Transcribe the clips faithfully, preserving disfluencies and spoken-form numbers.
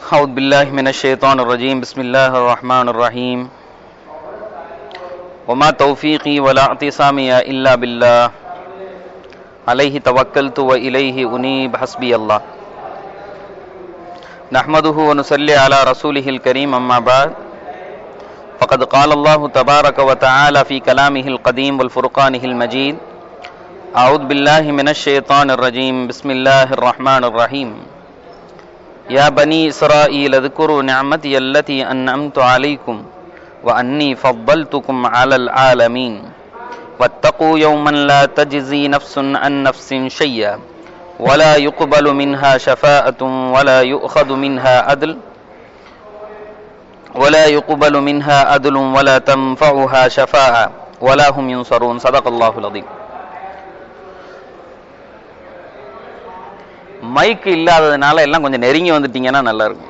أعوذ بالله من الشيطان الرجيم بسم الله الرحمن الرحيم وما توفيقي ولا اعتصامي إلا بالله عليه توكلت وإليه أنيب حسبي الله نحمده ونصلي على رسوله الكريم أما بعد فقد قال الله تبارك وتعالى في كلامه القديم والفرقانه المجيد أعوذ بالله من الشيطان الرجيم بسم الله الرحمن الرحيم يا بني إسرائيل اذكروا نعمتي التي أنعمت عليكم وأني فضلتكم على العالمين واتقوا يوما لا تجزي نفس عن نفس شيئا ولا يقبل منها شفاعة ولا يؤخذ منها عدل ولا يقبل منها عدل ولا تنفعها شفاعة ولا هم ينصرون صدق الله العظيم. மைக்கு இல்லாததுனால எல்லாம் கொஞ்சம் நெருங்கி வந்துட்டீங்கன்னா நல்லா இருக்கும்.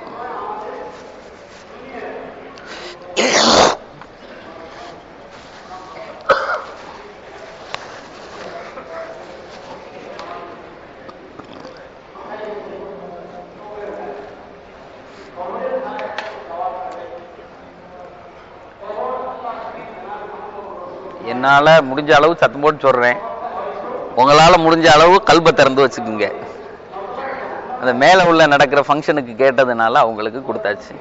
என்னால முடிஞ்ச அளவு சத்தம் போட்டு சொல்றேன், உங்களால முடிஞ்ச அளவு கல்பை திறந்து வச்சுக்குங்க. அந்த மேல உள்ள நடக்கிற ஃபங்க்ஷனுக்கு கேட்டதுனால அவங்களுக்கு கொடுத்தாச்சு.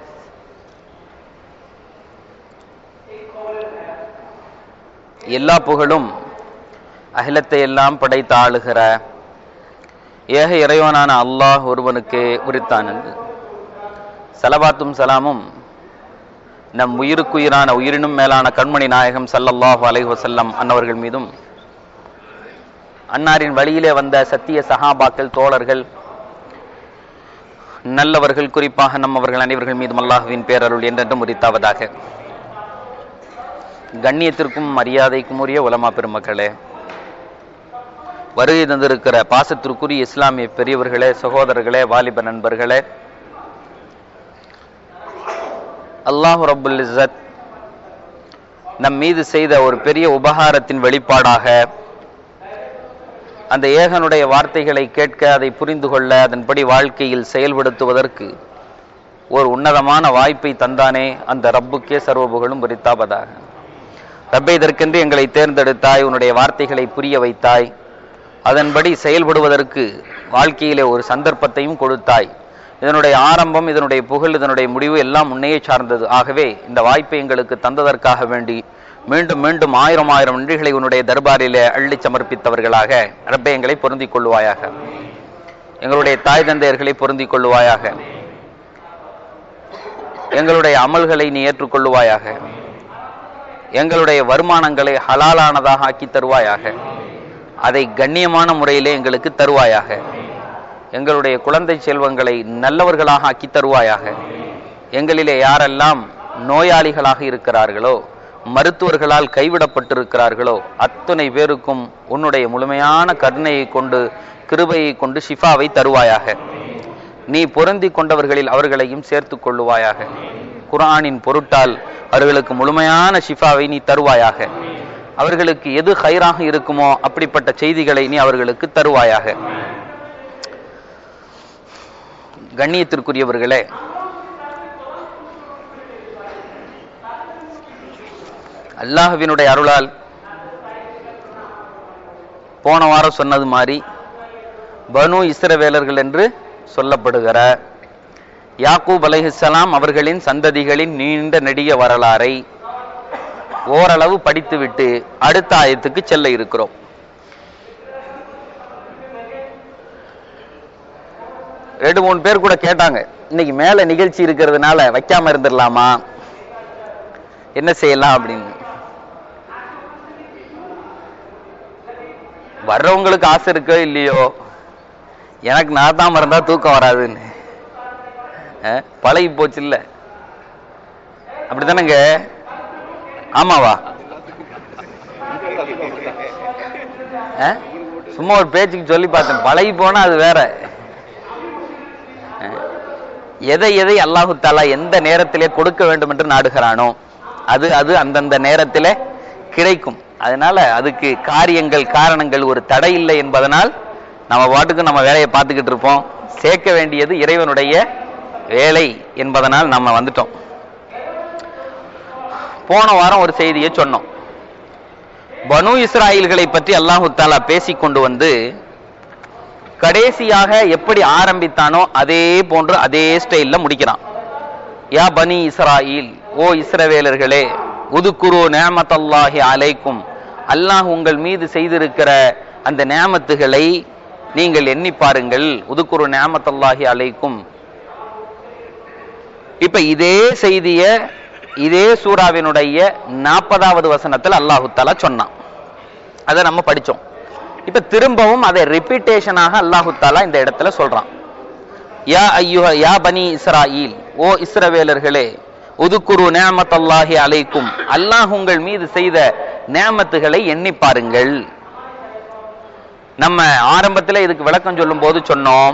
எல்லா புகழும் அகிலத்தை எல்லாம் படைத்து ஆளுகிற ஏக இறைவனான அல்லாஹ் ஒருவனுக்கு உரித்தானது. சலவாத்தும் சலாமும் நம் உயிருக்குயிரான உயிரினும் மேலான கண்மணி நாயகம் ஸல்லல்லாஹு அலைஹி வஸல்லம் அன்னவர்கள் மீதும், அன்னாரின் வழியிலே வந்த சத்திய சஹாபாக்கள், தோழர்கள், நல்லவர்கள், குறிப்பாக நம்மவர்கள் அனைவர்கள் மீதும் அல்லாஹ்வின் பேரருள் என்றென்றும் உரித்தாவதாக. கண்ணியத்திற்கும் மரியாதைக்கும் உரிய உலமா பெருமக்களே, வருகை தந்திருக்கிற பாசத்திற்குரிய இஸ்லாமிய பெரியவர்களே, சகோதரர்களே, வாலிப நண்பர்களே, அல்லாஹ் ரப்புல் இஸ்ஸத் நம் மீது செய்த ஒரு பெரிய உபகாரத்தின் வெளிப்பாடாக அந்த ஏகனுடைய வார்த்தைகளை கேட்க, அதை புரிந்து கொள்ள, அதன்படி வாழ்க்கையில் செயல்படுத்துவதற்கு ஒரு உன்னதமான வாய்ப்பை தந்தானே, அந்த ரப்புக்கே சர்வபுகழும் உரித்தாவதாக. ரப்பே, இதற்கென்று எங்களை தேர்ந்தெடுத்தாய், உன்னுடைய வார்த்தைகளை புரிய வைத்தாய், அதன்படி செயல்படுவதற்கு வாழ்க்கையிலே ஒரு சந்தர்ப்பத்தையும் கொடுத்தாய். இதனுடைய ஆரம்பம், இதனுடைய புகழ், இதனுடைய முடிவு எல்லாம் உன்னையே சார்ந்தது. ஆகவே இந்த வாய்ப்பை எங்களுக்கு தந்ததற்காக வேண்டி மீண்டும் மீண்டும் ஆயிரம் ஆயிரம் நன்றிகளை உன்னுடைய தர்பாரிலே அள்ளி சமர்ப்பித்தவர்களாக ரப்பே எங்களை பொருந்திக் கொள்ளுவாயாக. எங்களுடைய தாய் தந்தையர்களை பொருந்திக் கொள்ளுவாயாக. எங்களுடைய அமல்களை நீ ஏற்றுக்கொள்ளுவாயாக. எங்களுடைய வருமானங்களை ஹலாலானதாக ஆக்கி தருவாயாக. அதை கண்ணியமான முறையிலே எங்களுக்கு தருவாயாக. எங்களுடைய குழந்தை செல்வங்களை நல்லவர்களாக ஆக்கி தருவாயாக. எங்களிலே யாரெல்லாம் நோயாளிகளாக இருக்கிறார்களோ, மருத்துவர்களால் கைவிடப்பட்டிருக்கிறார்களோ, அத்தனை பேருக்கும் உன்னுடைய முழுமையான கருணையை கொண்டு, கிருபையை கொண்டு ஷிஃபாவை தருவாயாக. நீ பொருந்தி கொண்டவர்களில் அவர்களையும் சேர்த்து கொள்ளுவாயாக. குர்ஆனின் பொருட்டால் அவர்களுக்கு முழுமையான ஷிஃபாவை நீ தருவாயாக. அவர்களுக்கு எது ஹைராக இருக்குமோ அப்படிப்பட்ட செய்திகளை நீ அவர்களுக்கு தருவாயாக. கண்ணியத்திற்குரியவர்களே, அல்லாஹ்வினுடைய அருளால் போன வாரம் சொன்னது மாதிரி பனு இஸ்ரவேலர்கள் என்று சொல்லப்படுகிற யாக்கூப் அலைஹிஸ்ஸலாம் அவர்களின் சந்ததிகளின் நீண்ட நெடிய வரலாறை ஓரளவு படித்துவிட்டு அடுத்த ஆயத்துக்கு செல்ல இருக்கிறோம். ரெண்டு மூணு பேர் கூட கேட்டாங்க, இன்னைக்கு மேல நிகழ்ச்சி இருக்கிறதுனால வைக்காம இருந்துடலாமா, என்ன செய்யலாம் அப்படின்னு. வர்றவங்களுக்கு ஆசை இருக்கோ இல்லையோ, எனக்கு நாத்தாம இருந்தா தூக்கம் வராதுன்னு பழகி போச்சு இல்ல, அப்படித்தானங்க? ஆமாவா? சும்மா ஒரு பேச்சுக்கு சொல்லி பார்த்தேன், பழகி போனா அது வேற. எதை எதை அல்லாஹு தஆலா எந்த நேரத்திலே கொடுக்க வேண்டும் என்று நாடுகிறானோ அது அது அந்தந்த நேரத்திலே கிடைக்கும். அதனால அதுக்கு காரியங்கள், காரணங்கள் ஒரு தடை இல்லை என்பதனால் நம்ம பாட்டுக்கு நம்ம வேலையை பார்த்துக்கிட்டு இருப்போம். சேர்க்க வேண்டியது இறைவனுடைய வேலை என்பதனால் நம்ம வந்துட்டோம். போன வாரம் ஒரு செய்தியை சொன்னோம். பனு இஸ்ராயல்களை பற்றி அல்லாஹு தாலா பேசிக் கொண்டு வந்து கடைசியாக எப்படி ஆரம்பித்தானோ அதே போன்று அதே ஸ்டைல்ல முடிக்கிறான். யா பனி இஸ்ராயில், ஓ இஸ்ரவேலர்களே, உதுக்குரு நிஅமத்தல்லாஹி அலைக்கும், அல்லாஹ் உங்கள் மீது செய்திருக்கிற அந்த நிஅமத்துகளை நீங்கள் எண்ணி பாருங்கள். உதுக்குரு நிஅமத்தல்லாஹி அலைக்கும். இப்ப இதே செய்திய இதே சூராவினுடைய நாற்பதாவது வசனத்தில் அல்லாஹு தஆலா சொன்னான். அதை நம்ம படிச்சோம். இப்ப திரும்பவும் அதை ரிப்பீட்டேஷனாக அல்லாஹு தஆலா இந்த இடத்துல சொல்றான். யா ஐயுஹா யா பனி இஸ்ராயில், ஓ இஸ்ரவேலர்களே, உதுக்குரு நிஅமத்தல்லாஹி அலைக்கும், அல்லாஹ் உங்கள் மீது செய்த நிஅமத்துகளை எண்ணி பாருங்கள். நம்ம ஆரம்பத்தில் இதுக்கு விளக்கம் சொல்லும் போது சொன்னோம்,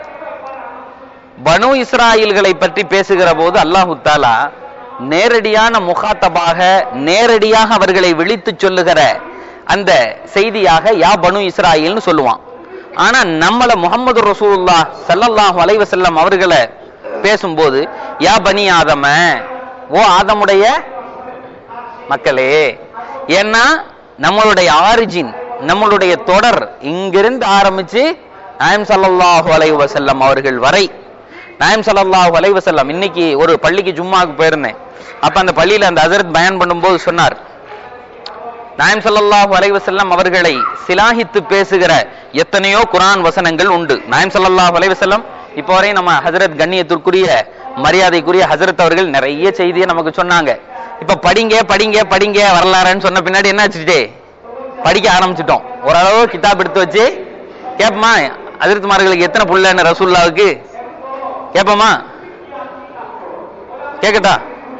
பனு இஸ்ராயில்களை பற்றி பேசுகிற போது அல்லாஹு தஆலா நேரடியான முகாத்தபாக நேரடியாக அவர்களை விழித்து சொல்லுகிற அந்த செய்தியாக யா பனு இஸ்ராயில்னு சொல்லுவான். ஆனா நம்மள முஹம்மது ரசூலுல்லாஹ் ஸல்லல்லாஹு அலைஹி வஸல்லம் அவர்களை பேசும்போது யா பனி ஆதம, ஓ ஆதமுடைய மக்களே. ஏன்னா நம்மளுடைய ஆரிஜின், நம்மளுடைய தொடர் இங்கிருந்து ஆரம்பிச்சு நாயம் ஸல்லல்லாஹு அலைஹி வஸல்லம் அவர்கள் வரை. நாயம் ஸல்லல்லாஹு அலைஹி வஸல்லம், இன்னைக்கு ஒரு பள்ளிக்கு ஜும்மாவுக்கு போயிருந்தேன். அப்ப அந்த பள்ளியில அந்த ஹஜ்ரத் பயான் பண்ணும்போது சொன்னார், நாயம் ஸல்லல்லாஹு அலைஹி வஸல்லம் அவர்களை சிலாஹித்து பேசுகிற எத்தனையோ குர்ஆன் வசனங்கள் உண்டு. நாயம் ஸல்லல்லாஹு அலைஹி வஸல்லம் இப்போ வரை நம்ம ஹஜ்ரத் கண்ணியத்திற்குரிய மரியாதைக்குரிய ஹஜ்ரத் அவர்கள் நிறைய செய்தியை நமக்கு சொன்னாங்க. இப்ப படிங்க படிங்க படிங்க வரலாறுன்னு சொன்ன பின்னாடி என்ன ஆச்சுட்டே படிக்க ஆரம்பிச்சிட்டோம். ஓரளவு கிதாப் எடுத்து வச்சு கேப்பமா, ஹஜ்ரத்மார்களுக்கு எத்தனை புள்ளன்னு ரசூலுல்லாஹ்வுக்கு கேப்பமா? கேக்கட்டா?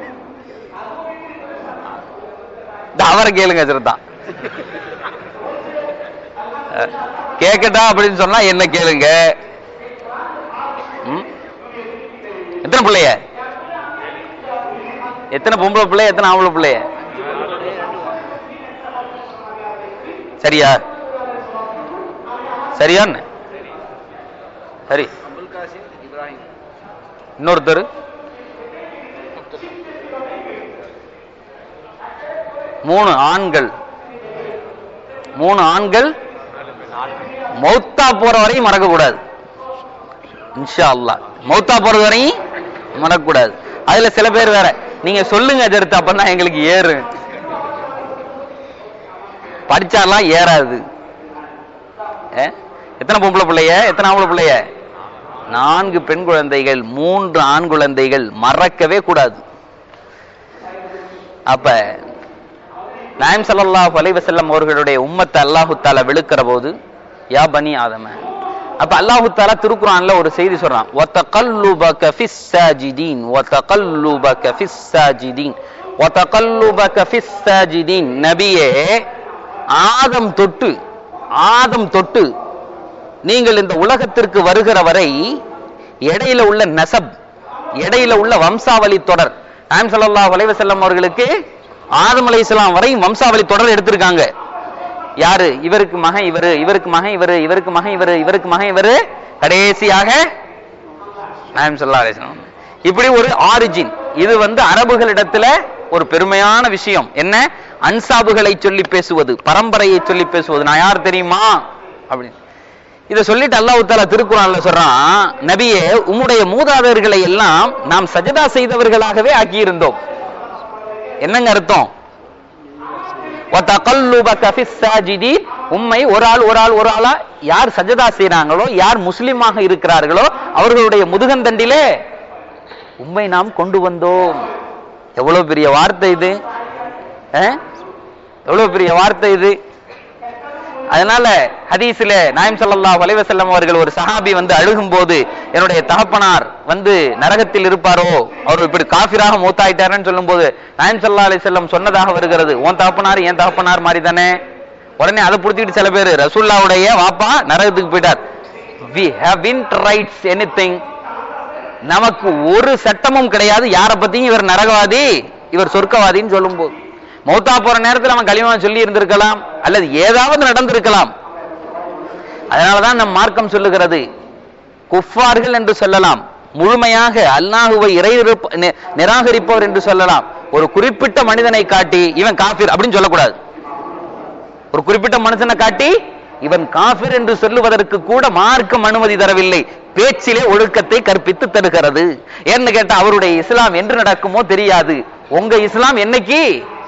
அவரை கேளுங்க ஹஜ்ரத்தா. கேக்கட்டா அப்படின்னு சொன்னா என்ன கேளுங்க. எத்தனை பிள்ளைய? எத்தனை பொம்பளை பிள்ளைய, எத்தனை ஆம்பளை பிள்ளைய? சரியா? சரியான்னு சரி. இன்னொருத்தர் மூணு ஆண்கள், மூணு ஆண்கள் மௌத்தா போற வரையும் மறக்க கூடாது. இன்ஷா அல்லாஹ் மௌத்தா போறது வரையும் மறக்க கூடாது. அதுல சில பேர் வேற, நீங்க சொல்லுங்க ஜெருத்து, அப்பதான் எங்களுக்கு ஏறு. படிச்சாலாம் ஏறாது. எத்தனை பொம்பளை பிள்ளைய, எத்தனை ஆம்பளை பிள்ளைய? நான்கு பெண் குழந்தைகள், மூன்று ஆண் குழந்தைகள், மறக்கவே கூடாது. அப்ப நாயம் ஸல்லல்லாஹு அலைஹி வஸல்லம் அவர்களுடைய உம்மத்தை அல்லாஹு தஆலா விழுக்கிற போது யா பனி ஆதம. அப்ப அல்லாஹு தஆலா திருக்குர்ஆன்ல ஒரு செய்தி சொல்றான், வதகல்லுபக ஃபிஸ் சாஜிதீன், வதகல்லுபக ஃபிஸ் சாஜிதீன், வதகல்லுபக ஃபிஸ் சாஜிதீன். நபியே, ஆதம் தொட்டு ஆதம் தொட்டு நீங்கள் இந்த உலகத்திற்கு வருகிற வரை இடையில உள்ள நசப், இடையில உள்ள வம்சாவளி தொடர், நாயம் ஸல்லல்லாஹு அலைஹி வஸல்லம் அவர்களுக்கு ஆதம் அலைஹிஸ்ஸலாம் வரை வம்சாவளி தொடர் எடுத்திருக்காங்க. யாரு? இவருக்கு மகன் இவரு, இவருக்கு மகன் இவரு, இவருக்கு மகன் இவரு, இவருக்கு மகன் இவரு, கடைசியாக நாயம் ஸல்லல்லாஹு அலைஹி வஸல்லம். இப்படி ஒரு ஆரிஜின். இது வந்து அரபுகளிடத்துல ஒரு பெருமையான விஷயம். என்ன? அன்சாபுகளை சொல்லி பேசுவது, பரம்பரையை சொல்லி பேசுவது. நான் யார் தெரியுமா அப்படின்னு இதை சொல்லிட்டு அல்லாஹ் தஆலா திருக்குர்ஆன்ல சொல்றான், நபியே, உம்முடைய மூதாதையர்களை எல்லாம் நாம் சஜதா செய்தவர்களாகவே ஆக்கி இருந்தோம். என்னங்க அர்த்தம்? உம்மை ஒரு ஆள் ஒரு ஆள் ஒரு ஆளா யார் சஜதா செய்யறாங்களோ, யார் முஸ்லிமாக இருக்கிறார்களோ அவர்களுடைய முதுகந்தண்டிலே உம்மை நாம் கொண்டு வந்தோம். எவ்வளவு பெரிய வார்த்தை இது! எவ்வளவு பெரிய வார்த்தை இது! அதனால ஹதீஸ்ல நாயம் ஸல்லல்லாஹு அலைஹி வஸல்லம் அவர்கள் ஒரு சஹாபி வந்து அழுகும் போது, என்னுடைய தகப்பனார் வந்து நரகத்தில் இருப்பாரோ, அவர் இப்படி காஃபிராக மூத்தாயிட்டாருன்னு சொல்லும் போது நாயம் ஸல்லல்லாஹு அலைஹி வஸல்லம் சொன்னதாக வருகிறது, உன் தகப்பனார் என் தகப்பனார் மாதிரி தானே. உடனே அதை புடிச்சிட்டு சில பேர், ரசூலுல்லாஹ்வுடைய வாப்பா நரகத்துக்கு போயிட்டார், we haven't rights anything, நமக்கு ஒரு சட்டமும் கிடையாது, யாரை பத்தியும் இவர் நரகவாதி இவர் சொர்க்கவாதின்னு சொல்லும் போது, மௌத்தா போற நேரத்தில் அவன் களிமா சொல்லி இருந்திருக்கலாம், அல்லது ஏதாவது நடந்திருக்கலாம். அதனாலதான் நம் மார்க்கம் சொல்லுகிறது, குஃபார்கள் என்று சொல்லலாம், முழுமையாக அல்லாஹுவை இறை நிராகரிப்பவர் என்று சொல்லலாம். ஒரு குறிப்பிட்ட மனிதனை காட்டி இவன் காஃபிர் அப்படின்னு சொல்லக்கூடாது. ஒரு குறிப்பிட்ட மனுஷனை காட்டி இவன் காஃபிர் என்று சொல்லுவதற்கு கூட மார்க்கம் அனுமதி தரவில்லை. பேச்சிலே ஒழுக்கத்தை கற்பித்து தருகிறது. ஏன்னு கேட்டா அவருடைய இஸ்லாம் என்று நடக்குமோ தெரியாது. உங்க இஸ்லாம் என்னைக்கு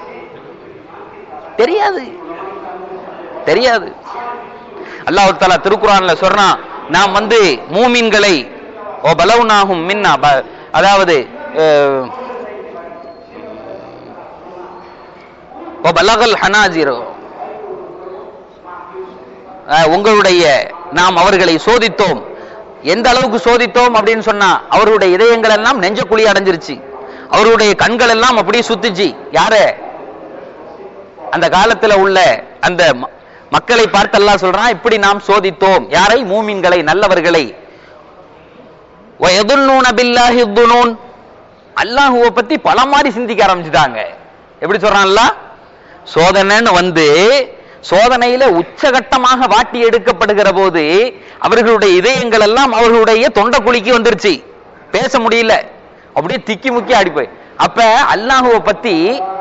தெரியாது தெரியாது. அல்லாஹ் தஆலா திருக்குர்ஆன்ல சொல்றான், நாம் வந்து மூமின்களை ஓ பலவுனாஹும் மின்னா, அதாவது ஓ பலகல் ஹனாஜிர், உங்களுடைய நாம் அவர்களை சோதித்தோம். எந்த அளவுக்கு சோதித்தோம் அப்படின்னு சொன்னா அவருடைய இதயங்கள் எல்லாம் நெஞ்ச குழி அடைஞ்சிருச்சு, அவருடைய கண்கள் எல்லாம் அப்படியே சுத்திச்சு. யார? அந்த காலத்துல உள்ள அந்த மக்களை பார்த்து அல்லாஹ் சொல்றான், இப்படி நாம் சோதித்தோம். யாரை? மூமின்களை, நல்லவர்களை. அல்லாஹுவை பத்தி பல மாதிரி சிந்திக்க ஆரம்பிச்சுட்டாங்க. எப்படி சொல்றான் அல்லாஹ்? சோதனைன்னு வந்து சோதனையில உச்சகட்டமாக வாட்டி எடுக்கப்படுகிற போது அவர்களுடைய இதயங்கள் எல்லாம் அவர்களுடைய தொண்டை குழிக்கு வந்துருச்சு, பேச முடியல, அப்படியே திக்கி முக்கி ஆடி போய். அப்ப அல்லாஹுவை பத்தி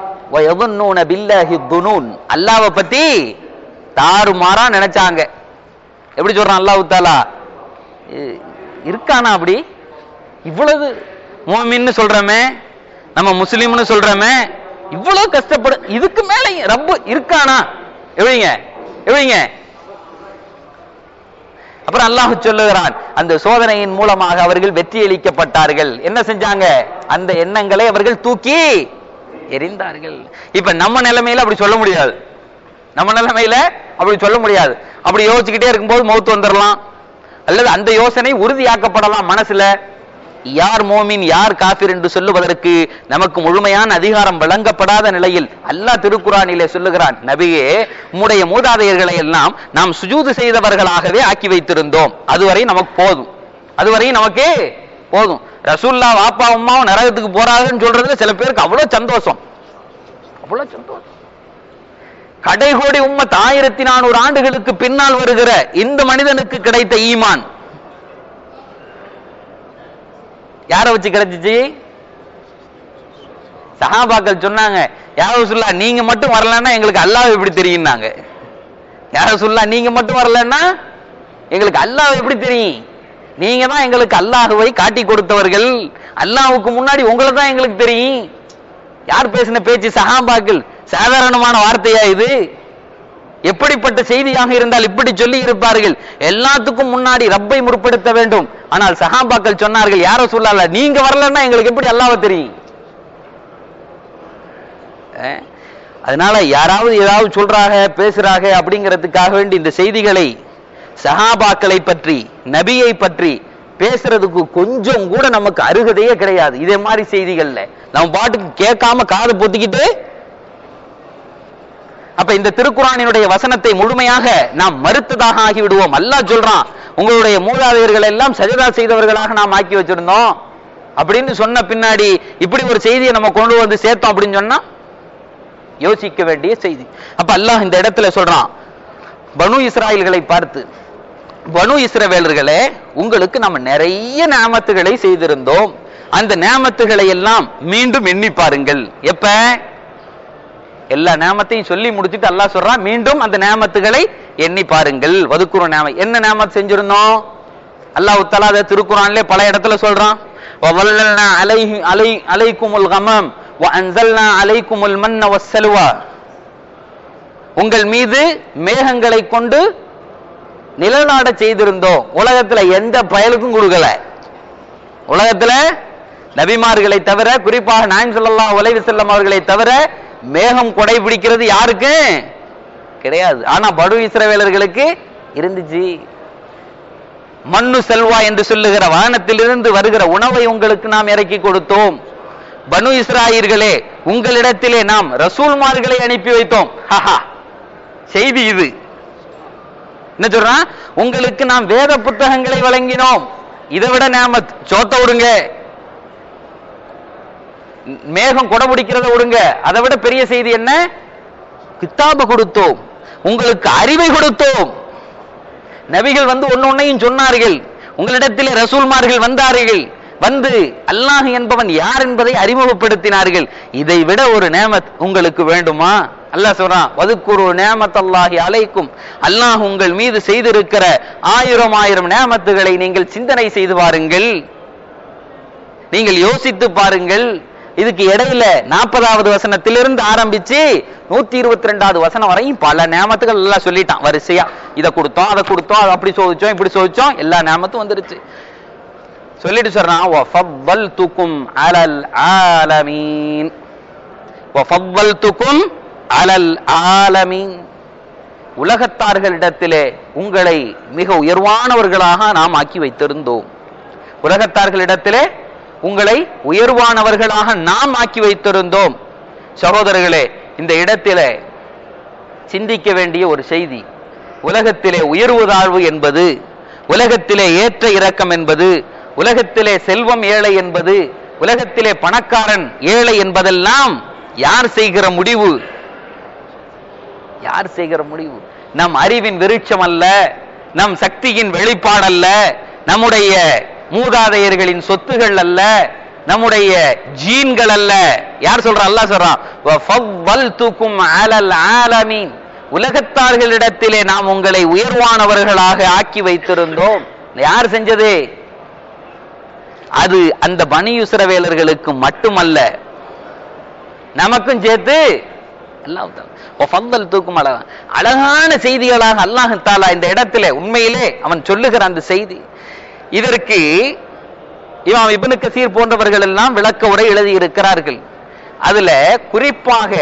அல்லாஹ்வை பத்தி தாறுமாறா நினைச்சாங்க. எப்படி சொல்றான் அல்லாஹ் தஆலா? இருக்கானா அப்படி? இவ்வளவு முஃமின்னு சொல்றமே, நம்ம முஸ்லிம்னு சொல்றமே, இவ்வளவு கஷ்டப்படு, இதுக்கு மேல ரப்பு இருக்கானா? எப்படிங்க எப்படிங்க அப்புறம் அல்லாஹ் சொல்லுகிறான், அந்த சோதனையின் மூலமாக அவர்கள் வெற்றி அளிக்கப்பட்டார்கள். என்ன செஞ்சாங்க? அந்த எண்ணங்களை அவர்கள் தூக்கி எறிந்தார்கள். இப்ப நம்ம நிலைமையில அப்படி சொல்ல முடியாது. நம்ம நிலைமையில அப்படி சொல்ல முடியாது. அப்படி யோசிச்சுக்கிட்டே இருக்கும்போது மௌத் வந்துடலாம், அல்லது அந்த யோசனை உறுதியாக்கப்படலாம் மனசுல. யார் மோமின் யார் காஃபிர் என்று சொல்லுவதற்கு நமக்கு முழுமையான அதிகாரம் வழங்கப்படாத நிலையில் அல்லாஹ் திருக்குர்ஆனிலே சொல்லுகிறான், நபியே, உம்முடைய மூதாதையர்களை எல்லாம் நாம் சுஜூது செய்தவர்களாகவே ஆக்கி வைத்திருந்தோம், அதுவரை நமக்கு போதும், அதுவரை நமக்கு போதும். ரசூல்லா வாப்பா அம்மாவும் நரகத்துக்கு போறாங்கன்னு சொல்றதுல சில பேருக்கு அவ்வளவு சந்தோஷம், அவ்வளவு சந்தோஷம். கடைகோடி உம்மத் ஆயிரத்தி நானூறு ஆண்டுகளுக்கு பின்னால் வருகிற இந்த மனிதனுக்கு கிடைத்த ஈமான் யார வச்சு கிடைச்சிச்சு? சஹாபாக்கள் சொன்னாங்க, யா ரசூலுல்லாஹ் நீங்க மட்டும் வரலன்னா எங்களுக்கு அல்லாஹ் எப்படி தெரியும்னாங்க. யா ரசூலுல்லாஹ் நீங்க மட்டும் வரலன்னா எங்களுக்கு அல்லாஹ் எப்படி தெரியும்? நீங்க தான் எங்களுக்கு அல்லாஹ்வை காட்டி கொடுத்தவர்கள், அல்லாஹ்வுக்கு முன்னாடி உங்களை தான் எங்களுக்கு தெரியும். யார் பேசின பேச்சு? சஹாபாக்கள். சாதாரணமான வார்த்தையா இது? எப்படிப்பட்ட செய்தியாக இருந்தால் இப்படி சொல்லி இருப்பார்கள்? எல்லாத்துக்கும் முன்னாடி ரப்பை முற்படுத்த வேண்டும். ஆனால் சஹாபாக்கள் சொன்னார்கள், யார சொல்லல, நீங்க வரலன்னா எங்களுக்கு எப்படி அல்லாஹ்வை தெரியும்? அதனால யாராவது ஏதாவது சொல்றாங்க பேசுறாங்க அப்படிங்கிறதுக்காக வேண்டி இந்த செய்திகளை, சஹாபாக்களை பற்றி, நபியை பற்றி பேசுறதுக்கு கொஞ்சம் கூட நமக்கு அருகதையே கிடையாது. இதே மாதிரி செய்திகள்ல நம்ம பாட்டுக்கு கேட்காம காது பொத்திக்கிட்டு. அப்ப இந்த திருக்குர்ஆனினுடைய வசனத்தை முழுமையாக நாம் மறுத்ததாக ஆகிவிடுவோம். அல்லாஹ் சொல்றான், உங்களுடைய மூதாதையர்கள் எல்லாம் சஜதா செய்தவர்களாக நாம் ஆக்கி வச்சிருந்தோம் அப்படின்னு சொன்ன பின்னாடி இப்படி ஒரு செய்தியை நம்ம கொண்டு வந்து சேர்த்தோம் அப்படின்னு சொன்னா யோசிக்க வேண்டிய செய்தி. அப்ப அல்லாஹ் இந்த இடத்துல சொல்றான், பனு இஸ்ராயல்களை பார்த்து, பனு இஸ்ரவேலர்களே, உங்களுக்கு நம்ம நிறைய நியாமத்துகளை செய்திருந்தோம், அந்த நியாமத்துகளை எல்லாம் மீண்டும் எண்ணி பாருங்கள். எப்ப? எல்லா நியாமத்தையும் சொல்லி முடிச்சுட்டு அல்லாஹ் சொல்றான், மீண்டும் அந்த நியாமத்துகளை எண்ணி பாருங்கள். வதுக்குரு நியாமம், என்ன நியாமத் செஞ்சிருந்தோம்? அல்லாஹ் தஆலா அதை திருக்குர்ஆனிலே பல இடத்துல சொல்றான். வவல்லல்னா அலைஹி அலை அலைக்குமுல் கமம் வஅன்ஸல்னா அலைக்குமுல் மன்ன வஸ்ஸல்வா, உங்கள் மீது மேகங்களை கொண்டு நிலநாட செய்திருந்தோம். உலகத்துல எந்த பயலுக்கும் கொடுக்கல. உலகத்துல நபிமார்களை தவிர, குறிப்பாக நாயகம் ஸல்லல்லாஹு அலைஹி வஸல்லம் அவர்களை தவிர மேகம் கொடை பிடிக்கிறது யாருக்கு கிடையாது. ஆனா பனு இஸ்ரவேலர்களுக்கு இருந்துச்சு. மண்ணு செல்வா என்று சொல்லுகிற வானத்திலிருந்து வருகிற உணவை உங்களுக்கு நாம் இறக்கி கொடுத்தோம். பனு இஸ்ராயீர்களே, உங்களிடத்திலே நாம் ரசூல்மார்களை அனுப்பி வைத்தோம். செய்தி இது. என்ன சொல்றான்? உங்களுக்கு நாம் வேத புத்தகங்களை வழங்கினோம். இதை விட நியாமத் சோத்த விடுங்க, மேகம் கொடை பிடிக்கிறத விடுங்க, அதை விட பெரிய செய்தி என்ன? கித்தாப கொடுத்தோம், உங்களுக்கு அறிவை கொடுத்தோம். நபிகள் வந்து ஒன்னு ஒன்னையும் சொன்னார்கள், உங்களிடத்தில் ரசூல்மார்கள் வந்தார்கள், வந்து அல்லாஹ் என்பவன் யார் என்பதை அறிமுகப்படுத்தினார்கள். இதை விட ஒரு நேமத் உங்களுக்கு வேண்டுமா? அல்லாஹ் சொல்றான், வதுக்குரு நேமத்தல்லாஹி அலைக்கும், அல்லாஹ் உங்கள் மீது செய்திருக்கிற ஆயிரம் ஆயிரம் நேமத்துகளை நீங்கள் சிந்தனை செய்து பாருங்கள், நீங்கள் யோசித்து பாருங்கள். இதுக்கு இடையில நாற்பதாவது வசனத்திலிருந்து ஆரம்பிச்சு நூத்தி இருபத்தி ரெண்டாவது வசனம் வரையும் பல நேமத்துகள் எல்லாம் சொல்லிட்டான் வரிசையா. இதை கொடுத்தோம், அதை கொடுத்தோம், அதை அப்படி சோதிச்சோம், இப்படி சோதிச்சோம், எல்லா நேமத்தும் வந்துருச்சு. சொல்லிட்டு சொல்றான், வஃபவ்வல்துகும் அலல் ஆலமீன், வஃபவ்வல்துகும் அலல் ஆலமீன், உலகத்தார்களிடத்திலே உங்களை மிக உயர்வானவர்களாக நாம் ஆக்கி வைத்திருந்தோம். உலகத்தார்களிடத்திலே உங்களை உயர்வானவர்களாக நாம் ஆக்கி வைத்திருந்தோம். சகோதரர்களே, இந்த இடத்திலே சிந்திக்க வேண்டிய ஒரு செய்தி, உலகத்திலே உயர்வு தாழ்வு என்பது, உலகத்திலே ஏற்ற இறக்கம் என்பது, உலகத்திலே செல்வம் ஏழை என்பது, உலகத்திலே பணக்காரன் ஏழை என்பதெல்லாம் யார் செய்கிற முடிவு? யார் செய்கிற முடிவு? நம் அறிவின் விருட்சம் அல்ல, நம் சக்தியின் வெளிப்பாடல்ல, நம்முடைய மூதாதையர்களின் சொத்துகள் அல்ல, நம்முடைய ஜீன்கள் அல்ல. யார் சொல்றா? அல்லாஹ் சொல்றான், வஃபவ்வல்துகும் அலல் ஆலமீன், உலகத்தார்களிடத்திலே நாம் உங்களை உயர்வானவர்களாக ஆக்கி வைத்திருந்தோம். யார் செஞ்சது? அது அந்த பனி இஸ்ரவேலர்களுக்கு மட்டுமல்ல, நமக்கும் சேர்த்து அழகான செய்திகளாக அல்லாஹ் தஆலா இந்த இடத்துல உண்மையிலே அவன் சொல்லுகிற அந்த செய்தி. இதற்கு இமாம் இப்னு கஸீர் போன்றவர்கள் எல்லாம் விளக்க உரை எழுதி இருக்கிறார்கள். அதுல குறிப்பாக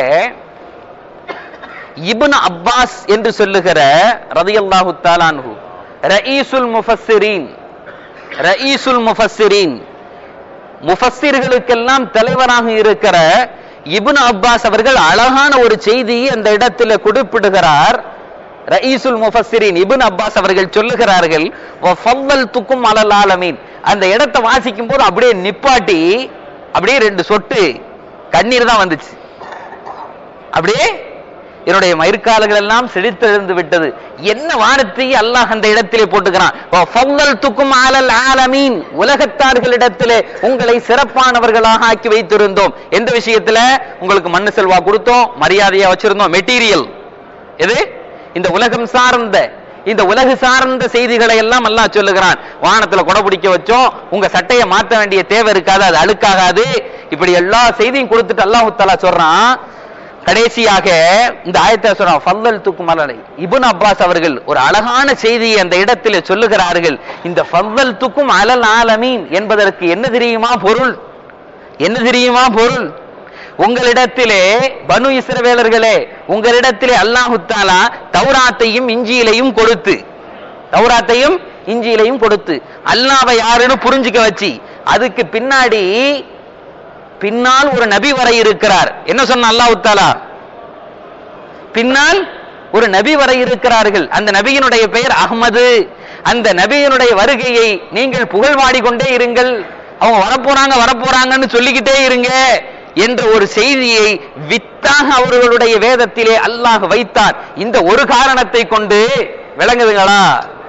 இப்னு அப்பாஸ் என்று சொல்லுகிற ரலியல்லாஹு தஆலா அன்ஹு, ரயீசுல் முஃபஸ்ஸிரீன், ரயீசுல் முஃபஸ்ஸிரீன், முஃபஸ்ஸிர்களுக்கெல்லாம் தலைவராக இருக்கிற இப்னு அப்பாஸ் அவர்கள் அழகான ஒரு செய்தியை அந்த இடத்துல குறிப்பிடுகிறார். ரயீசுல் முஃபஸ்ஸிரீன் இப்னு அப்பாஸ் அவர்கள் சொல்லுகிறார்கள், வஃபவ்வல்துகும் அலல் ஆலமீன். அந்த இடத்தை வாசிக்கும் போது அப்படியே நிப்பாட்டி அப்படியே ரெண்டு சொட்டு கண்ணீர் தான் வந்துச்சு. அப்படியே என்னுடைய மயிர்கால்கள் எல்லாம் செழித்தெழுந்து விட்டது. என்ன வார்த்தை அல்லாஹ் அந்த இடத்திலே போட்டுக்கிறான், வஃபவ்வல்துகும் அலல் ஆலமீன், உலகத்தார்களிடத்திலே உங்களை சிறப்பானவர்களாக ஆக்கி வைத்திருந்தோம். எந்த விஷயத்துல? உங்களுக்கு மண்ணு செல்வா கொடுத்தோம், மரியாதையா வச்சிருந்தோம். மெட்டீரியல் எது? இந்த உலகம் சார்ந்த, இந்த உலகு சார்ந்த செய்திகளை எல்லாம் அல்லாஹ் சொல்லுகிறான். வானத்துல கொடை பிடிக்க வச்சோம், உங்க சட்டையை மாற்ற வேண்டிய தேவை இருக்காது, அது அழுக்காகாது. இப்படி எல்லா செய்தியும் கொடுத்துட்டு அல்லாஹ் தஆலா சொல்றான். கடைசியாக இந்த ஆயத்தை சொல்றான், ஃபவ்வல்துகும் அலல். இப்னு அப்பாஸ் அவர்கள் ஒரு அழகான செய்தியை அந்த இடத்திலே சொல்லுகிறார்கள். இந்த ஃபவ்வல்துகும் அலல் ஆலமீன் என்பதற்கு என்ன தெரியுமா பொருள்? என்ன தெரியுமா பொருள்? உங்களிடத்திலே பனு இஸ்ரவேலர்களே, உங்களிடத்திலே அல்லாஹ் தஆலா தௌராத்தையும் இஞ்சியிலையும் கொடுத்து, தௌராத்தையும் இஞ்சியிலையும் கொடுத்து அல்லாஹ்வை யாருன்னு புரிஞ்சுக்க வச்சு, அதுக்கு பின்னாடி பின்னால் ஒரு நபி வர இருக்கிறார். என்ன சொன்ன அல்லாஹ் தஆலா? பின்னால் ஒரு நபி வர இருக்கிறார்கள். அந்த நபியினுடைய பெயர் அஹ்மது. அந்த நபியினுடைய வருகையை நீங்கள் புகழ்வாடி கொண்டே இருங்கள். அவங்க வரப்போறாங்க வரப்போறாங்கன்னு சொல்லிக்கிட்டே இருங்க என்ற ஒரு செய்தியை வித்தாக அவர்களுடைய வேதத்திலே அல்லாஹ் வைத்தார். இந்த ஒரு காரணத்தை கொண்டு விளங்குதுங்களா?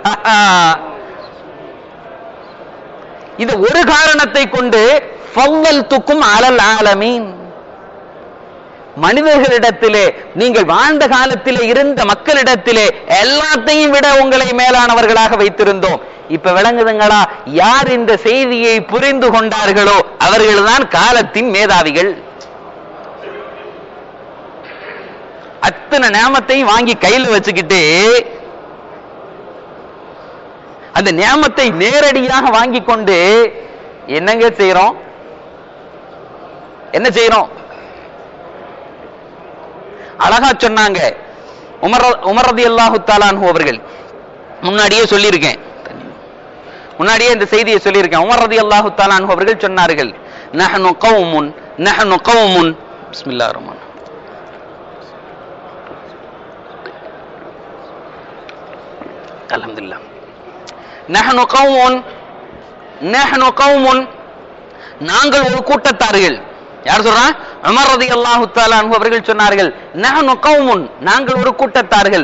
இந்த ஒரு காரணத்தை கொண்டு ஃபவ்வல்துகும் அலல் ஆலமீன், மனிதர்களிடத்திலே, நீங்கள் வாழ்ந்த காலத்திலே இருந்த மக்களிடத்திலே எல்லாத்தையும் விட உங்களை மேலானவர்களாக வைத்திருந்தோம். இப்ப விளங்குதுங்களா? யார் இந்த செய்தியை புரிந்து கொண்டார்களோ அவர்கள்தான் காலத்தின் மேதாவிகள். அத்தனை நியாமத்தையும் வாங்கி கையில் வச்சுக்கிட்டு அந்த நியாமத்தை நேரடியாக வாங்கி கொண்டு என்னங்க செய்யறோம்? என்ன செய்யறோம்? அழகா சொன்னாங்க உமர் உமர் ரலியல்லாஹு தஆலா அன்ஹு அவர்கள். முன்னாடியே சொல்லியிருக்கேன், முன்னாடியே இந்த செய்தியை சொல்லியிருக்கேன். உமர் ரலியல்லாஹு தஆலா அன்ஹு அவர்கள் சொன்னார்கள், நஹ்னு கௌமுன் நஹ்னு கௌமுன் பிஸ்மில்லாஹிர் ரஹ்மானிர் ரஹீம் அல்ஹம்துலில்லாஹ் நஹ்னு கௌமுன் நஹ்னு கௌமுன், நாங்கள் ஒரு கூட்டத்தார்கள். யார் சொல்றா? உமர் ரலியல்லாஹு தஆலா அன்ஹு அவர்கள் சொன்னார்கள், நஹ்னு கௌமுன், நாங்கள் ஒரு கூட்டத்தார்கள்.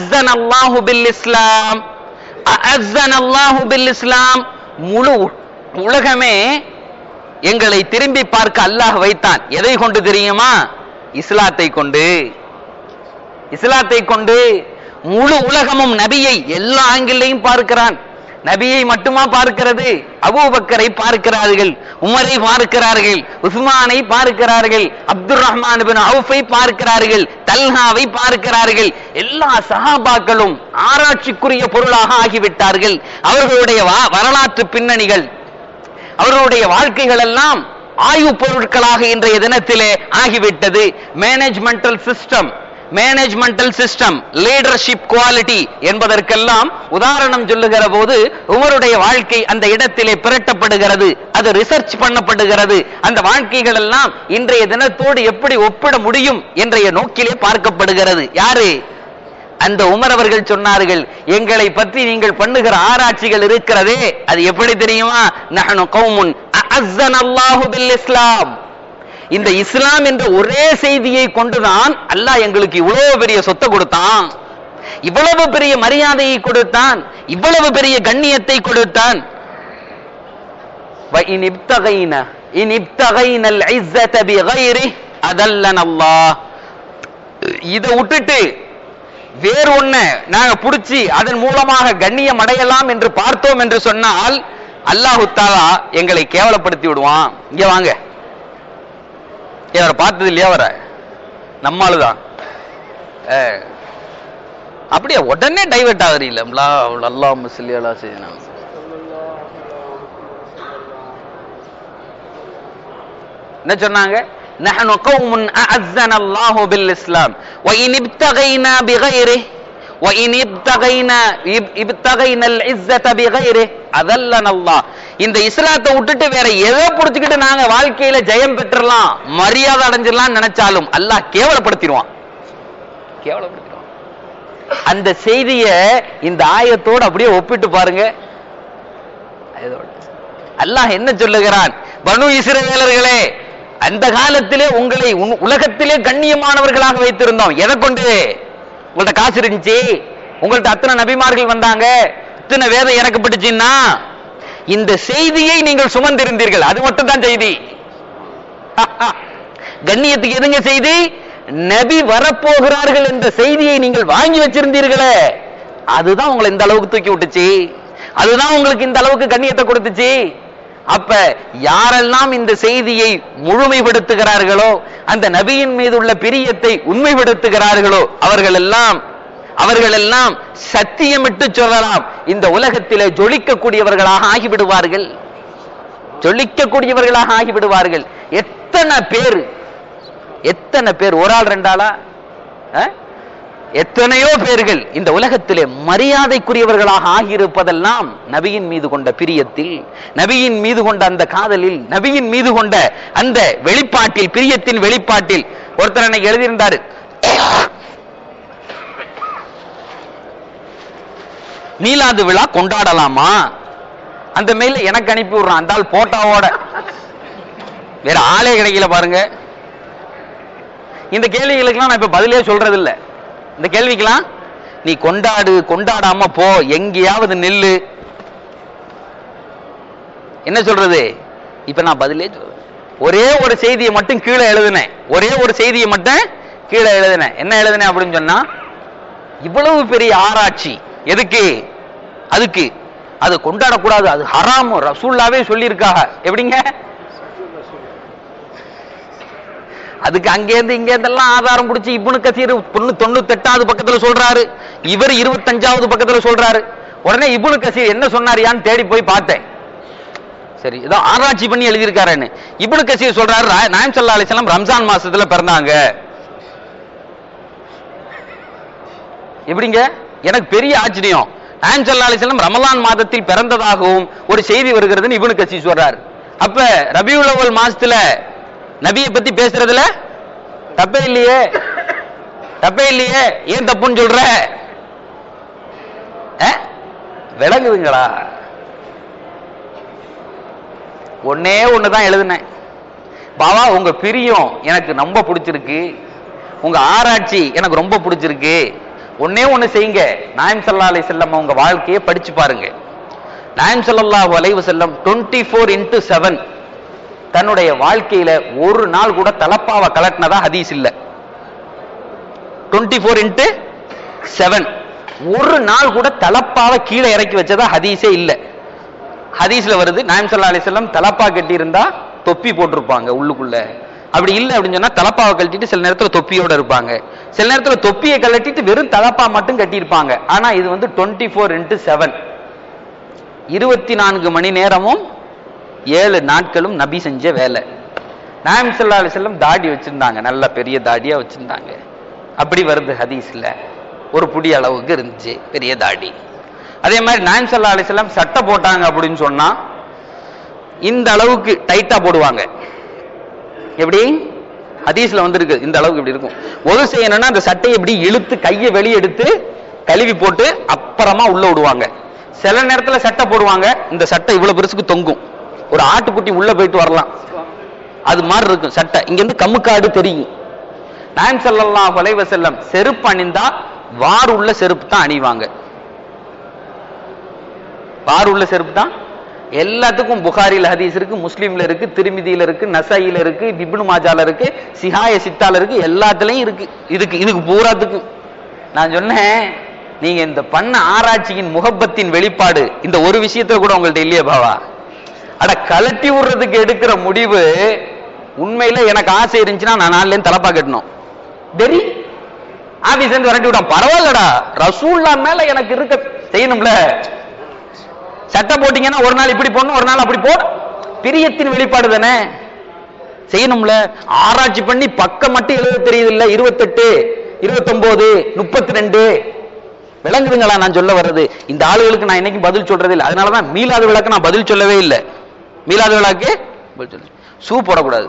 அஅஸ்ஸனல்லாஹு பில் இஸ்லாம், அஅஸ்ஸனல்லாஹு பில் இஸ்லாம், முழு உலகமே எங்களை திரும்பி பார்க்க அல்லாஹ் வைத்தான். எதை கொண்டு தெரியுமா? இஸ்லாத்தை கொண்டு. இஸ்லாத்தை கொண்டு முழு உலகமும் நபியை எல்லா ஆங்கிலையும் பார்க்கிறான். நபியை மட்டுமா பார்க்கிறது? அபூபக்கரை பார்க்கிறார்கள், உமரை பார்க்கிறார்கள், உஸ்மானை பார்க்கிறார்கள், அப்துல் ரஹ்மான் பின் அவுஃபை பார்க்கிறார்கள், தல்ஹாவை பார்க்கிறார்கள். எல்லா சஹாபாக்களும் ஆராய்ச்சிக்குரிய பொருளாக ஆகிவிட்டார்கள். அவர்களுடைய வரலாற்று பின்னணிகள், அவர்களுடைய வாழ்க்கைகள் எல்லாம் ஆய்வு பொருட்களாக இன்றைய தினத்திலே ஆகிவிட்டது. Managemental system, managemental system, leadership quality என்பதற்கெல்லாம் உதாரணம் சொல்லுகிற போது உமருடைய வாழ்க்கை அந்த இடத்திலே பிரட்டப்படுகிறது, அது ரிசர்ச் பண்ணப்படுகிறது. அந்த வாழ்க்கைகள் எல்லாம் இன்றைய தினத்தோடு எப்படி ஒப்பிட முடியும் என்ற நோக்கிலே பார்க்கப்படுகிறது. யாரு? அந்த உமர் அவர்கள் சொன்னார்கள், எங்களை பற்றி நீங்கள் பண்ணுகிற ஆராய்ச்சிகள் இருக்கிறதே அது எப்படி தெரியுமா? நஹ்னு கௌமுன் அஅஸ்ஸனல்லாஹு பில் இஸ்லாம். இந்த இஸ்லாம் என்ற ஒரே செய்தியை கொண்டுதான் அல்லாஹ் எங்களுக்கு இவ்வளவு பெரிய சொத்தை கொடுத்தான், இவ்வளவு பெரிய மரியாதையை கொடுத்தான், இவ்வளவு பெரிய கண்ணியத்தை கொடுத்தான். وَإِنِ ابْتَغَيْنَا إِنِ ابْتَغَيْنَا الْعِزَّةَ بِغَيْرِهِ أَذَلَّنَا اللَّهُ. இதை விட்டுட்டு வேறு ஒண்ணு நாங்க புடிச்சு அதன் மூலமாக கண்ணியம் அடையலாம் என்று பார்த்தோம் என்று சொன்னால் அல்லாஹ் தஆலா எங்களை கேவலப்படுத்தி விடுவான். இங்க வாங்க, அவரை பார்த்தது இல்லையா? வர நம்மாலுதான் அப்படியே உடனே டைவர்ட் ஆகுறீல்ல. அல்லாஹ் முஸ்ஸல்லி அலா சய்யிதினா. என்ன சொன்னாங்க? நஹ்னு கௌமுன் அஅஸ்ஸனா அல்லாஹு பில் இஸ்லாம் வ இன் இப்தகைனா பிகைரிஹி வ இன் இப்தகைனா இப்தகைனா அல் இஸ்ஸத பிகைரிஹி அதல்லனா அல்லாஹ். இந்த இஸ்லாத்தை விட்டுட்டு வேற எதை புடிச்சுக்கிட்டு நாங்க வாழ்க்கையில ஜெயம் பெற்றலாம், மரியாதை அடைஞ்சிடலாம் நினைச்சாலும் அல்லாஹ் கேவலப்படுத்திடுவான், கேவலப்படுத்திடுவான். அந்த செய்திய இந்த ஆயத்தோடு அப்படியே ஒப்பிட்டு பாருங்க. அல்லாஹ் என்ன சொல்லுகிறான்? பனு இஸ்ரவேலர்களே, அந்த காலத்திலே உங்களை உலகத்திலே கண்ணியமானவர்களாக வைத்திருந்தோம். எதை கொண்டு? உங்கள்ட்ட காசு இருந்துச்சு, உங்கள்ட்ட அத்தனை நபிமார்கள் வந்தாங்க, இத்தனை வேதம் இறக்கப்பட்டுச்சுன்னா இந்த செய்தியை நீங்கள் சுமந்திருந்தீர்கள். அது மட்டும் தான் செய்தி. கண்ணியத்துக்கு எதுங்க செய்தி? நபி வரப்போகிறார்கள் என்ற செய்தியை நீங்கள் வாங்கி வச்சிருந்தீர்களே, அதுதான் உங்களை இந்த அளவுக்கு தூக்கி விட்டுச்சு, அதுதான் உங்களுக்கு இந்த அளவுக்கு கண்ணியத்தை கொடுத்துச்சு. அப்ப யாரெல்லாம் இந்த செய்தியை முழுமைப்படுத்துகிறார்களோ, அந்த நபியின் மீது உள்ள பிரியத்தை உண்மைப்படுத்துகிறார்களோ, அவர்கள் எல்லாம் அவர்கள் எல்லாம் சத்தியமிட்டு சொல்லலாம், இந்த உலகத்திலே ஜொலிக்கக்கூடியவர்களாக ஆகிவிடுவார்கள், ஜொலிக்கக்கூடியவர்களாக ஆகிவிடுவார்கள். எத்தனை பேர், எத்தனை பேர், ஒரு ஆள் ரெண்டாளா, எத்தனையோ பேர்கள் இந்த உலகத்திலே மரியாதைக்குரியவர்களாக ஆகியிருப்பதெல்லாம் நபியின் மீது கொண்ட பிரியத்தில், நபியின் மீது கொண்ட அந்த காதலில், நபியின் மீது கொண்ட அந்த வெளிப்பாட்டில், பிரியத்தின் வெளிப்பாட்டில். ஒருத்தர் அன்னைக்கு எழுதியிருந்தாரு, மீலாது விழா கொண்டாடலாமா? அந்த மெயில எனக்கு அனுப்பி விடுறான், அந்த ஆள் போட்டாவோட, வேற ஆளே கிடைக்கல பாருங்க. இந்த கேள்விகளுக்கெல்லாம் நான் இப்ப பதிலே சொல்றது இல்லை. இந்த கேள்விக்கெல்லாம் நீ கொண்டாடு, கொண்டாடாம போ, எங்கேயாவது நெல்லு, என்ன சொல்றது? இப்ப நான் பதிலே சொல்றேன். ஒரே ஒரு செய்தியை மட்டும் கீழே எழுதினேன், ஒரே ஒரு செய்தியை மட்டும் கீழே எழுதினேன். என்ன எழுதினேன் அப்படின்னு சொன்னா, இவ்வளவு பெரிய ஆராய்ச்சி எதுக்கு? அதுக்கு அது கொண்டாடக்கூடாது, அது ஹராம், ரசூலுல்லாவே சொல்லியிருக்காங்க. எப்படிங்க? அதுக்கு அங்கேருந்து இங்கேருந்தெல்லாம் ஆதாரம் பிடிச்சி இப்னு கசீர் தொண்ணூத்தி எட்டாவது பக்கத்துல சொல்றாரு, இவர் இருபத்தஞ்சாவது பக்கத்துல சொல்றாரு. உடனே இப்னு கசீர் என்ன சொன்னாரியான்னு தேடி போய் பார்த்தேன். சரி, ஏதோ ஆராய்ச்சி பண்ணி எழுதியிருக்காருன்னு. இப்னு கசீர் சொல்றாரு, நாயகம் ஸல்லல்லாஹு அலைஹி வஸல்லம் ரம்ஜான் மாசத்துல பிறந்தாங்க. எப்படிங்க? எனக்கு பெரிய ஆச்சரியம். நாயகம் ஸல்லல்லாஹு அலைஹி வஸல்லம் ரமலான் மாதத்தில் பிறந்ததாகவும் ஒரு செய்தி வருகிறதுன்னு இப்னு கசீர் சொல்றாரு. அப்ப ரபியுல் அவ்வல் மாசத்துல நபியை பத்தி பேசுறதுல தப்பே இல்லையே, தப்பே இல்லையே, ஏன் தப்புன்னு சொல்ற? விளங்குதுங்களா? ஒன்னே ஒண்ணுதான் எழுதுனேன், பாவா உங்க பிரியம் எனக்கு ரொம்ப பிடிச்சிருக்கு, உங்க ஆராய்ச்சி எனக்கு ரொம்ப பிடிச்சிருக்கு, ஒன்னே ஒண்ணு செய்யுங்க, நாயகம் ஸல்லல்லாஹு அலைஹி வஸல்லம் உங்க வாழ்க்கையை படிச்சு பாருங்க. நாயகம் ஸல்லல்லாஹு அலைஹி வஸல்லம் டுவெண்ட்டி ஃபோர் இன்டு செவன் தன்னுடைய வாழ்க்கையில ஒரு நாள் கூட தலப்பாவை கலட்டினதா ஹதீஸ் இல்ல. டுவெண்ட்டி ஃபோர் இன்டு செவன் ஒரு நாள் கூட தலப்பாவை கீழே இறக்கி வச்சதா ஹதீஸே இல்ல. ஹதீஸ்ல வருது நாயகம் ஸல்லல்லாஹு அலைஹி வஸல்லம் தலப்பா கட்டி இருந்தா தொப்பி போட்டிருப்பாங்க உள்ளுக்குள்ள. அப்படி இல்லை அப்படின்னு சொன்னா தலப்பாவை கழட்டிட்டு சில நேரத்துல தொப்பியோட இருப்பாங்க, சில நேரத்துல தொப்பியை கழட்டிட்டு வெறும் தலப்பா மட்டும் கட்டியிருப்பாங்க. ஆனா இது வந்து டுவெண்ட்டி ஃபோர் இன்டு செவன் இருபத்தி நான்கு மணி நேரமும் ஏழு நாட்களும் நபி செஞ்ச வேலை. நாயகம் ஸல்லல்லாஹு அலைஹி வஸல்லம் தாடி வச்சிருந்தாங்க, நல்ல பெரிய தாடியா வச்சிருந்தாங்க. அப்படி வருது ஹதீஸ்ல, ஒரு புடி அளவுக்கு இருந்துச்சு பெரிய தாடி. அதே மாதிரி நாயகம் ஸல்லல்லாஹு அலைஹி வஸல்லம் சட்டை போட்டாங்க அப்படின்னு சொன்னா இந்த அளவுக்கு டைட்டா போடுவாங்க. எப்படி ஹதீஸ்ல வந்திருக்கு, இந்த அளவுக்கு இப்படி இருக்கும். ஒது செய்யணும்னா அந்த சட்டையை இப்படி இழுத்து கையை வெளியே எடுத்து கழுவி போட்டு அப்புறமா உள்ள விடுவாங்க. சில நேரத்துல சட்டை போடுவாங்க, இந்த சட்டை இவ்வளவு பெருசுக்கு தொங்கும், ஒரு ஆட்டுக்குட்டி உள்ள போயிட்டு வரலாம், அது மாதிரி இருக்கும் சட்டை. இங்க இருந்து கம்முக்காடு தெரியும். நாயகம் ஸல்லல்லாஹு அலைஹி வஸல்லம் செருப்பு அணிந்தா வார் உள்ள செருப்பு தான் அணிவாங்க. வார் உள்ள செருப்பு தான். எல்லாத்துக்கும் புகாரில ஹதீஸ் இருக்கு, முஸ்லீம்ல இருக்கு, திருமிதியில இருக்கு, நசையில இருக்கு, இப்னு மாஜால இருக்கு, சிஹாய சித்தால இருக்கு, எல்லாத்துலயும் இருக்கு. இதுக்கு இதுக்கு பூராத்துக்கும் நான் சொன்னேன், நீங்க இந்த பண்ண ஆராய்ச்சியின் முகப்பத்தின் வெளிப்பாடு இந்த ஒரு விஷயத்துல கூட உங்கள்ட்ட இல்லையே பாவா. அட கலட்டி விடுறதுக்கு எடுக்கிற முடிவு உண்மையில எனக்கு ஆசை இருந்துச்சுன்னா நான் நாலுல தலப்பா கட்டணும். டெரி ஆபீஸ் இருந்து வரட்டி விட்டான், பரவாயில்லடா ரசூல்லா மேல எனக்கு இருக்க செய்யணும்ல. சட்டை போட்டீங்கன்னா ஒரு நாள் இப்படி போடணும், ஒரு நாள் அப்படி போட, பிரியத்தின் வெளிப்பாடு தானே, செய்யணும்ல. ஆராய்ச்சி பண்ணி பக்கம் மட்டும் எழுத தெரியுது இல்ல, இருபத்தெட்டு இருபத்தி ஒன்பது முப்பத்தி ரெண்டு விளங்குதுங்களா நான் சொல்ல வர்றது? இந்த ஆளுகளுக்கு நான் இன்னைக்கு பதில் சொல்றது இல்லை. அதனாலதான் மீளாத விளக்கு நான் பதில் சொல்லவே இல்லை. மீளாத விளக்கு ஷூ போடக்கூடாது,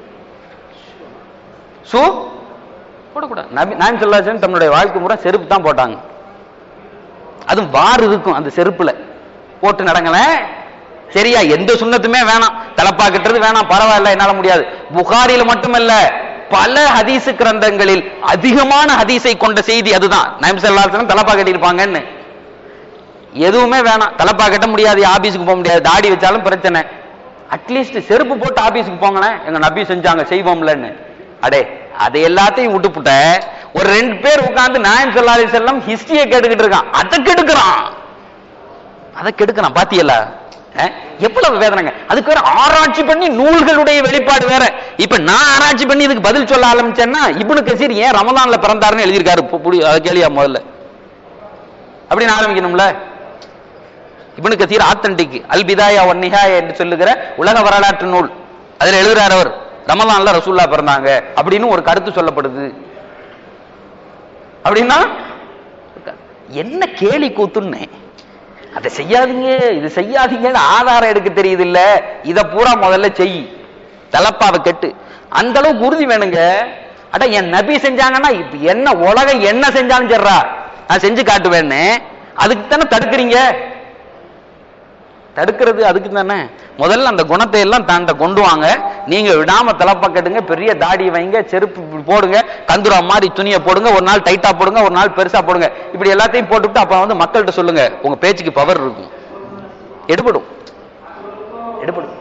ஷூ போடக்கூடாது. நாயகம் ஸல்லல்லாஹு அலைஹி வஸல்லம் தன்னுடைய வாழ்க்கை முறை செருப்பு தான் போட்டாங்க. அதுவும் வார் இருக்கும் அந்த செருப்புல, போட்டு நடங்கல. சரியா, எந்த சுண்ணத்துமே வேணாம், தலப்பா கட்டுறது வேணாம், பரவாயில்ல என்னால முடியாது. புகாரில மட்டுமல்ல பல ஹதீஸ் கிரந்தங்களில் அதிகமான ஹதீஸை கொண்ட செய்தி அதுதான். நாயகம் ஸல்லல்லாஹு அலைஹி வஸல்லம் தலப்பா கட்டியிருப்பாங்கன்னு. எதுவுமே வேணாம், தலப்பா கட்ட முடியாது, ஆபீஸுக்கு போக முடியாது, தாடி வச்சாலும் பிரச்சனை, அட்லீஸ்ட் செருப்பு போட்டு ஆபீஸுக்கு போங்களேன், எங்க நபி செஞ்சாங்க செய்வோம்லன்னு. அடே அதை எல்லாத்தையும் விட்டுப்புட்ட ஒரு ரெண்டு பேர் உட்கார்ந்து நாயகம் ஸல்லல்லாஹு அலைஹி வஸல்லம் ஹிஸ்டரியை கேட்டுக்கிட்டு இருக்கான், அதை கெடுக்கிறான், அதை கெடுக்கிறான். பாத்தியல்ல எவ்வளவு வேதனைங்க. அதுக்கு வேற ஆராய்ச்சி பண்ணி நூல்களுடைய வெளிப்பாடு வேற. இப்ப நான் ஆராய்ச்சி பண்ணி இதுக்கு பதில் சொல்ல ஆரம்பிச்சேன்னா இப்னு கசீர் ஏன் ரமலான்ல பிறந்தாருன்னு எழுதியிருக்காரு, அதை கேளியா முதல்ல. அப்படின்னு ஆரம்பிக்கணும்ல. இப்னு கசீர் ஆத்தன்டிக் அல் பிதாயா வன் நிஹாயா என்று சொல்லுகிற உலக வரலாற்று நூல், அதுல எழுதுறார் அவர் ரமலான்ல ரசூல்லா பிறந்தாங்க அப்படின்னு ஒரு கருத்து சொல்லப்படுது. அப்படின்னா என்ன கேலி கூத்துன்னு, அதை செய்யாதீங்க இது செய்யாதீங்கன்னு ஆதாரம் எடுக்க தெரியுது இல்ல, இத பூரா முதல்ல செய், தலப்பாவை கெட்டு. அந்த அளவுக்கு உறுதி வேணுங்க. அட என் நபி செஞ்சாங்கன்னா இப்ப என்ன உலகம் என்ன செஞ்சாலும் சரிடா நான் செஞ்சு காட்டுவேன்னு, அதுக்கு தானே தடுக்கிறீங்க. தடுக்கிறது அதுக்கு தானே. முதல்ல அந்த குணத்தை எல்லாம் தாண்ட கொண்டு வாங்க. நீங்க விடாம தலப்பா கட்டுங்க, பெரிய தாடி வைங்க, செருப்பு போடுங்க, கந்துரா மாதிரி துணியை போடுங்க, ஒரு நாள் டைட்டா போடுங்க, ஒரு நாள் பெருசா போடுங்க, இப்படி எல்லாத்தையும் போட்டுவிட்டு அப்ப வந்து மக்கள்கிட்ட சொல்லுங்க, உங்க பேச்சுக்கு பவர் இருக்கும். எடுபடும் எடுபடும்.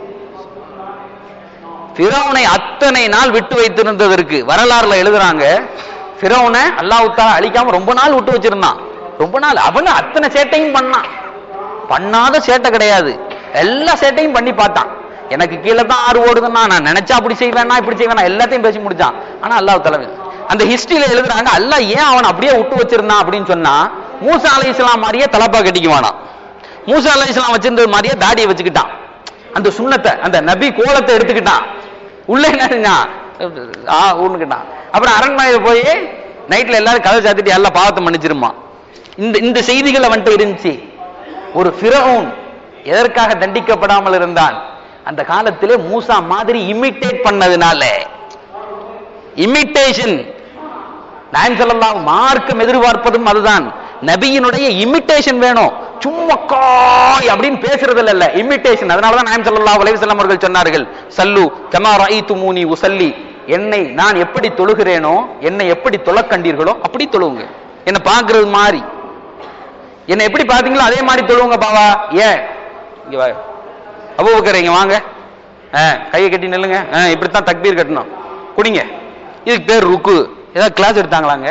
ஃபிரௌனை அத்தனை நாள் விட்டு வைத்திருந்ததற்கு வரலாறுல எழுதுறாங்க, ஃபிரௌனை அல்லாஹ் தஆலா அழிக்காம ரொம்ப நாள் விட்டு வச்சிருந்தான். ரொம்ப நாள் அவனு அத்தனை சேட்டையும் பண்ணான், பண்ணாத சேட்டை கிடையாது, எல்லா சேட்டையும் பண்ணி பார்த்தான். எனக்கு கீழே தான் ஆறு ஓடுதுன்னா நான் நினைச்சா அப்படி செய்வேன்னா இப்படி செய்வேனா எல்லாத்தையும் பேசி முடிச்சான். ஆனா அல்லாஹ் தஆலா அந்த ஹிஸ்டரியில எழுதுறாங்க, அல்லாஹ் ஏன் அவன் அப்படியே விட்டு வச்சிருந்தான் அப்படின்னு சொன்னா, மூசா அலைஹிஸ்ஸலாம் மாதிரியே தலப்பா கட்டிக்குவானா, மூசா அலைஹிஸ்ஸலாம் வச்சிருந்தது மாதிரியே தாடியை வச்சுக்கிட்டான், அந்த சுண்ணத்தை அந்த நபி கோலத்தை எடுத்துக்கிட்டான், உள்ள என்ன செஞ்சான் ஊன்னுக்கிட்டான். அப்புறம் அரண்மனையில போய் நைட்ல எல்லாரும் கதை சாத்திட்டு எல்லா பாவத்தை மன்னிச்சிருமா. இந்த இந்த செய்திகள் அவன்கிட்ட இருந்துச்சு. ஒரு ஃபிரௌன் எதற்காக தண்டிக்கப்படாமல் இருந்தான்? அந்த காலத்திலே மூசா மாதிரி இமிட்டேட் பண்ணதுனால. இமிட்டேஷன் நாயகம் ஸல்லல்லாஹு மார்க்கம் எதிர்பார்ப்பதும் அதுதான். நபியினுடைய இமிட்டேஷன் வேணும், சும்மா காய் அப்படின்னு பேசுறது இல்ல, இமிட்டேஷன். அதனாலதான் நாயகம் ஸல்லல்லாஹு அலைஹி வஸல்லம் அவர்கள் சொன்னார்கள், சல்லு கமா ரஅய்துமூனி உஸல்லி, என்னை நான் எப்படி தொழுகிறேனோ, என்னை எப்படி தொழக் கண்டீர்களோ அப்படி தொழுவுங்க, என்ன பாக்குறது மாதிரி, என்ன எப்படி பாத்தீங்களோ அதே மாதிரி தொழுவுங்க பாவா. ஏன் இங்க வா அபூபக்கர் இங்க வாங்க, கையை கட்டி நில்லுங்க, இப்படித்தான் தக்பீர் கட்டணும், குடிங்க. இதுக்கு பேர் ருக்கு. ஏதாவது கிளாஸ் எடுத்தாங்களாங்க?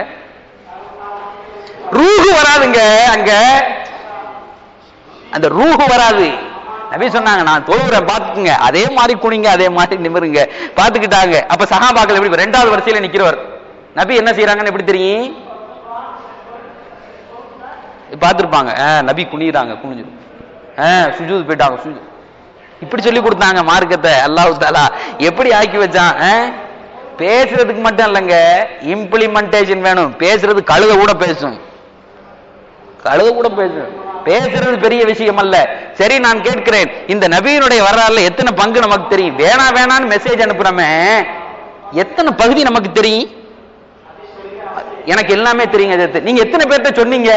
ரூஹு வராதுங்க அங்க, அந்த ரூஹு வராது. நபி சொன்னாங்க நான் தொழுகிறேன் பாத்துக்குங்க, அதே மாதிரி குனிங்க, அதே மாதிரி நிமிருங்க, பாத்துக்கிட்டாங்க. அப்ப சஹாபாக்கள் எப்படி ரெண்டாவது வரிசையில நிக்கிறவர் நபி என்ன செய்யறாங்கன்னு எப்படி தெரியும்? பார்த்திருப்பாங்க. நபி குனிறாங்க, குனிஞ்சிரும், சுஜூத் போயிட்டாங்க, சுஜூத். இப்படி சொல்லி கொடுத்தாங்க மார்க்கத்தை. அல்லாஹ் தஆலா எப்படி ஆக்கி வச்சான். பேசுறதுக்கு மட்டும் இல்லைங்க, இம்ப்ளிமெண்டேஷன் வேணும். பேசுறது கழுத கூட பேசும், கழுத கூட பேசும். பேசுறது பெரிய விஷயம் அல்ல. சரி, நான் கேட்கிறேன், இந்த நபியினுடைய வரலாறுல எத்தனை பங்கு நமக்கு தெரியும்? வேணா வேணான்னு மெசேஜ் அனுப்புறமே, எத்தனை பகுதி நமக்கு தெரியும்? எனக்கு எல்லாமே தெரியுங்க. நீங்க எத்தனை பேர்ட்ட சொன்னீங்க?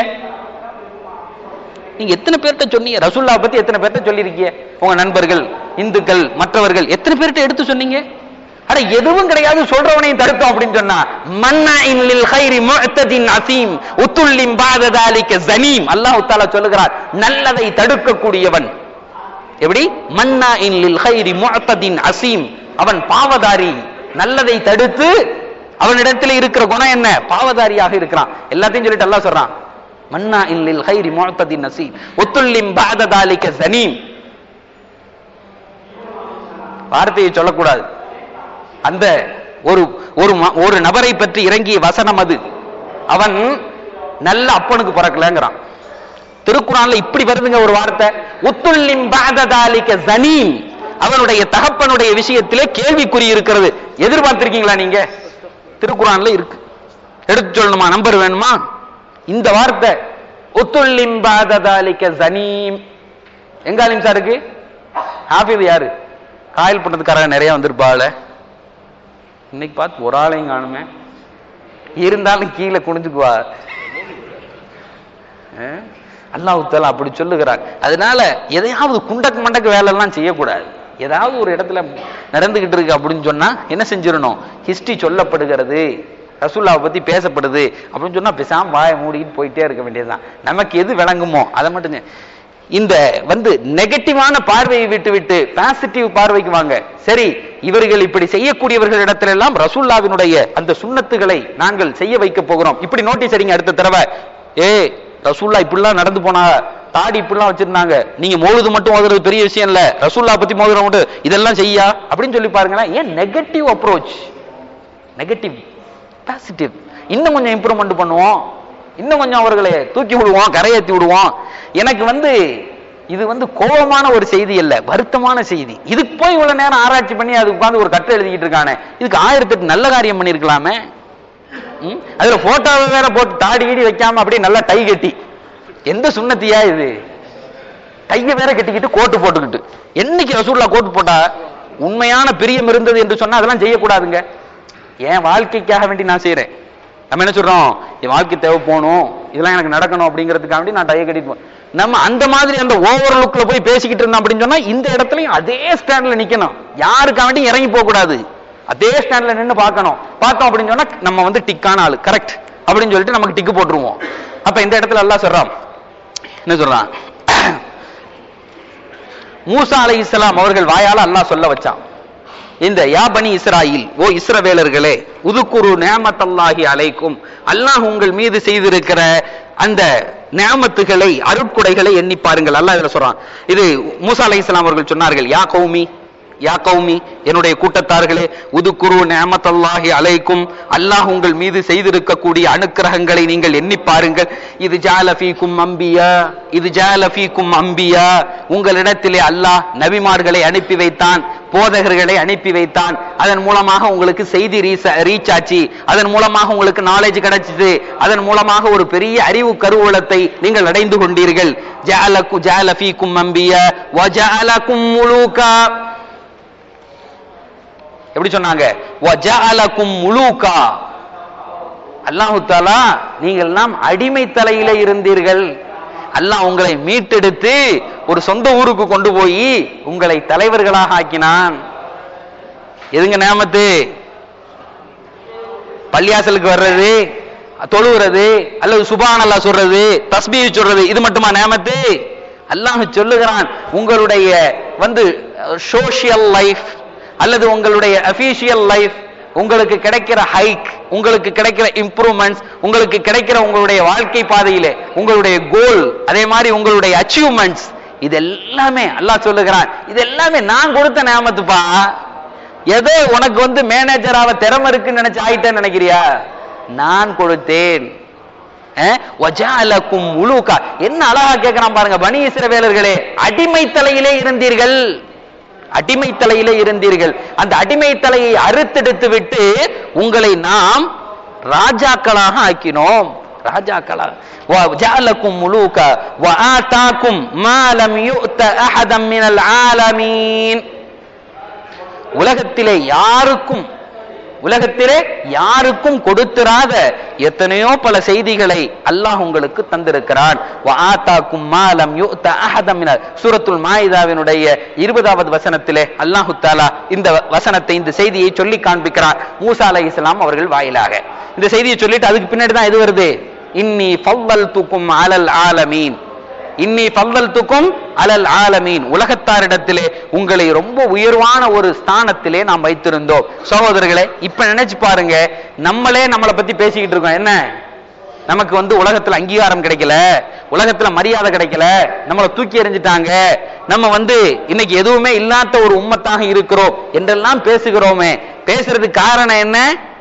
நீங்க எத்தனை பேர்ட்ட சொன்னீங்க? ரசூலுல்லாஹ் பத்தி எத்தனை பேர்ட்ட சொல்லிருக்கீங்க? உங்க நண்பர்கள், இந்துக்கள், மற்றவர்கள் எத்தனை பேர்ட்ட எடுத்து சொன்னீங்க? அட எதுவும் கிடையாது, சொல்றவனையும் தடுத்தோம் அப்படின்னு சொன்னா மன்னாஇன் லில் கைரி முஅ்ததின் அஸீம் உத்துல்லிம் பஅத ذلك ஸனீம். அல்லாஹ் தஆலா சொல்லுகிறார், நல்லதை தடுக்க கூடியவன். எப்படி? மன்னாஇன் லில் கைரி முஅ்ததின் அஸீம், அவன் பாவதாரி. நல்லதை தடுத்து அவனிடத்தில் இருக்கிற குணம் என்ன? பாவதாரியாக இருக்கிறான். எல்லாத்தையும் சொல்லிட்டு அல்லாஹ் சொல்றான், மன்னாஇன் லில் கைரி முஅ்ததின் அஸீம் உத்துல்லிம் பஅத ذلك ஸனீம். வார்த்தையை சொல்லக்கூடாது. அந்த ஒரு ஒரு நபரை பற்றி இறங்கிய வசனம் அது. அவன் நல்ல அப்பனுக்கு பிறக்கலங்கிறான். திருக்குறான்ல இப்படி வருதுங்க ஒரு வார்த்தை, உத்துல்லிம் பஅத ذلك ஸனீம். அவனுடைய தகப்பனுடைய விஷயத்திலே கேள்விக்குறி இருக்கிறது. எதிர்பார்த்திருக்கீங்களா நீங்க? திருக்குறான்ல இருக்கு. எடுத்து சொல்லணுமா? நம்பர் வேணுமா? இந்த வார்த்தை உத்துல்லிம் பஅத ذلك ஸனீம். எங்க ஆலிம் சாருக்கு? ஹாஃபிஸ் யாரு? காயல் பண்ணதுக்காரங்க நிறைய வந்திருப்பாள். இன்னைக்கு பார்த்து ஒரு ஆளையும் காணுமே. இருந்தாலும் கீழே குனிஞ்சுக்குவா. அல்லாஹ் தஆலா அப்படி சொல்லுகிறார். அதனால எதையாவது குண்டக்கு மண்டக்கு வேலை எல்லாம் செய்யக்கூடாது. ஏதாவது ஒரு இடத்துல நடந்துகிட்டு இருக்கு அப்படின்னு சொன்னா என்ன செஞ்சிடணும்? ஹிஸ்டரி சொல்லப்படுகிறது, ரசூலுல்லாஹ் பத்தி பேசப்படுது அப்படின்னு சொன்னா பேசாம வாயை மூடிட்டு போயிட்டே இருக்க வேண்டியதுதான். நமக்கு எது விளங்குமோ அதை மட்டும். இந்த வந்து நெகட்டிவான பார்வையை விட்டு விட்டு பாசிட்டிவ் பார்வைக்கு வாங்க. சரி, இவர்கள் இப்படி செய்யக்கூடியவர்கள் இடத்துல எல்லாம் ரசூலுல்லாஹ்வினுடைய அந்த சுன்னத்துகளை நாங்கள் செய்ய வைக்க போகிறோம். இப்படி நோட்டீஸ் அடிங்க அடுத்த தடவை. ஏ ரசூலுல்லாஹ் இப்படிலாம் நடந்து போனா, தாடி இப்படிலாம் வச்சிருந்தாங்க, நீங்க மௌலிது மட்டும் ஓதுறது பெரிய விஷயம் இல்ல, ரசூலுல்லாஹ் பத்தி மௌலிது மட்டும் இதெல்லாம் செய்யா அப்படின்னு சொல்லி பாருங்களேன். ஏன் நெகட்டிவ் அப்ரோச்? Negative, positive. இன்னும் கொஞ்சம் இம்ப்ரூவ்மெண்ட் பண்ணுவோம், இன்னும் கொஞ்சம் அவர்களை தூக்கி விடுவோம், கரையேற்றி விடுவோம். எனக்கு வந்து இது வந்து கோபமான ஒரு செய்தி அல்ல, வருத்தமான செய்தி. இதுக்கு போய் இவ்வளவு நேரம் ஆராய்ச்சி பண்ணி அதுக்கு உட்காந்து ஒரு கட்டுரை எழுதிக்கிட்டு இருக்கானே, இதுக்கு ஆயிரத்தி எட்டு நல்ல காரியம் பண்ணிருக்கலாமே. அதுல போட்டோவை வேற போட்டு தாடி கீடி வைக்காம அப்படியே நல்லா டை கட்டி, எந்த சுன்னத்தியா இது? கையை வேற கட்டிக்கிட்டு கோட்டு போட்டுக்கிட்டு. என்னைக்கு ரசூலுல்லாஹ் கோட்டு போட்டா உண்மையான பிரியம் இருந்தது என்று சொன்னா அதெல்லாம் செய்யக்கூடாதுங்க. என் வாழ்க்கைக்காக வேண்டி நான் செய்யறேன். நம்ம என்ன சொல்றோம்? என் வாழ்க்கை தேவை போகணும், இதெல்லாம் எனக்கு நடக்கணும் அப்படிங்கிறதுக்காக வேண்டி நான் டைய கட்டிட்டு போறேன். நம்ம அந்த மாதிரி அந்த ஓவர் லுக்ல போய் பேசிக்கிட்டு இருந்தோம் அப்படின்னு சொன்னா இந்த இடத்துலயும் அதே ஸ்டாண்ட்ல நிக்கணும். யாருக்காக வேண்டி இறங்கி போக கூடாது, அதே ஸ்டாண்ட்ல நின்று பார்க்கணும். பார்த்தோம் அப்படின்னு சொன்னா நம்ம வந்து டிக்கான ஆளு, கரெக்ட் அப்படின்னு சொல்லிட்டு நமக்கு டிக்கு போட்டுருவோம். அப்ப இந்த இடத்துல அல்லாஹ் சொல்றான், என்ன சொல்றான்? மூசா அலைஹிஸ்ஸலாம் அவர்கள் வாயால அல்லாஹ் சொல்ல வச்சான், இந்த யா பனி இஸ்ராயில், ஓ இஸ்ரவேலர்களே, உதுகுரு நிஅமத்தல்லாஹி அலைக்கும், அல்லாஹ் உங்கள் மீது செய்திருக்கிற அந்த நிஅமத்துகளை, அருட்கொடைகளை எண்ணி பாருங்கள். அல்லாஹ் இதுல சொல்றான். இது மூசா அலைஹிஸ்ஸலாம் அவர்கள் சொன்னார்கள், யா கௌமி, யா கௌமி, என்னுடைய கூட்டத்தார்களே, உதுகுரு நிஅமத்தல்லாஹி அலைக்கும், அல்லாஹ் உங்கள் மீது செய்திருக்கக்கூடிய அனுக்கிரகங்களை நீங்கள் எண்ணி பாருங்கள். இது ஜஅல ஃபீக்கும் அம்பியா, இது ஜஅல ஃபீக்கும் அம்பியா, உங்களிடத்திலே அல்லாஹ் நபிமார்களை அனுப்பி வைத்தான், போதகர்களை அனுப்பி வைத்தான். அதன் மூலமாக உங்களுக்கு செய்தி ரீச் ஆச்சு, அதன் மூலமாக உங்களுக்கு நாலேஜ் கிடைச்சது, அதன் மூலமாக ஒரு பெரிய அறிவு கருவூலத்தை நீங்கள் அடைந்து கொண்டீர்கள். ஜஅலகு ஜஅல ஃபீக்கும் அம்பியா வ ஜஅலகும் முலூகா. எப்படி சொன்னாங்க? வஜஅலகும் முலூகா. அல்லாஹ் தஆலா நீங்கள் எல்லாம் அடிமை தலையில இருந்தீர்கள், அல்லாஹ் உங்களை மீட்டெடுத்து ஒரு சொந்த ஊருக்கு கொண்டு போய் உங்களை தலைவர்களாக ஆக்கினான். எதுங்க நியாமத்து? பள்ளியாசலுக்கு வர்றது, தொழுகிறது, அல்லது சுப்ஹானல்லாஹ் சொல்றது, தஸ்பீஹ் சொல்றது, இது மட்டுமா நியாமத்து? அல்லாஹ் சொல்லுகிறான், உங்களுடைய வந்து சோஷியல் லைஃப் அல்லது உங்களுடைய அபிஷியல் லைஃப், உங்களுக்கு கிடைக்கிற ஹைக், உங்களுக்கு கிடைக்கிற இம்ப்ரூவ்மெண்ட்ஸ், உங்களுக்கு கிடைக்கிற உங்களுடைய வாழ்க்கை பாதையிலே உங்களுடைய கோல், அதே மாதிரி உங்களுடைய அச்சீவ்மெண்ட்ஸ், இது எல்லாமே அல்லாஹ் சொல்லுகிறான், இது எல்லாமே நான் கொடுத்த நியாமத்துப்பா. ஏதோ உனக்கு வந்து மேனேஜராவ திறமை இருக்குன்னு நினைச்சு ஆயிட்டேன்னு நினைக்கிறியா? நான் கொடுத்தேன். என்ன அழகா கேட்கிறான் பாருங்க. பனி இஸ்ரவேலர்களே, அடிமை தலையிலே இருந்தீர்கள், அடிமை தலையிலே இருந்தீர்கள். அந்த அடிமை தலையை அறுத்தெடுத்து விட்டு உங்களை நாம் ராஜாக்களாக ஆக்கினோம். ராஜாக்களாக வஜஅலக்கும் முலூகா வஆதாக்கும் மா லம் யுஅத அஹதம் மினல் ஆலமீன். உலகத்திலே யாருக்கும் உலகத்திலே யாருக்கும் கொடுத்திராத எத்தனையோ பல செய்திகளை அல்லாஹ் உங்களுக்கு தந்திருக்கிறான். வஆதாக்கும் மா லம் யுஅத அஹதம் மினல் சூரத்துல் மாயிதாவினுடைய இருபதாவது வசனத்திலே அல்லாஹ் தஆலா இந்த வசனத்தை, இந்த செய்தியை சொல்லி காண்பிக்கிறான் மூசா அலைஹிஸ்ஸலாம் அவர்கள் வாயிலாக. இந்த செய்தியை சொல்லிட்டு அதுக்கு பின்னாடி தான் இது வருது, இன்னி ஃபல்லல்துக்கும் அலல் ஆலமீன், இன்னி ஃபல்லல்துக்கும் அலல் ஆலமீன், உலகத்தாரிடத்திலே உங்களை ரொம்ப உயர்வான ஒரு ஸ்தானத்திலே நாம் வைத்திருந்தோம். சகோதரர்களே, இப்ப நினைச்சு பாருங்க, நம்மளே நம்மளை பத்தி பேசிக்கிட்டு இருக்கோம். என்ன, நமக்கு வந்து உலகத்துல அங்கீகாரம் கிடைக்கல, உலகத்துல மரியாதை கிடைக்கல, நம்மளை தூக்கி எறிஞ்சிட்டாங்க, நம்ம வந்து இன்னைக்கு எதுவுமே இல்லாத ஒரு உம்மத்தாக இருக்கிறோம் என்றெல்லாம் பேசுகிறோமே. பேசுறதுக்கு காரணம் என்ன?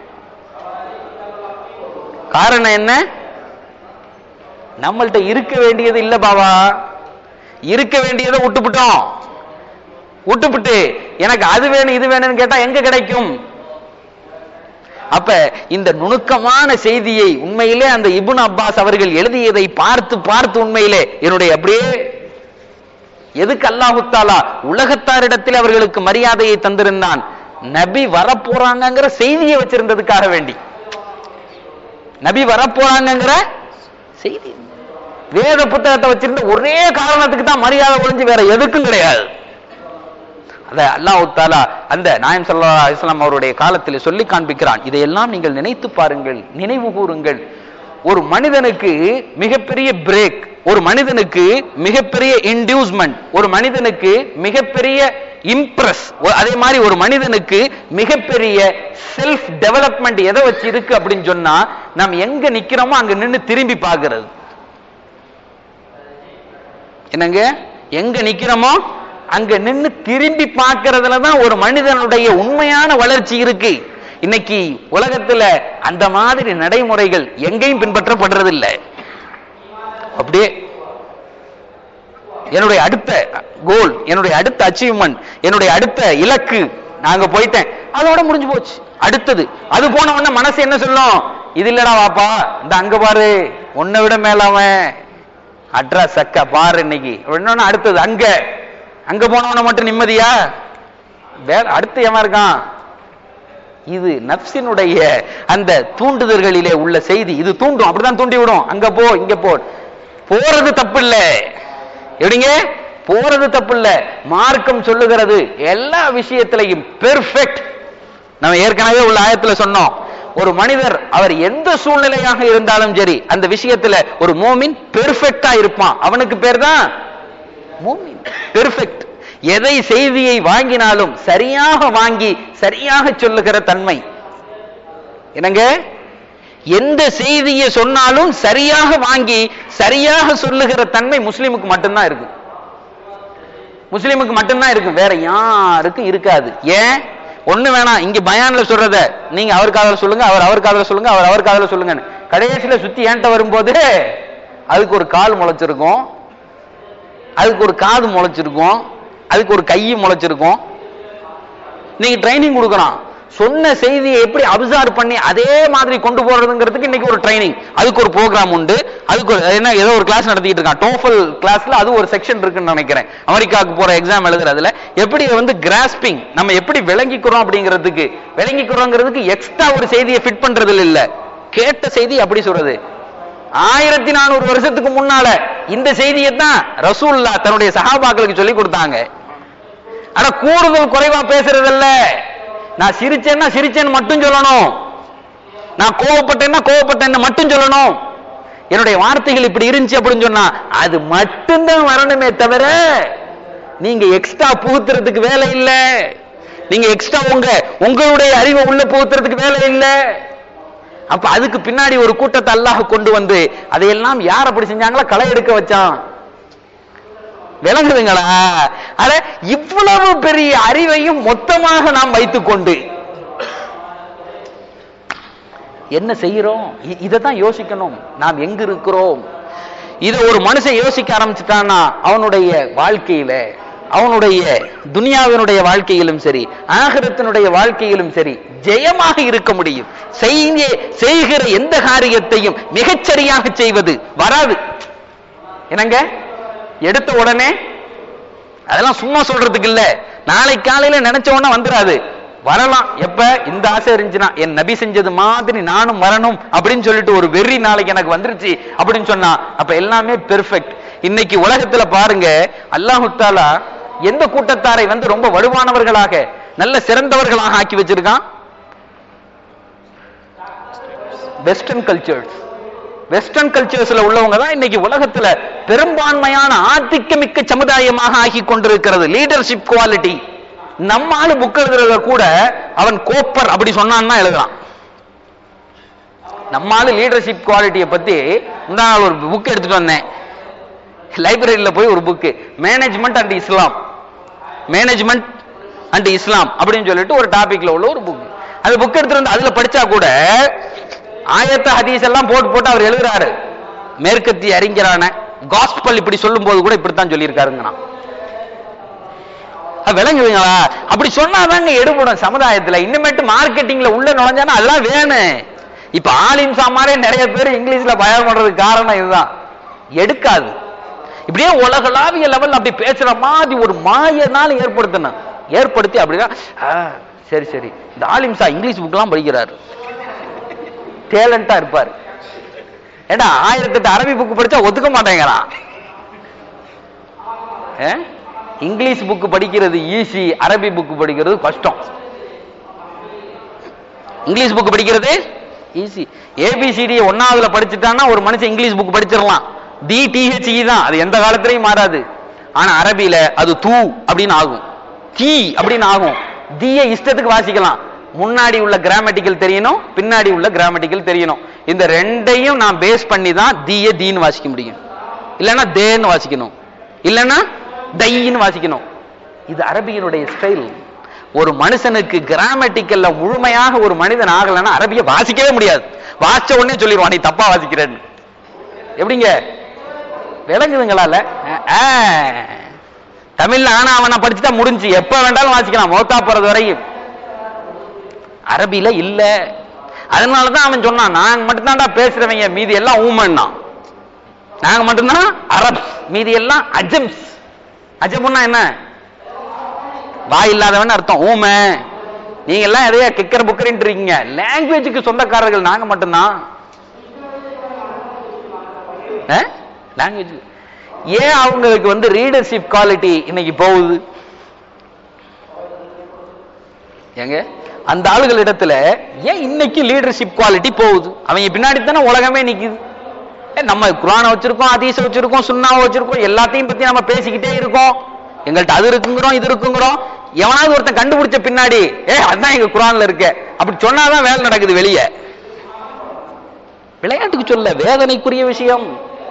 காரணம் என்ன? நம்மள்ட்ட இருக்க வேண்டியது இல்ல பாவா, இருக்க வேண்டியதை விட்டுவிட்டோம். விட்டுவிட்டு எனக்கு அது வேணும் இது வேணும்னு கேட்டா எங்க கிடைக்கும்? அப்ப இந்த நுணுக்கமான செய்தியை உண்மையிலே அந்த இப்னு அப்பாஸ் அவர்கள் எழுதியதை பார்த்து பார்த்து உண்மையிலே என்னுடைய அப்படியே எதுக்கு அல்லாஹ் தஆலா உலகத்தாரிடத்தில் அவர்களுக்கு மரியாதையை தந்திருந்தான்? நபி வரப்போறாங்கிற செய்தியை வச்சிருந்ததுக்காக வேண்டி. நபி வரப்போறாங்கிற செய்தி, வேத புத்தகத்தை வச்சிருந்த ஒரே காரணத்துக்கு தான் மரியாதை ஒழிஞ்சு வேற எதுக்கும் கிடையாது. அத அல்லாஹ் தஆலா அந்த நாயகம் ஸல்லல்லாஹு அலைஹி வஸல்லம் அவருடைய காலத்தில் சொல்லி காண்பிக்கிறான். இதையெல்லாம் நீங்கள் நினைத்து பாருங்கள், நினைவு கூறுங்கள். ஒரு மனிதனுக்கு மிகப்பெரிய பிரேக், ஒரு மனிதனுக்கு மிகப்பெரிய இன்டியூஸ்மெண்ட், ஒரு மனிதனுக்கு மிகப்பெரிய இம்ப்ரெஸ், அதே மாதிரி ஒரு மனிதனுக்கு மிகப்பெரிய செல்ஃப் டெவலப்மெண்ட் எதை வச்சு இருக்கு அப்படின்னு சொன்னா, நாம் எங்க நிக்கிறோமோ அங்க நின்று திரும்பி பார்க்கிறது. என்னங்க, எங்க நிக்கிறோமோ அங்க நின்று திரும்பி பார்க்கறதுல தான் ஒரு மனிதனுடைய உண்மையான வளர்ச்சி இருக்கு. இன்னைக்கு உலகத்துல அந்த மாதிரி நடைமுறைகள் எங்கேயும் பின்பற்றப்படுறது இல்லை. அப்படியே என்னுடைய அடுத்த கோல், என்னுடைய அடுத்த அச்சீவ்மெண்ட், என்னுடைய அடுத்த இலக்கு, நாங்க போயிட்டேன், அதோட முடிஞ்சு போச்சு. அடுத்தது அது போன உடனே மனசு என்ன சொல்லும்? இது இல்லடா வாப்பா, இந்த அங்க பாரு, உன்னை விட மேலவன் அட்ரஸ் சக்க பாரு இன்னைக்கு. அடுத்தது அங்க அங்க போனவன மட்டும் நிம்மதியா? வேற அடுத்து எவன் இருக்கான்? இது நப்சினுடைய அந்த தூண்டுதல்களிலே உள்ள செய்தி. இது தூண்டும், அப்படிதான் தூண்டி விடும். அங்க போ, இங்க போ. போறது தப்பு இல்ல, எப்படிங்க போறது தப்பு இல்ல. மார்க்கம் சொல்லுகிறது எல்லா விஷயத்திலையும் பெர்ஃபெக்ட். நம்ம ஏற்கனவே உள்ள ஆயத்துல சொன்னோம், ஒரு மனிதர் அவர் எந்த சூழ்நிலையாக இருந்தாலும் சரி அந்த விஷயத்துல ஒரு மோமின் பெர்ஃபெக்டா இருப்பான். அவனுக்கு பேர் தான் மோமின், பெர்ஃபெக்ட். எதை செய்தியை வாங்கினாலும் சரியாக வாங்கி சரியாக சொல்லுகிற தன்மை. என்னங்க, எந்த செய்தியை சொன்னாலும் சரியாக வாங்கி சரியாக சொல்லுகிற தன்மை முஸ்லிமுக்கு மட்டும்தான் இருக்கு. முஸ்லிமுக்கு மட்டும்தான் இருக்கு, வேற யாருக்கும் இருக்காது. ஏன்? ஒண்ணு வேணாம், இங்க பயான்ல சொல்றத நீங்க அவர் காதல சொல்லுங்க, அவர் அவர் காதல சொல்லுங்க, அவர் அவர் காதல சொல்லுங்க. கடைசியில சுத்தி ஏன்ட்ட வரும்போது அதுக்கு ஒரு கால் முளைச்சிருக்கும், அதுக்கு ஒரு காது முளைச்சிருக்கும், அதுக்கு ஒரு கை முளைச்சிருக்கும். நீங்க ட்ரைனிங் கொடுக்கணும், சொன்ன செய்தியை எப்படி அப்சர்வ் பண்ணி அதே மாதிரி கொண்டு போறதுங்கிறதுக்கு இன்னைக்கு ஒரு ட்ரைனிங், அதுக்கு ஒரு ப்ரோக்ராம் உண்டு. அதுக்கு என்ன ஏதோ ஒரு கிளாஸ் நடத்திட்டு இருக்கான், டோஃபல் கிளாஸ்ல அது ஒரு செக்ஷன் இருக்குன்னு நினைக்கிறேன். அமெரிக்காவுக்கு போற எக்ஸாம் எழுதுறதுல எப்படி வந்து கிராஸ்பிங், நம்ம எப்படி விளங்கிக்கிறோம் அப்படிங்கிறதுக்கு, விளங்கிக்கிறோங்கிறதுக்கு எக்ஸ்ட்ரா ஒரு செய்தியை ஃபிட் பண்றது இல்ல, கேட்ட செய்தி அப்படி சொல்றது. ஆயிரத்தி நானூறு வருஷத்துக்கு முன்னால இந்த செய்தியை தான் ரசூலுல்லாஹ் தன்னுடைய சஹாபாக்களுக்கு சொல்லி கொடுத்தாங்க. ஆனா கூடுதல் குறைவா பேசுறது இல்ல. நான் சிரிச்சேன்னா சிரிச்சேன்னு மட்டும் சொல்லணும், நான் கோவப்பட்டேன்னா கோவப்பட்டேன்னு மட்டும் சொல்லணும். என்னுடைய வார்த்தைகள் இப்படி இருந்துச்சு அப்படின்னு சொன்னா அது மட்டும்தான் வரணுமே தவிர நீங்க எக்ஸ்ட்ரா புகுத்துறதுக்கு வேலை இல்ல. நீங்க எக்ஸ்ட்ரா உங்க உங்களுடைய அறிவை உள்ள புகுத்துறதுக்கு வேலை இல்ல. அப்ப அதுக்கு பின்னாடி ஒரு கூட்டத்தை அல்லாஹ் கொண்டு வந்து அதையெல்லாம் யார் அப்படி செஞ்சாங்களா களை எடுக்க வச்சான். விளங்குதுங்களா? அட இவ்வளவு பெரிய அறிவையும் மொத்தமாக நாம் வைத்துக் கொண்டு என்ன செய்யறோம்? இதைத்தான் யோசிக்கணும். நாம் எங்க இருக்கிறோம்? இதை ஒரு மனுஷன் யோசிக்க ஆரம்பிச்சுட்டான்னா அவனுடைய வாழ்க்கையில, அவனுடைய துனியாவினுடைய வாழ்க்கையிலும் சரி, ஆகிரத்தினுடைய வாழ்க்கையிலும் சரி ஜெயமாக இருக்க முடியும். செய்கிற எந்த காரியத்தையும் மிகச்சரியாக செய்வது வராது. என்னங்க எடுத்த உடனே அதெல்லாம் சும்மா சொல்றதுக்கு இல்ல. நாளை காலையில நினைச்ச உடனே வந்துடாது. வரலாம். எப்ப இந்த ஆசை இருந்துச்சுன்னா என் நபி செஞ்சது மாதிரி நானும் வரணும் அப்படின்னு சொல்லிட்டு ஒரு வெறி நாளைக்கு எனக்கு வந்துருச்சு அப்படின்னு சொன்னா அப்ப எல்லாமே பெர்ஃபெக்ட். இன்னைக்கு உலகத்துல பாருங்க, அல்லாஹ் தஆலா எந்த கூட்டத்தாரை வந்து ரொம்ப வலுவானவர்களாக நல்ல சிறந்தவர்களாக ஆக்கி வச்சிருக்கான்? Western cultures. வெஸ்டர்ன் கல்ச்சர்ஸ்ல உள்ளவங்க தான் இன்னைக்கு உலகத்துல பெரும்பான்மையான ஆதிக்கமிக்க சமுதாயமாக ஆகி கொண்டிருக்கிறது. Leadership quality. நம்ம ஆளு புக் எழுதுறத கூட அவன் கோப்பர் அப்படி சொன்னான்னா எழுதலாம். நம்ம ஆளு லீடர்ஷிப் குவாலிட்டியை பத்தி முந்தா நாள் ஒரு புக் எடுத்துட்டு வந்தேன். லைப்ரரியில போய் ஒரு book, management and Islam, management and Islam அப்படின்னு சொல்லிட்டு ஒரு டாபிக்ல உள்ள ஒரு புக். அந்த புக் எடுத்துட்டு வந்து அதுல படிச்சா கூட ஆயத்த ஹதீஸ் எல்லாம் போட்டு போட்டு அவர் எழுதுறாரு. மேற்கத்திய அறிஞரான காஸ்பல் இப்படி சொல்லும் போது கூட இப்படித்தான் சொல்லியிருக்காருங்க. விளங்குவீங்களா? அப்படி சொன்னாதாங்க எடுபடும் சமுதாயத்துல. இன்னமேட்டு மார்க்கெட்டிங்ல உள்ள நுழைஞ்சானா அதெல்லாம் வேணும். இப்ப ஆலிம் சாமாரே நிறைய பேர் இங்கிலீஷ்ல பயன் பண்றதுக்கு காரணம் இதுதான். எடுக்காது. இப்படியே உலகளாவிய லெவல் அப்படி பேசுற மாதிரி ஒரு மாயனால ஏற்படுத்தணும். ஏற்படுத்தி அப்படிதான் சரி சரி இந்த ஆலிம் சா இங்கிலீஷ் புக் எல்லாம் படிக்கிறாரு, டேலண்டா இருப்பாரு. ஏடா ஆயிரத்தி எட்டு அரபி புக் படிச்சா ஒத்துக்க மாட்டேங்கிறான். இங்கிலீஷ் புக் படிக்கிறது ஈஸி, அரபி புக் படிக்கிறது கஷ்டம். இங்கிலீஷ் புக் படிக்கிறது ஈஸி. ஏபிசிடி ஒன்னாவதுல படிச்சுட்டான்னா ஒரு மனுஷன் இங்கிலீஷ் புக் படிச்சிடலாம். டி டிஹெச்இ தான், அது எந்த காலத்திலையும் மாறாது. ஆனா அரபியில அது தூ அப்படின்னு ஆகும், கீ அப்படின்னு ஆகும். தீய இஷ்டத்துக்கு வாசிக்கலாம். முன்னாடி உள்ள கிராமட்டிக்கல் தெரியணும், பின்னாடி உள்ள கிராமட்டிக்கல் தெரியணும். இந்த ரெண்டையும் நான் பேஸ் பண்ணி தான் தீய தீன்னு வாசிக்க முடியும். இல்லைன்னா தேன்னு வாசிக்கணும், இல்லைன்னா தைன்னு வாசிக்கணும். இது அரபியனுடைய ஸ்டைல். ஒரு மனுஷனுக்கு கிராமட்டிக்கல்ல முழுமையாக ஒரு மனிதன் ஆகலன்னா அரபிய வாசிக்கவே முடியாது. வாசிச்ச உடனே சொல்லிடுவான் நீ தப்பா வாசிக்கிறேன்னு. எப்படிங்க விளங்குதுங்களா? தமிழ்ல ஆனா அவனை படிச்சுட்டா முடிஞ்சு, எப்ப வேண்டாலும் வாசிக்கலாம் மௌத்தா போறது வரையும். அரபியில இல்ல. அதனாலதான் அவன் சொன்னான் நாங்க மட்டும்தான்டா பேசுறவங்க, மீதி எல்லாம் ஊமன்னா. நாங்க மட்டும்தான் அரப், மீதி எல்லாம் அஜம்ஸ். அஜம்னா என்ன? வாய் இல்லாதவன் அர்த்தம், ஊமை. நீங்க எல்லாம் எதையா கிக்கர் புக்கரின்னு இருக்கீங்க. லாங்குவேஜுக்கு சொந்தக்காரர்கள் நாங்க மட்டும்தான். லாங்குவேஜ் ஏன் அவங்களுக்கு வந்து ரீடர்ஷிப் குவாலிட்டி இன்னைக்கு போகுது? எங்க அந்த ஆளுகள் இடத்துல ஏன் இன்னைக்கு லீடர்ஷிப் குவாலிட்டி போகுது? அவங்க பின்னாடி தானே உலகமே நிக்குது. நம்ம குர்ஆனை வச்சிருக்கோம், ஹதீஸ வச்சிருக்கோம், சுன்னாவை வச்சிருக்கோம், எல்லாத்தையும் பத்தி நம்ம பேசிக்கிட்டே இருக்கோம். எங்கள்கிட்ட அது இருக்குங்கிறோம், இது இருக்குங்கிறோம். எவனாவது ஒருத்தன் கண்டுபிடிச்ச பின்னாடி ஏ அதுதான் எங்க குர்ஆன்ல இருக்கு அப்படி சொன்னாதான் வேலை நடக்குது. வெளியே விளையாட்டுக்கு சொல்ல, வேதனைக்குரிய விஷயம்,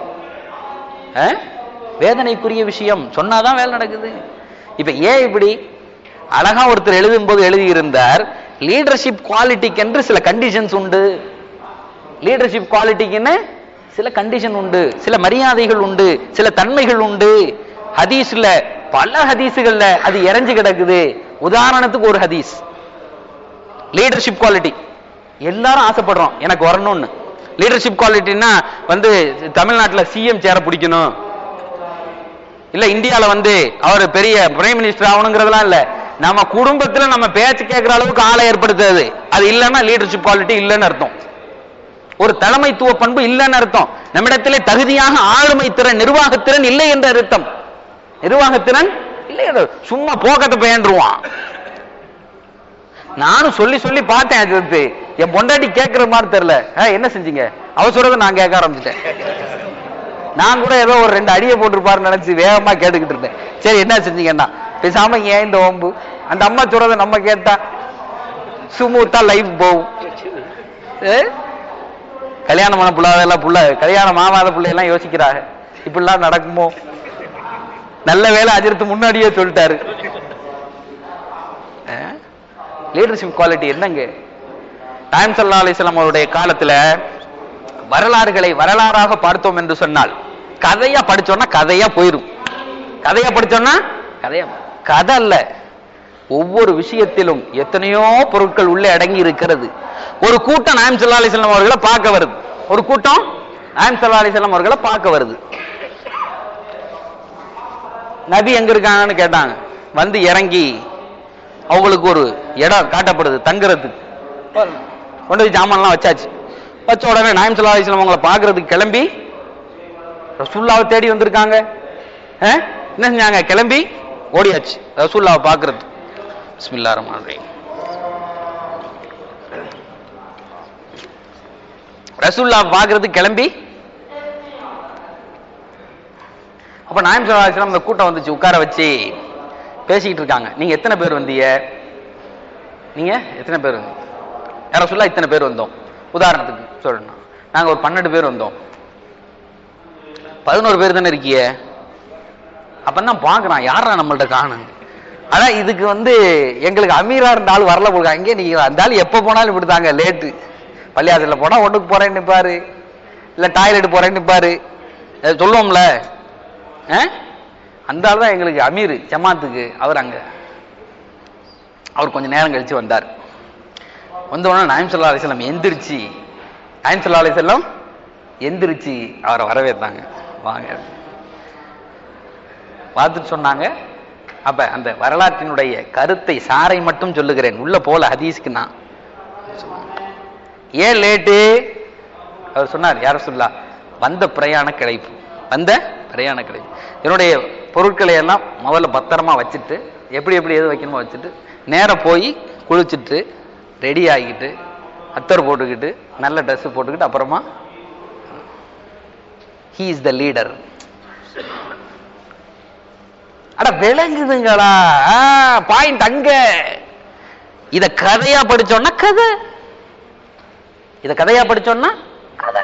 வேதனைக்குரிய விஷயம் சொன்னாதான் வேலை நடக்குது. இப்ப ஏன் இப்படி அழகா ஒருத்தர் எழுதும் போது எழுதி இருந்தார், லீடர்ஷிப் குவாலிட்டிக்கு என்று சில கண்டிஷன்ஸ் உண்டு. லீடர்ஷிப் குவாலிட்டிக்குன்னு சில கண்டிஷன் உண்டு, சில மரியாதைகள் உண்டு, சில தன்மைகள் உண்டு. ஹதீஸ்ல பல ஹதீஸுகள்ல அது இறஞ்சு கிடக்குது. உதாரணத்துக்கு ஒரு ஹதீஸ், லீடர்ஷிப் குவாலிட்டி எல்லாரும் ஆசைப்படுறோம் எனக்கு வரணும்னு. லீடர்ஷிப் குவாலிட்டின்னா வந்து தமிழ்நாட்டில் சிஎம் சேர பிடிக்கணும், இல்ல இந்தியால வந்து அவர் பெரிய பிரைம் மினிஸ்டர் ஆகணுங்கிறதுலாம் இல்ல. நம்ம குடும்பத்துல நம்ம பேச்சு கேட்கிற அளவுக்கு ஆளை ஏற்படுத்துறது. அது இல்லைன்னா லீடர்ஷிப் குவாலிட்டி இல்லைன்னு அர்த்தம். ஒரு தலைமைத்துவ பண்பு இல்லைன்னு அர்த்தம். நம்மிடத்திலே தகுதியாக ஆளுமை திறன், நிர்வாகத்திறன் இல்லை என்ற அர்த்தம். நிர்வாகத்திறன் இல்லை, சும்மா போக்கத்தை பயன்றுவான். நானும் சொல்லி சொல்லி பார்த்தேன், என் பொண்டாட்டி கேட்கிற மாதிரி தெரியல. என்ன செஞ்சீங்க? அவ சொல்றதை நான் கேட்க ஆரம்பிச்சிட்டேன். நான் கூட ஏதோ ஒரு ரெண்டு அடியை போட்டிருப்பாருன்னு நினைச்சு வேகமா கேட்டுக்கிட்டு இருந்தேன். சரி என்ன செஞ்சீங்கன்னா பேசாம ஏன் இந்த ஓம்பு, அந்த அம்மா சொல்றதை நம்ம கேட்டா சுமூத்தா லைஃப் போகும். கல்யாணமான புள்ளாதெல்லாம் புள்ள கல்யாணம் ஆகாத பிள்ளையெல்லாம் யோசிக்கிறாங்க இப்படிலாம் நடக்குமோ. நல்ல வேலை அஜிரத்து முன்னாடியே சொல்லிட்டாரு. லீடர்ஷிப் குவாலிட்டி என்னங்க? நாயகம் ஸல்லல்லாஹு அலைஹி வஸல்லம் அவருடைய காலத்துல வரலாறுகளை வரலாறாக பார்த்தோம் என்று சொன்னால், கதையா படிச்சோம்னா கதையா போயிடும். கதையா படிச்சோம்னா கதையா கதை அல்ல. ஒவ்வொரு விஷயத்திலும் எத்தனையோ பொருட்கள் உள்ளே அடங்கி இருக்கிறது. ஒரு கூட்டம் நாயகம் ஸல்லல்லாஹு அலைஹி வஸல்லம் அவர்களை பார்க்க வருது. ஒரு கூட்டம் நாயகம் ஸல்லல்லாஹு அலைஹி வஸல்லம் அவர்களை பார்க்க வருது. நபி எங்க இருக்காங்கன்னு கேட்டாங்க. வந்து இறங்கி அவங்களுக்கு ஒரு இடம் காட்டப்படுது தங்குறதுக்கு. கொண்டு போய் ஜாமான்லாம் வச்சாச்சு. வச்ச உடனே நாயகம் ஸல்லல்லாஹு அலைஹி வஸல்லம் அவங்களை பார்க்கறதுக்கு கிளம்பி ரசூலுல்லாஹ்வை தேடி வந்திருக்காங்க. என்ன செஞ்சாங்க? கிளம்பி ஓடியாச்சு ரசூலுல்லாஹ்வை பார்க்கறது. பிஸ்மில்லாஹிர் ரஹ்மானிர் ரஹீம். ரசூலுல்லாஹ்வை பார்க்கறதுக்கு கிளம்பி அப்ப நாயகம் ஸல்லல்லாஹு அலைஹி வஸல்லம் அந்த கூட்டம் வந்துச்சு, உட்கார வச்சு பேசிக்கிட்டு இருக்காங்க. நீங்க எத்தனை பேர் வந்தீங்க? நீங்க எத்தனை பேர் வந்தீங்க? யார சொல்ல இத்தனை பேர் வந்தோம். உதாரணத்துக்கு சொல்லணும், நாங்க ஒரு பன்னெண்டு பேர் வந்தோம். பதினோரு பேர் தானே இருக்கிய. அப்பதான் பாக்குறான் யாரா நம்மள்ட்ட காணும். அதான் இதுக்கு வந்து எங்களுக்கு அமீரா இருந்தாலும் வரல போடுங்க. இங்கே நீங்க இருந்தாலும் எப்ப போனாலும் இப்படிதாங்க லேட்டு. பள்ளியாசல போனா ஒண்ணுக்கு போறேன்னு நிப்பாரு, இல்ல டாய்லெட் போறேன்னு நிப்பாரு, சொல்லுவோம்ல. அந்த ஆள் தான் எங்களுக்கு அமீர் ஜமாத்துக்கு. அவர் அங்க அவர் கொஞ்சம் நேரம் கழிச்சு வந்தார். வந்த உடனே நாயகம் ஸல்லல்லாஹு அலைஹி வஸல்லம் எந்திரிச்சு நாயகம் ஸல்லல்லாஹு அலைஹி வஸல்லம் எந்திரிச்சு அவரை வரவேற்றாங்க. வாங்க பார்த்துட்டு சொன்னாங்க. அப்ப அந்த வரலாற்றினுடைய கருத்தை சாரை மட்டும் சொல்லுகிறேன், உள்ள போல ஹதீஸ்க்கு. நான் ஏன் லேட்டு? அவர் சொன்னார், யார சொல்லா வந்த பிரயாண கிடைப்பு, வந்த பிரயாண கிடைப்பு. என்னுடைய பொருட்களை எல்லாம் முதல்ல பத்திரமா வச்சுட்டு, எப்படி எப்படி எது வைக்கணுமோ வச்சுட்டு நேரம் போய் குளிச்சுட்டு ரெடி ஆகிக்கிட்டு அத்தர் போட்டுக்கிட்டு நல்ல ட்ரெஸ் போட்டுக்கிட்டு அப்புறமா he is the leader. அட விளங்குதுங்களா பாயிண்ட்? அங்க இத கதையா படிச்சோம்னா கதை, இத கதையா படிச்சோம்னா கதை.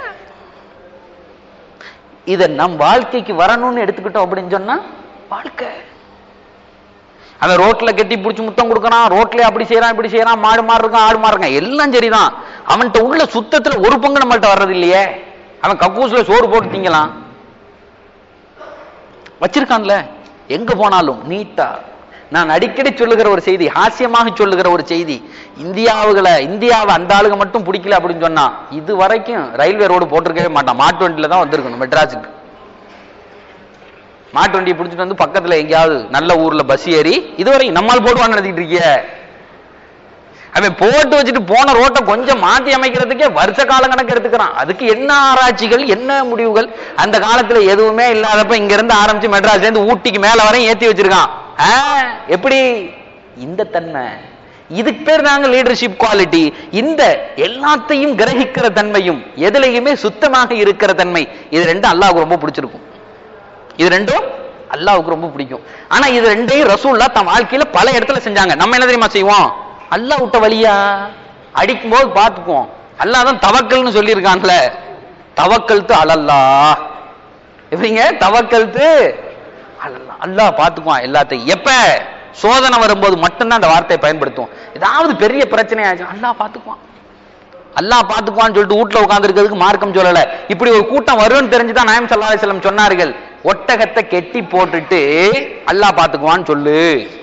இத நம் வாழ்க்கைக்கு வரணும்னு எடுத்துக்கிட்டோம் அப்படின்னு சொன்னா வாழ்க்கை. அவன் ரோட்ல கட்டி பிடிச்சி முத்தம் கொடுக்கறான், ரோட்ல அப்படி செய்யறான் இப்படி செய்யறான், மாடு மாறு இருக்கான் ஆடு மாறு இருக்கான், எல்லாம் சரிதான். அவன்கிட்ட உள்ள சுத்தத்துல ஒரு பங்கு நம்மள்ட்ட வர்றது இல்லையே. அவன் கக்கூசுல சோறு போட்டு திங்கலாம் வச்சிருக்கான்ல, எங்க போனாலும் நீட்டா. நான் அடிக்கடி சொல்லுகிற ஒரு செய்தி, ஹாஸ்யமாக சொல்லுகிற ஒரு செய்தி, இந்தியாவுகளை இந்தியாவை அந்த ஆளுக மட்டும் பிடிக்கல அப்படின்னு சொன்னா இது வரைக்கும் ரயில்வே ரோடு போட்டிருக்கவே மாட்டான். மாட்டு வண்டியில தான் வந்திருக்கணும் மெட்ராஸுக்கு. மாட்டு வண்டியை பிடிச்சிட்டு வந்து பக்கத்துல எங்கேயாவது நல்ல ஊர்ல பஸ் ஏறி இதுவரை நம்மால் போடுவான்னு நினைச்சிட்டு இருக்கிய. அவன் போட்டு வச்சுட்டு போன ரோட்டை கொஞ்சம் மாத்தி அமைக்கிறதுக்கே வருஷ காலம் கணக்கு எடுத்துக்கிறான். அதுக்கு என்ன ஆராய்ச்சிகள், என்ன முடிவுகள். அந்த காலத்துல எதுவுமே இல்லாதப்ப இங்க இருந்து ஆரம்பிச்சு மெட்ராஸ்ல இருந்து ஊட்டிக்கு மேல வரையும் ஏத்தி வச்சிருக்கான். எப்படி? இந்த தன்மை. இதுக்கு பேர் தாங்க லீடர்ஷிப் குவாலிட்டி. இந்த எல்லாத்தையும் கிரகிக்கிற தன்மையும் எதுலையுமே சுத்தமாக இருக்கிற தன்மை, இது ரெண்டும் அல்லாஹ்வுக்கு ரொம்ப பிடிச்சிருக்கும். இது ரெண்டும் அல்லாஹ்வுக்கு ரொம்ப பிடிக்கும். ஆனா இது ரெண்டையும் ரசூலுல்லாஹ் தம் வாழ்க்கையில பல இடத்துல செஞ்சாங்க. நம்ம என்ன தெரியுமா செய்வோம்? அல்லாஹ் விட்ட வழியா அடிக்கும் போது பார்த்துக்குவோம். அல்லாஹ் தான் தவக்கல்னு சொல்லி இருக்கான்ல, தவக்கல்து அலல்லாஹ். எப்படிங்க தவக்கல்து அலல்லாஹ்? அல்லாஹ் பார்த்துக்குவான் எல்லாத்தையும். எப்ப சோதனை வரும்போது மட்டும்தான் அந்த வார்த்தையை பயன்படுத்துவோம். ஏதாவது பெரிய பிரச்சனை ஆச்சு, அல்லாஹ் பார்த்துக்குவான் அல்லாஹ் பார்த்துக்குவான்னு சொல்லிட்டு வீட்டுல உட்கார்ந்து இருக்கிறதுக்கு மார்க்கம் சொல்லல. இப்படி ஒரு கூட்டம் வரும்னு தெரிஞ்சுதான் நாயகம் ஸல்லல்லாஹு அலைஹி வஸல்லம் சொன்னார்கள், ஒட்டகத்தை கெட்டி போட்டுட்டு அல்லாஹ் பார்த்துக்குவான்னு சொல்லு.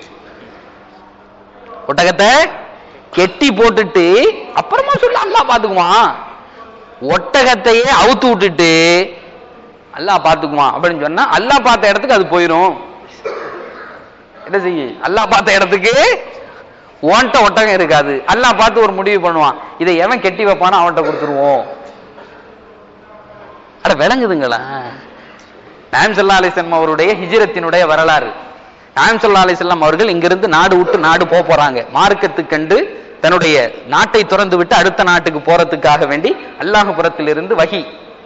ஒட்டகத்தை கெட்டி போட்டுட்டு அப்புறமா சொல்லு அல்லாஹ் பார்த்துக்குவான். ஒட்டகத்தையே அவுத்து விட்டுட்டு அல்லாஹ் பார்த்துக்குவான் அப்படின்னு சொன்னா அல்லாஹ் பார்த்த இடத்துக்கு அது போயிடும். என்ன செய்ய? அல்லாஹ் பார்த்த இடத்துக்கு ஓன்ட்ட ஒட்டகம் இருக்காது. அல்லாஹ் பார்த்து ஒரு முடிவு பண்ணுவான், இதை எவன் கெட்டி வைப்பானோ அவன்கிட்ட கொடுத்துருவோம். அட விளங்குதுங்களா? நாயகம் ஸல்லல்லாஹு அலைஹி வஸல்லம் அவருடைய ஹிஜ்ரத்தினுடைய வரலாறு. நாயகம் ஸல்லல்லாஹு அலைஹி வஸல்லம் அவர்கள் இங்கிருந்து நாடு விட்டு நாடு போக போறாங்க. மார்க்கத்துக்கு கண்டு தன்னுடைய நாட்டை துறந்து விட்டு அடுத்த நாட்டுக்கு போறதுக்காக வேண்டி அல்லாஹ் புறத்திலிருந்து வஹி.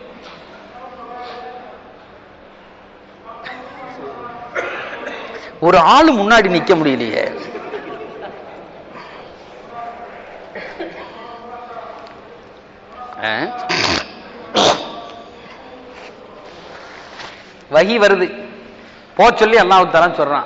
ஒரு ஆளு முன்னாடி நிக்க முடியலையே. வஹி வருது, போ சொல்லி அல்லாஹ் தஆலா சொல்றான்.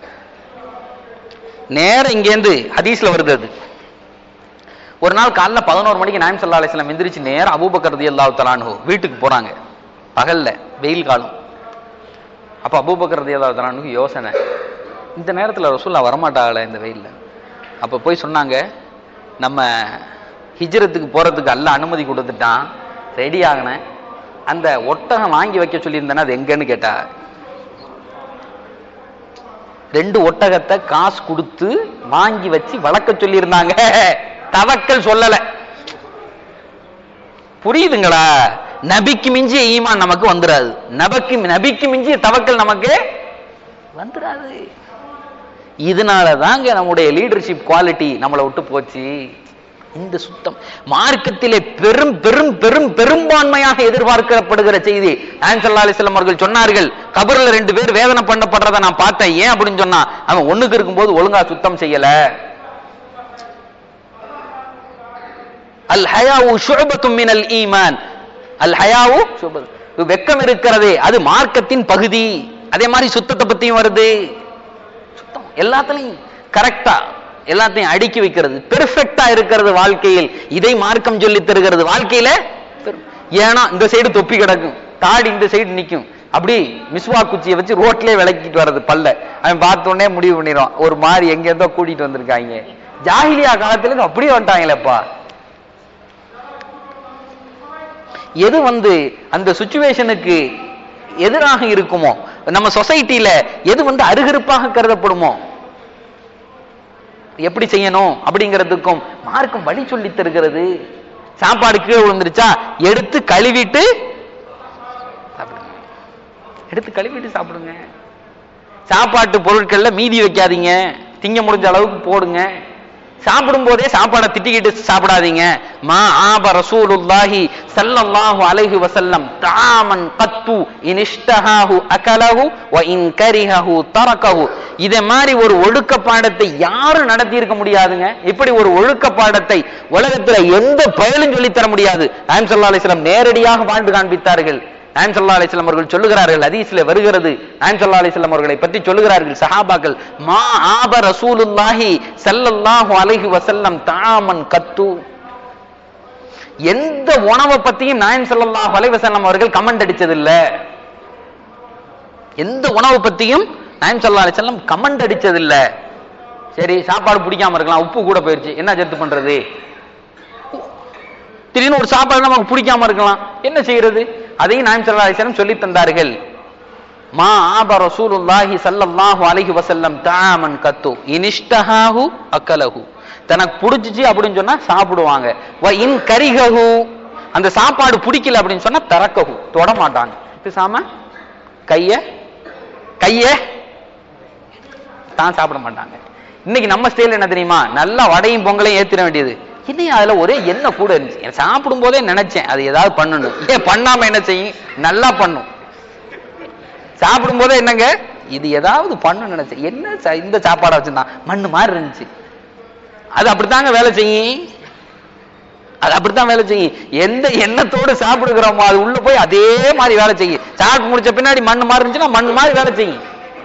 நேர இங்கேருந்து ஹதீஸ்ல வருது. அது ஒரு நாள் காலைல பதினோரு மணிக்கு நாயகம் ஸல்லல்லாஹு அலைஹி வஸல்லம் எந்திரிச்சு நேரம் அபூபக்கர் ரலியல்லாஹு தஆலா அன்ஹு வீட்டுக்கு போறாங்க. பகல்ல, வெயில் காலம். அப்ப அபூபக்கர் ரலியல்லாஹு தஆலா அன்ஹு யோசனை, இந்த நேரத்துல ரசூலுல்லாஹ் வரமாட்டாங்களே இந்த வெயில்ல. அப்ப போய் சொன்னாங்க, நம்ம ஹிஜ்ரத்துக்கு போறதுக்கு அல்லாஹ் அனுமதி கொடுத்துட்டான், ரெடி ஆகின. அந்த ஒட்டகம் வாங்கி வைக்க சொல்லியிருந்தேன்னா அது எங்கன்னு கேட்டா, ரெண்டு ஒட்டகத்தை காசு கொடுத்து வாங்கி வச்சு வளர்க்க சொல்லி இருந்தாங்க. தவக்கல் சொல்லல. புரியுதுங்களா? நபிக்கு மிஞ்சிய ஈமான் நமக்கு வந்துடாது. நபிக்கு நபிக்கு மிஞ்சிய தவக்கல் நமக்கு வந்துடாது. இதனாலதாங்க நம்முடைய லீடர்ஷிப் குவாலிட்டி நம்மளை விட்டு போச்சு. இந்த சுத்தம் மார்க்கத்திலே பெரும் பெரும் பெரும் பெரும்பான்மையாக எதிர்பார்க்கப்படுகிற செய்தி. நாயகம் ஸல்லல்லாஹு அலைஹி வஸல்லம் அவர்கள் சொன்னார்கள், கபர்ல ரெண்டு பேர் வேதனை பண்ணப்படுறத நான் பார்த்தேன். ஏன் அப்படின்னு சொன்னா, அவன் ஒண்ணுக்கு இருக்கும்போது ஒழுங்கா சுத்தம் செய்யல. அல் ஹயாவு ஷுஅபத்தும் மினல் ஈமான். அல் ஹயாவு ஷுஅபத், வெக்கம் இருக்கிறதே அது மார்க்கத்தின் பகுதி. அதே மாதிரி சுத்தத்தை பத்தியும் வருது. சுத்தம் எல்லாத்துலயும் கரெக்டா, எல்லாத்தையும் அடுக்கி வைக்கிறது, பெர்ஃபெக்டா இருக்கிறது வாழ்க்கையில். இதை மார்க்கம் சொல்லி தருகிறது. வாழ்க்கையில ஏன்னா இந்த சைடு தொப்பி கிடக்கும், தாடி இந்த சைடு நிக்கும், அப்படி மிஸ்வா குச்சியை வச்சு ரோட்லயே விளக்கிட்டு வர்றது பல்ல. அவன் பார்த்த உடனே முடிவு பண்ணிடுவான், ஒரு மாதிரி எங்க இருந்தோ கூட்டிட்டு வந்திருக்காங்க. ஜாஹிலியா காலத்துல இருந்து அப்படியே வந்துட்டாங்களேப்பா. எது வந்து அந்த சிச்சுவேஷனுக்கு எதிராக இருக்குமோ, நம்ம சொசைட்டில எது வந்து அருகருப்பாக கருதப்படுமோ, எப்படி செய்யணும் அப்படிங்கிறதுக்கும் மார்க்கம் வழி சொல்லி தருகிறது. சாப்பாடு கீழே விழுந்துருச்சா எடுத்து கழுவிட்டு சாப்பிடுங்க, எடுத்து கழுவிட்டு சாப்பிடுங்க. சாப்பாட்டு பொருட்கள்ல மீதி வைக்காதீங்க, திங்க முடிஞ்ச அளவுக்கு போடுங்க. சாப்பிடும் போதே சாப்பாடை திட்டிக்கிட்டு சாப்பிடாதீங்க. மா ஆப ரசூலுல்லாஹி ஸல்லல்லாஹு அலைஹி வஸல்லம் தஆமன் கத்து இன் இஷ்தஹாஹு அகலஹு வ இன் கரிஹஹு தரகஹு. இதே மாதிரி ஒரு ஒழுக்க பாடத்தை யாரும் நடத்தி இருக்க முடியாதுங்க. இப்படி ஒரு ஒழுக்க பாடத்தை உலகத்துல எந்த பயலும் சொல்லி தர முடியாது. நாயகம் ஸல்லல்லாஹு அலைஹி வஸல்லம் நேரடியாக வாழ்ந்து காண்பித்தார்கள். நாயகம் ஸல்லல்லாஹு அலைஹி வஸல்லம் அவர்கள் சொல்லுகிறார்கள், ஹதீஸ்ல வருகிறது, நாயகம் ஸல்லல்லாஹு அலைஹி வஸல்லம் அவர்களை பற்றி சொல்லுகிறார்கள் சஹாபாக்கள், மா ஆப ரசூலுல்லாஹி ஸல்லல்லாஹு அலைஹி வஸல்லம் தஆமன் கத்து. எந்த உணவை பத்தியும் நாயகம் ஸல்லல்லாஹு அலைஹி வஸல்லம் அவர்கள் கமெண்ட் அடிச்சது இல்ல. எந்த உணவை பத்தியும் நாயகம் ஸல்லல்லாஹு அலைஹி வஸல்லம் கமெண்ட் அடிச்சது இல்ல. சரி, சாப்பாடு பிடிக்காம இருக்கலாம், உப்பு கூட போயிருச்சு, என்ன சேர்த்து பண்றது? திடீர்னு ஒரு சாப்பாடு நமக்கு பிடிக்காம இருக்கலாம், என்ன செய்யறது? அதையும் நாயகம் ஸல்லல்லாஹு அலைஹி வஸல்லம் சொல்லி தந்தார்கள். மா ஆப ரசூலுல்லாஹி ஸல்லல்லாஹு அலைஹி வஸல்லம் தஆமன் கத்து இன் இஷ்தஹாஹு அகலஹு. தனக்கு பிடிச்சிச்சு அப்படின்னு சொன்னா சாப்பிடுவாங்க. வ இன் கரிஹஹு, அந்த சாப்பாடு பிடிக்கல அப்படின்னு சொன்னா தரக்கஹு, தொட மாட்டாங்க. பேசாம கைய கைய தான் சாப்பிட மாட்டாங்க. இன்னைக்கு நம்ம ஸ்டைல் என்ன தெரியுமா? நல்லா வடையும் பொங்கலையும் ஏத்திர வேண்டியது. இன்னும் அதுல ஒரே எண்ணெய் கூட இருந்துச்சு. சாப்பிடும் போதே நினைச்சேன் அது ஏதாவது பண்ணணும். ஏன் பண்ணாம என்ன செய்யும்? நல்லா பண்ணும். சாப்பிடும் போதே என்னங்க இது ஏதாவது பண்ணணும்னு நினைச்சேன். என்ன இந்த சாப்பாடை வச்சிருந்தான் மண்ணு மாதிரி இருந்துச்சு. அது அப்படித்தாங்க வேலை செய்யும். அது அப்படித்தான் வேலை செய்யும். எந்த எண்ணத்தோடு சாப்பிடுகிறோமோ அது உள்ள போய் அதே மாதிரி வேலை செய்யும். சாப்பிட்டு முடிச்ச பின்னாடி மண்ணு மாதிரி இருந்துச்சுன்னா மண்ணு மாதிரி வேலை செய்யும்.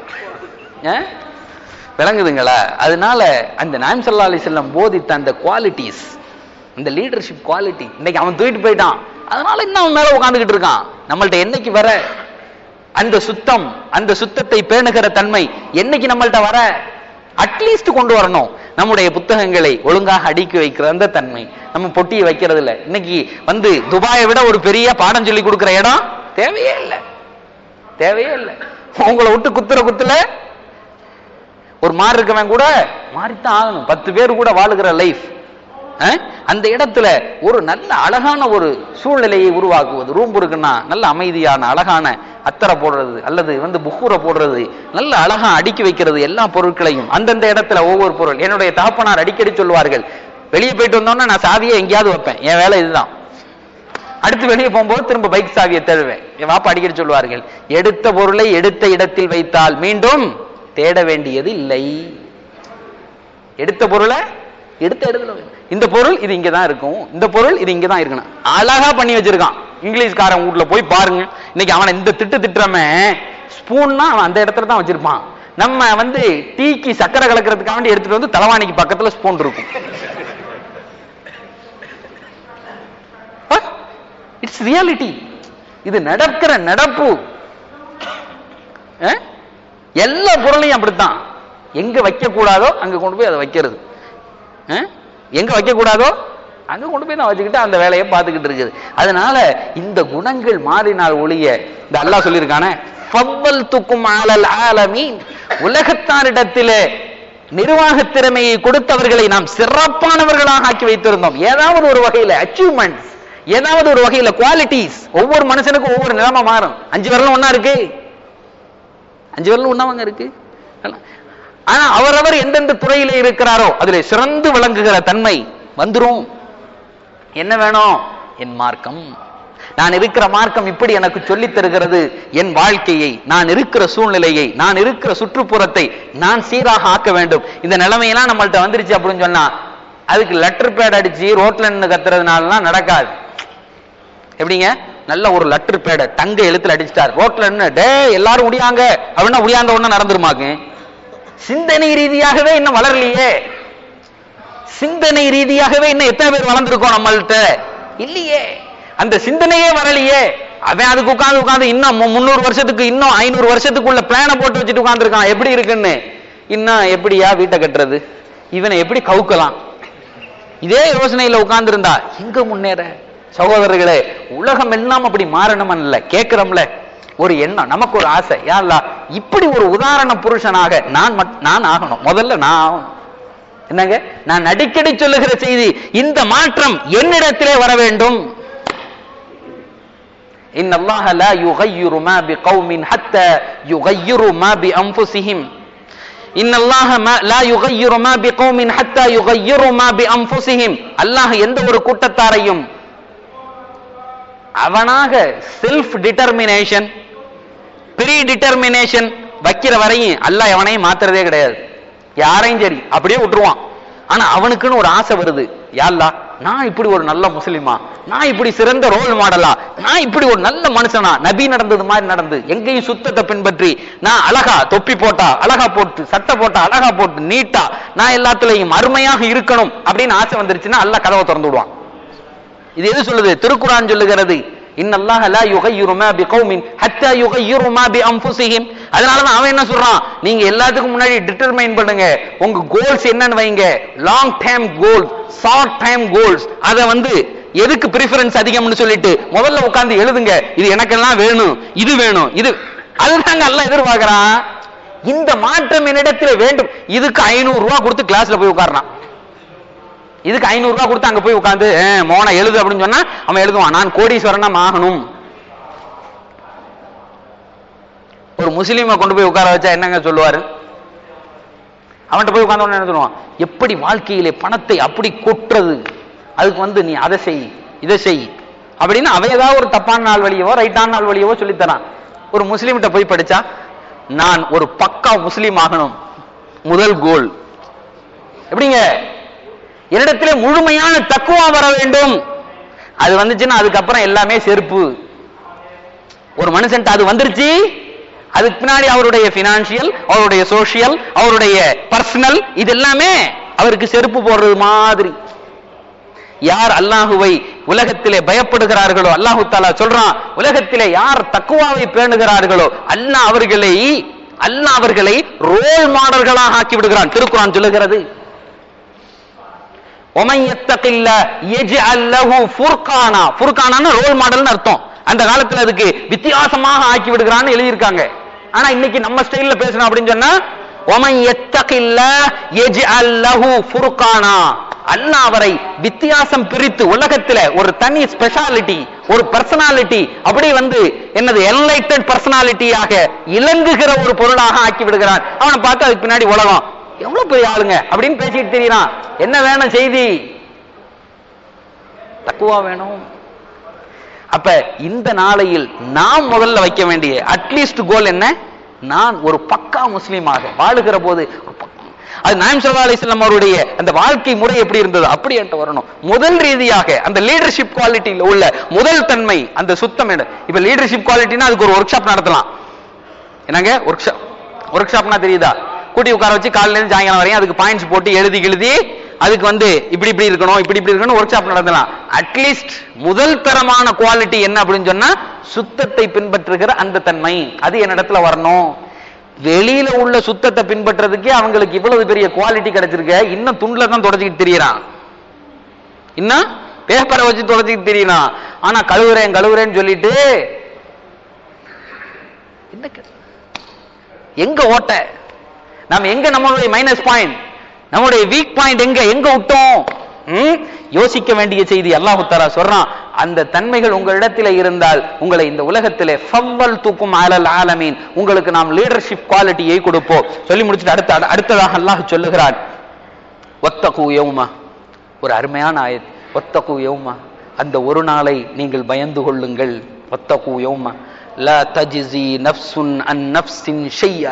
விளங்குதுங்களா? அதனால அந்த நாயகம் ஸல்லல்லாஹு அலைஹி வஸல்லம் போதித்த அந்த குவாலிட்டிஸ், அந்த லீடர்ஷிப் குவாலிட்டி இன்னைக்கு அவன் தூக்கிட்டு போயிட்டான். அதனால இன்னும் அவன் மேல உட்கார்ந்துகிட்டு இருக்கான். நம்மள்ட்ட என்னைக்கு வர அந்த சுத்தம், அந்த சுத்தத்தை பேணுகிற தன்மை என்னைக்கு நம்மள்ட்ட வர? அட்லீஸ்ட் கொண்டு வரணும். நம்முடைய புத்தகங்களை ஒழுங்காக அடுக்கி வைக்கிற அந்த தன்மை, நம்ம பொட்டியை வைக்கிறது இல்லை. இன்னைக்கு வந்து துபாயை விட ஒரு பெரிய பாடம் சொல்லி கொடுக்கிற இடம் தேவையே இல்லை, தேவையே இல்லை. உங்களை விட்டு குத்துற குத்துல ஒரு மாறி இருக்கவன் கூட மாறித்தான் ஆகணும். பத்து பேர் கூட வாழுகிற லைஃப், அந்த இடத்துல ஒரு நல்ல அழகான ஒரு சூழ்நிலையை உருவாக்குவது. ரூம் இருக்குன்னா நல்ல அமைதியான அழகான அத்தரை போடுறது அல்லது வந்து புக்கூரை போடுறது, நல்ல அழகா அடுக்கி வைக்கிறது எல்லா பொருட்களையும் அந்தந்த இடத்துல ஒவ்வொரு பொருள். என்னுடைய தகப்பனார் அடிக்கடி சொல்வார்கள், வெளியே போயிட்டு வந்தோம்னா நான் சாவியை எங்கேயாவது வைப்பேன், என் வேலை இதுதான். அடுத்து வெளியே போகும்போது திரும்ப பைக் சாவியை தேடுவேன். என் வாப்பா அடிக்கடி சொல்லுவார்கள், எடுத்த பொருளை எடுத்த இடத்தில் வைத்தால் மீண்டும் தேட வேண்டியது இல்லை. எடுத்த பொருளை எடுத்த இடத்துல, இந்த பொருள் இது இங்கதான் இருக்கும், இந்த பொருள் இது இங்கதான் இருக்கணும், அழகா பண்ணி வச்சிருக்கான். இங்கிலீஷ்காரன் வீட்டுல போய் பாருங்க, இன்னைக்கு அவனை இந்த திட்டு திட்டுறவன் ஸ்பூன்னா அவன் அந்த இடத்துல தான் வச்சிருப்பான். நம்ம வந்து டீக்கு சக்கரை கலக்கிறதுக்காக வேண்டி எடுத்துட்டு வந்து தலைவாணிக்கு பக்கத்துல ஸ்பூன் இருக்கும். It's reality. இது நடக்கிற நடப்பு. எல்லா பொருளையும் அப்படித்தான். எங்க வைக்க கூடாதோ அங்க கொண்டு போய் அதை வைக்கிறது, எங்க வைக்க கூடாதோ அங்க கொண்டு போய் நான் வச்சுக்கிட்டு அந்த வேலையை பார்த்துக்கிட்டு இருக்குது. அதனால இந்த குணங்கள் மாறினால் ஒழிய, இந்த அல்லாஹ் சொல்லியிருக்கானே, ஃபவ்வல்துக்கும் அலல் ஆலமீன், உலகத்தாரிடத்திலே நிர்வாக திறமையை கொடுத்தவர்களை நாம் சிறப்பானவர்களாக ஆக்கி வைத்திருந்தோம். ஏதாவது ஒரு வகையில அச்சீவ்மெண்ட்ஸ், ஏதாவது ஒரு வகையில குவாலிட்டிஸ். ஒவ்வொரு மனுஷனுக்கும் ஒவ்வொரு நிலைமை மாறும். அஞ்சு விரலும் ஒன்னா இருக்கு, அஞ்சு விரலும் ஒன்னாவங்க இருக்கு. ஆனா அவரவர் எந்தெந்த துறையில இருக்கிறாரோ அதுல சிறந்து விளங்குகிற தன்மை வந்துரும். என்ன வேணும்? என் மார்க்கம், நான் இருக்கிற மார்க்கம் இப்படி எனக்கு சொல்லித் தருகிறது. என் வாழ்க்கையை, நான் இருக்கிற சூழ்நிலையை, நான் இருக்கிற சுற்றுப்புறத்தை நான் சீராக ஆக்க வேண்டும். இந்த நிலைமையெல்லாம் நம்மள்ட்ட வந்துருச்சு அப்படின்னு சொன்னா அதுக்கு லெட்டர் பேட் அடிச்சு ரோட்ல நின்று கத்துறதுனாலாம் நடக்காது. எப்படிங்க? நல்ல ஒரு லெட்டர் பேட தங்க எழுத்துல அடிச்சிட்டார், ரோட்ல நின்று டே எல்லாரும் முடியாங்க அப்படின்னா முடியாத ஒண்ணு நடந்துருமாக்கு? சிந்தனை ரீதியாகவே இன்னும் வளரலையே. சிந்தனை ரீதியாகவே இன்னும் எத்தனை பேர் வளர்ந்துருக்கோம் நம்மள்ட்ட? இல்லையே. அந்த சிந்தனையே வரலையே. அவன் அதுக்கு உட்காந்து உட்காந்து இன்னும் முன்னூறு வருஷத்துக்கு இன்னும் ஐநூறு வருஷத்துக்குள்ள பிளான போட்டு வச்சுட்டு உட்காந்துருக்கான். எப்படி இருக்குன்னு, இன்னும் எப்படியா வீட்டை கட்டுறது, இவனை எப்படி கவுக்கலாம், இதே யோசனையில உட்கார்ந்து இருந்தா எங்க முன்னேற? சகோதரர்களே, உலகம் எல்லாம் அப்படி மாறணும் இல்ல, கேட்கிறோம்ல ஒரு எண்ணம், நமக்கு ஒரு ஆசை, யா அல்லாஹ் இப்படி ஒரு உதாரண புருஷனாக நான் நான் ஆகணும். முதல்ல நான் ஆகணும். என்னங்க, நான் அடிக்கடி சொல்லுகிற செய்தி, இந்த மாற்றம் என்னிடத்திலே வர வேண்டும். இன்னல்லாஹ லா யுகையிரு மா பிகௌமின் ஹத்தா யுகையிரு மா பிஅன்ஃபுஸிஹிம். இன்னல்லாஹ லா யுகையிரு மா பிகௌமின் ஹத்தா யுகையிரு மா பிஅன்ஃபுஸிஹிம். அல்லாஹ் எந்த ஒரு கூட்டத்தாரையும் அவனாக செல்ஃப் டிட்டர்மினேஷன், ப்ரீ டிட்டர்மினேஷன் வைக்கிற வரையும் அல்லாஹ் எவனையும் மாத்துறதே கிடையாது. யாரையும் சரி அப்படியே விட்டுருவான். ஆனா அவனுக்குன்னு ஒரு ஆசை வருது, யா அல்லாஹ் நான் இப்படி ஒரு நல்ல முஸ்லிமா, நான் இப்படி சிறந்த ரோல் மாடலா, நான் இப்படி ஒரு நல்ல மனுஷனா, நபி நடந்தது மாதிரி நடந்து எங்கேயும் சுத்தத்தை பின்பற்றி நான் அழகா தொப்பி போட்டா அழகா போட்டு, சட்டை போட்டா அழகா போட்டு, நீட்டா நான் எல்லாத்துலயும் அருமையாக இருக்கணும் அப்படின்னு ஆசை வந்துருச்சுன்னா அல்லாஹ் கதவை திறந்து விடுவான். இது எது சொல்லுது? திருக்குர்ஆன் சொல்லுகிறது, இன்னல்லாஹ லா யுகையிரு மா பிகௌமின் ஹத்தா யுகையிரு மா பிஅன்ஃபுஸிஹிம். அதனால தான் அவன் என்ன சொல்றான், நீங்க எல்லாத்துக்கும் முன்னாடி டிட்டர்மைன் பண்ணுங்க, உங்க கோல்ஸ் என்னன்னு வைங்க. Long time goals, short time goals, அத வந்து எதுக்கு பிரிஃபரன்ஸ் அதிகம்னு சொல்லிட்டு முதல்ல உட்கார்ந்து எழுதுங்க. இது எனக்கெல்லாம் வேணும், இது வேணும், இது அதுதாங்க எல்லாம் எதிர்பார்க்கறான். இந்த மாற்றம் என்னிடத்தில் வேண்டும். இதுக்கு ஐநூறு ரூபாய் கொடுத்து கிளாஸ்ல போய் உட்கார்றான். இதுக்கு ஐநூறு ரூபாய் கொடுத்து அங்க போய் உட்காந்து மோன எழுது அப்படின்னு சொன்னா அவன் எழுதுவான், நான் கோடீஸ்வரனா ஆகணும். ஒரு முஸ்லீமை கொண்டு போய் உட்கார வச்சா என்னங்க சொல்லுவாரு? அவன்கிட்ட போய் உட்கார்ந்த என்ன சொல்லுவான், எப்படி வாழ்க்கையிலே பணத்தை அப்படி கொட்டுறது, அதுக்கு வந்து நீ அதை செய் இதை செய் அப்படின்னு அவன் ஏதாவது ஒரு தப்பான நாள் வழியவோ ரைட்டான நாள் வழியவோ சொல்லித்தரான். ஒரு முஸ்லீம்கிட்ட போய் படிச்சா, நான் ஒரு பக்கா முஸ்லீம் ஆகணும், முதல் கோல் எப்படிங்க, என்னிடத்திலே முழுமையான தக்குவா வர வேண்டும். அது வந்துச்சுன்னா அதுக்கப்புறம் எல்லாமே செருப்பு. ஒரு மனுஷன் அது வந்துருச்சு, அதுக்கு பின்னாடி அவருடைய பினான்சியல், அவருடைய சோசியல், அவருடைய பர்சனல், இது எல்லாமே அவருக்கு செருப்பு போடுறது மாதிரி. யார் அல்லாஹுவை உலகத்திலே பயப்படுகிறார்களோ, அல்லாஹு தஆலா சொல்றான், உலகத்திலே யார் தக்குவாவை பேணுகிறார்களோ அல்லாஹ் அவர்களை அல்லாஹ் அவர்களை ரோல் மாடல்களாக ஆக்கி விடுகிறான். திருக்குர்ஆன் சொல்லுகிறது, ஒமன் யத்தகில்லாஹ் யஜ்அல் லஹு ஃபுர்கானா. ஃபுர்கானானா ரோல் மாடல்னு அர்த்தம். அந்த காலத்துல அதுக்கு வித்தியாசமாக ஆக்கி விடுகிறான்னு எழுதியிருக்காங்க. ஆனா இன்னைக்கு நம்ம ஸ்டைல்ல பேசணும் அப்படின்னு சொன்னா, ஒமன் யத்தகில்லாஹ் யஜ்அல் லஹு ஃபுர்கானா. அல்லாஹ் அவரை வித்தியாசம் பிரித்து உலகத்துல ஒரு தனி ஸ்பெஷாலிட்டி, ஒரு பர்சனாலிட்டி, அப்படி வந்து என்னது என்லைட்டட் பர்சனாலிட்டியாக இலங்குகிற ஒரு பொருளாக ஆக்கி விடுகிறான். அவனை பார்த்து அதுக்கு பின்னாடி உலகம் எவ்வளவு பெரிய ஆளுங்க அப்படின்னு பேசிட்டு தெரியறான். என்ன வேணும் செய்தி? தக்குவா வேணும். அப்ப இந்த நாளையில் நாம் முதல்ல வைக்க வேண்டிய அட்லீஸ்ட் கோல் என்ன? நான் ஒரு பக்கா முஸ்லீமாக வாழுகிற போது அது நாயகம் ஸல்லல்லாஹு அலைஹி வஸல்லம் அவருடைய அந்த வாழ்க்கை முறை எப்படி இருந்தது அப்படி என்கிட்ட வரணும். முதல் ரீதியாக அந்த லீடர்ஷிப் குவாலிட்டியில் உள்ள முதல் தன்மை அந்த சுத்தம். இப்ப லீடர்ஷிப் குவாலிட்டினா அதுக்கு ஒரு ஒர்க் ஷாப் நடத்தலாம். என்னங்க ஒர்க் ஷாப்? ஒர்க் ஷாப்னா தெரியுதா? கூட்டி உட்கார வச்சு காலையில இருந்து சாயங்காலம் வரையும் அதுக்கு பாயிண்ட்ஸ் போட்டு எழுதி எழுதி அதுக்கு வந்து இப்படி இப்படி இருக்கணும் இப்படி இப்படி இருக்கணும் ஒர்க் ஷாப் நடத்தலாம். அட்லீஸ்ட் முதல் தரமான குவாலிட்டி என்ன அப்படின்னு சொன்னா சுத்தத்தை பின்பற்றுகிற அந்த தன்மை அது என்னிடத்துல வரணும். வெளியில உள்ள சுத்தத்தை பின்பற்றதுக்கே அவங்களுக்கு இவ்வளவு பெரிய குவாலிட்டி கிடைச்சிருக்க, இன்னும் துண்டுல தான் தொடச்சிக்கிட்டு தெரியறான், இன்னும் பேப்பரை வச்சு தொடச்சிக்கிட்டு தெரியறான். ஆனா கழுவுறேன் கழுவுறேன்னு சொல்லிட்டு எங்க ஓட்ட, நம்ம எங்க நம்மளுடைய மைனஸ் பாயிண்ட், நம்முடைய வீக் பாயிண்ட் எங்க எங்க விட்டோம்? யோசிக்க வேண்டிய செய்தி அல்லாஹ் தஆலா சொல்றான். அந்த தன்மைகள் உங்களிடத்தில் இருந்தால் உங்களை இந்த உலகத்திலே ஃபவ்வல் துக்கும் அலல் ஆலமீன், உங்களுக்கு நாம் லீடர்ஷிப் குவாலிட்டியை கொடுப்போம். சொல்லி முடிச்சுட்டு அடுத்த அடுத்ததாக அல்லாஹ் சொல்லுகிறான், வத்தகு யௌமா, ஒரு அருமையான ஆயத். வத்தகு யௌமா, அந்த ஒரு நாளை நீங்கள் பயந்து கொள்ளுங்கள். வத்தகு யௌமா லா தஜ்ஸி நஃப்ஸுன் அன் நஃப்ஸின் ஷையா.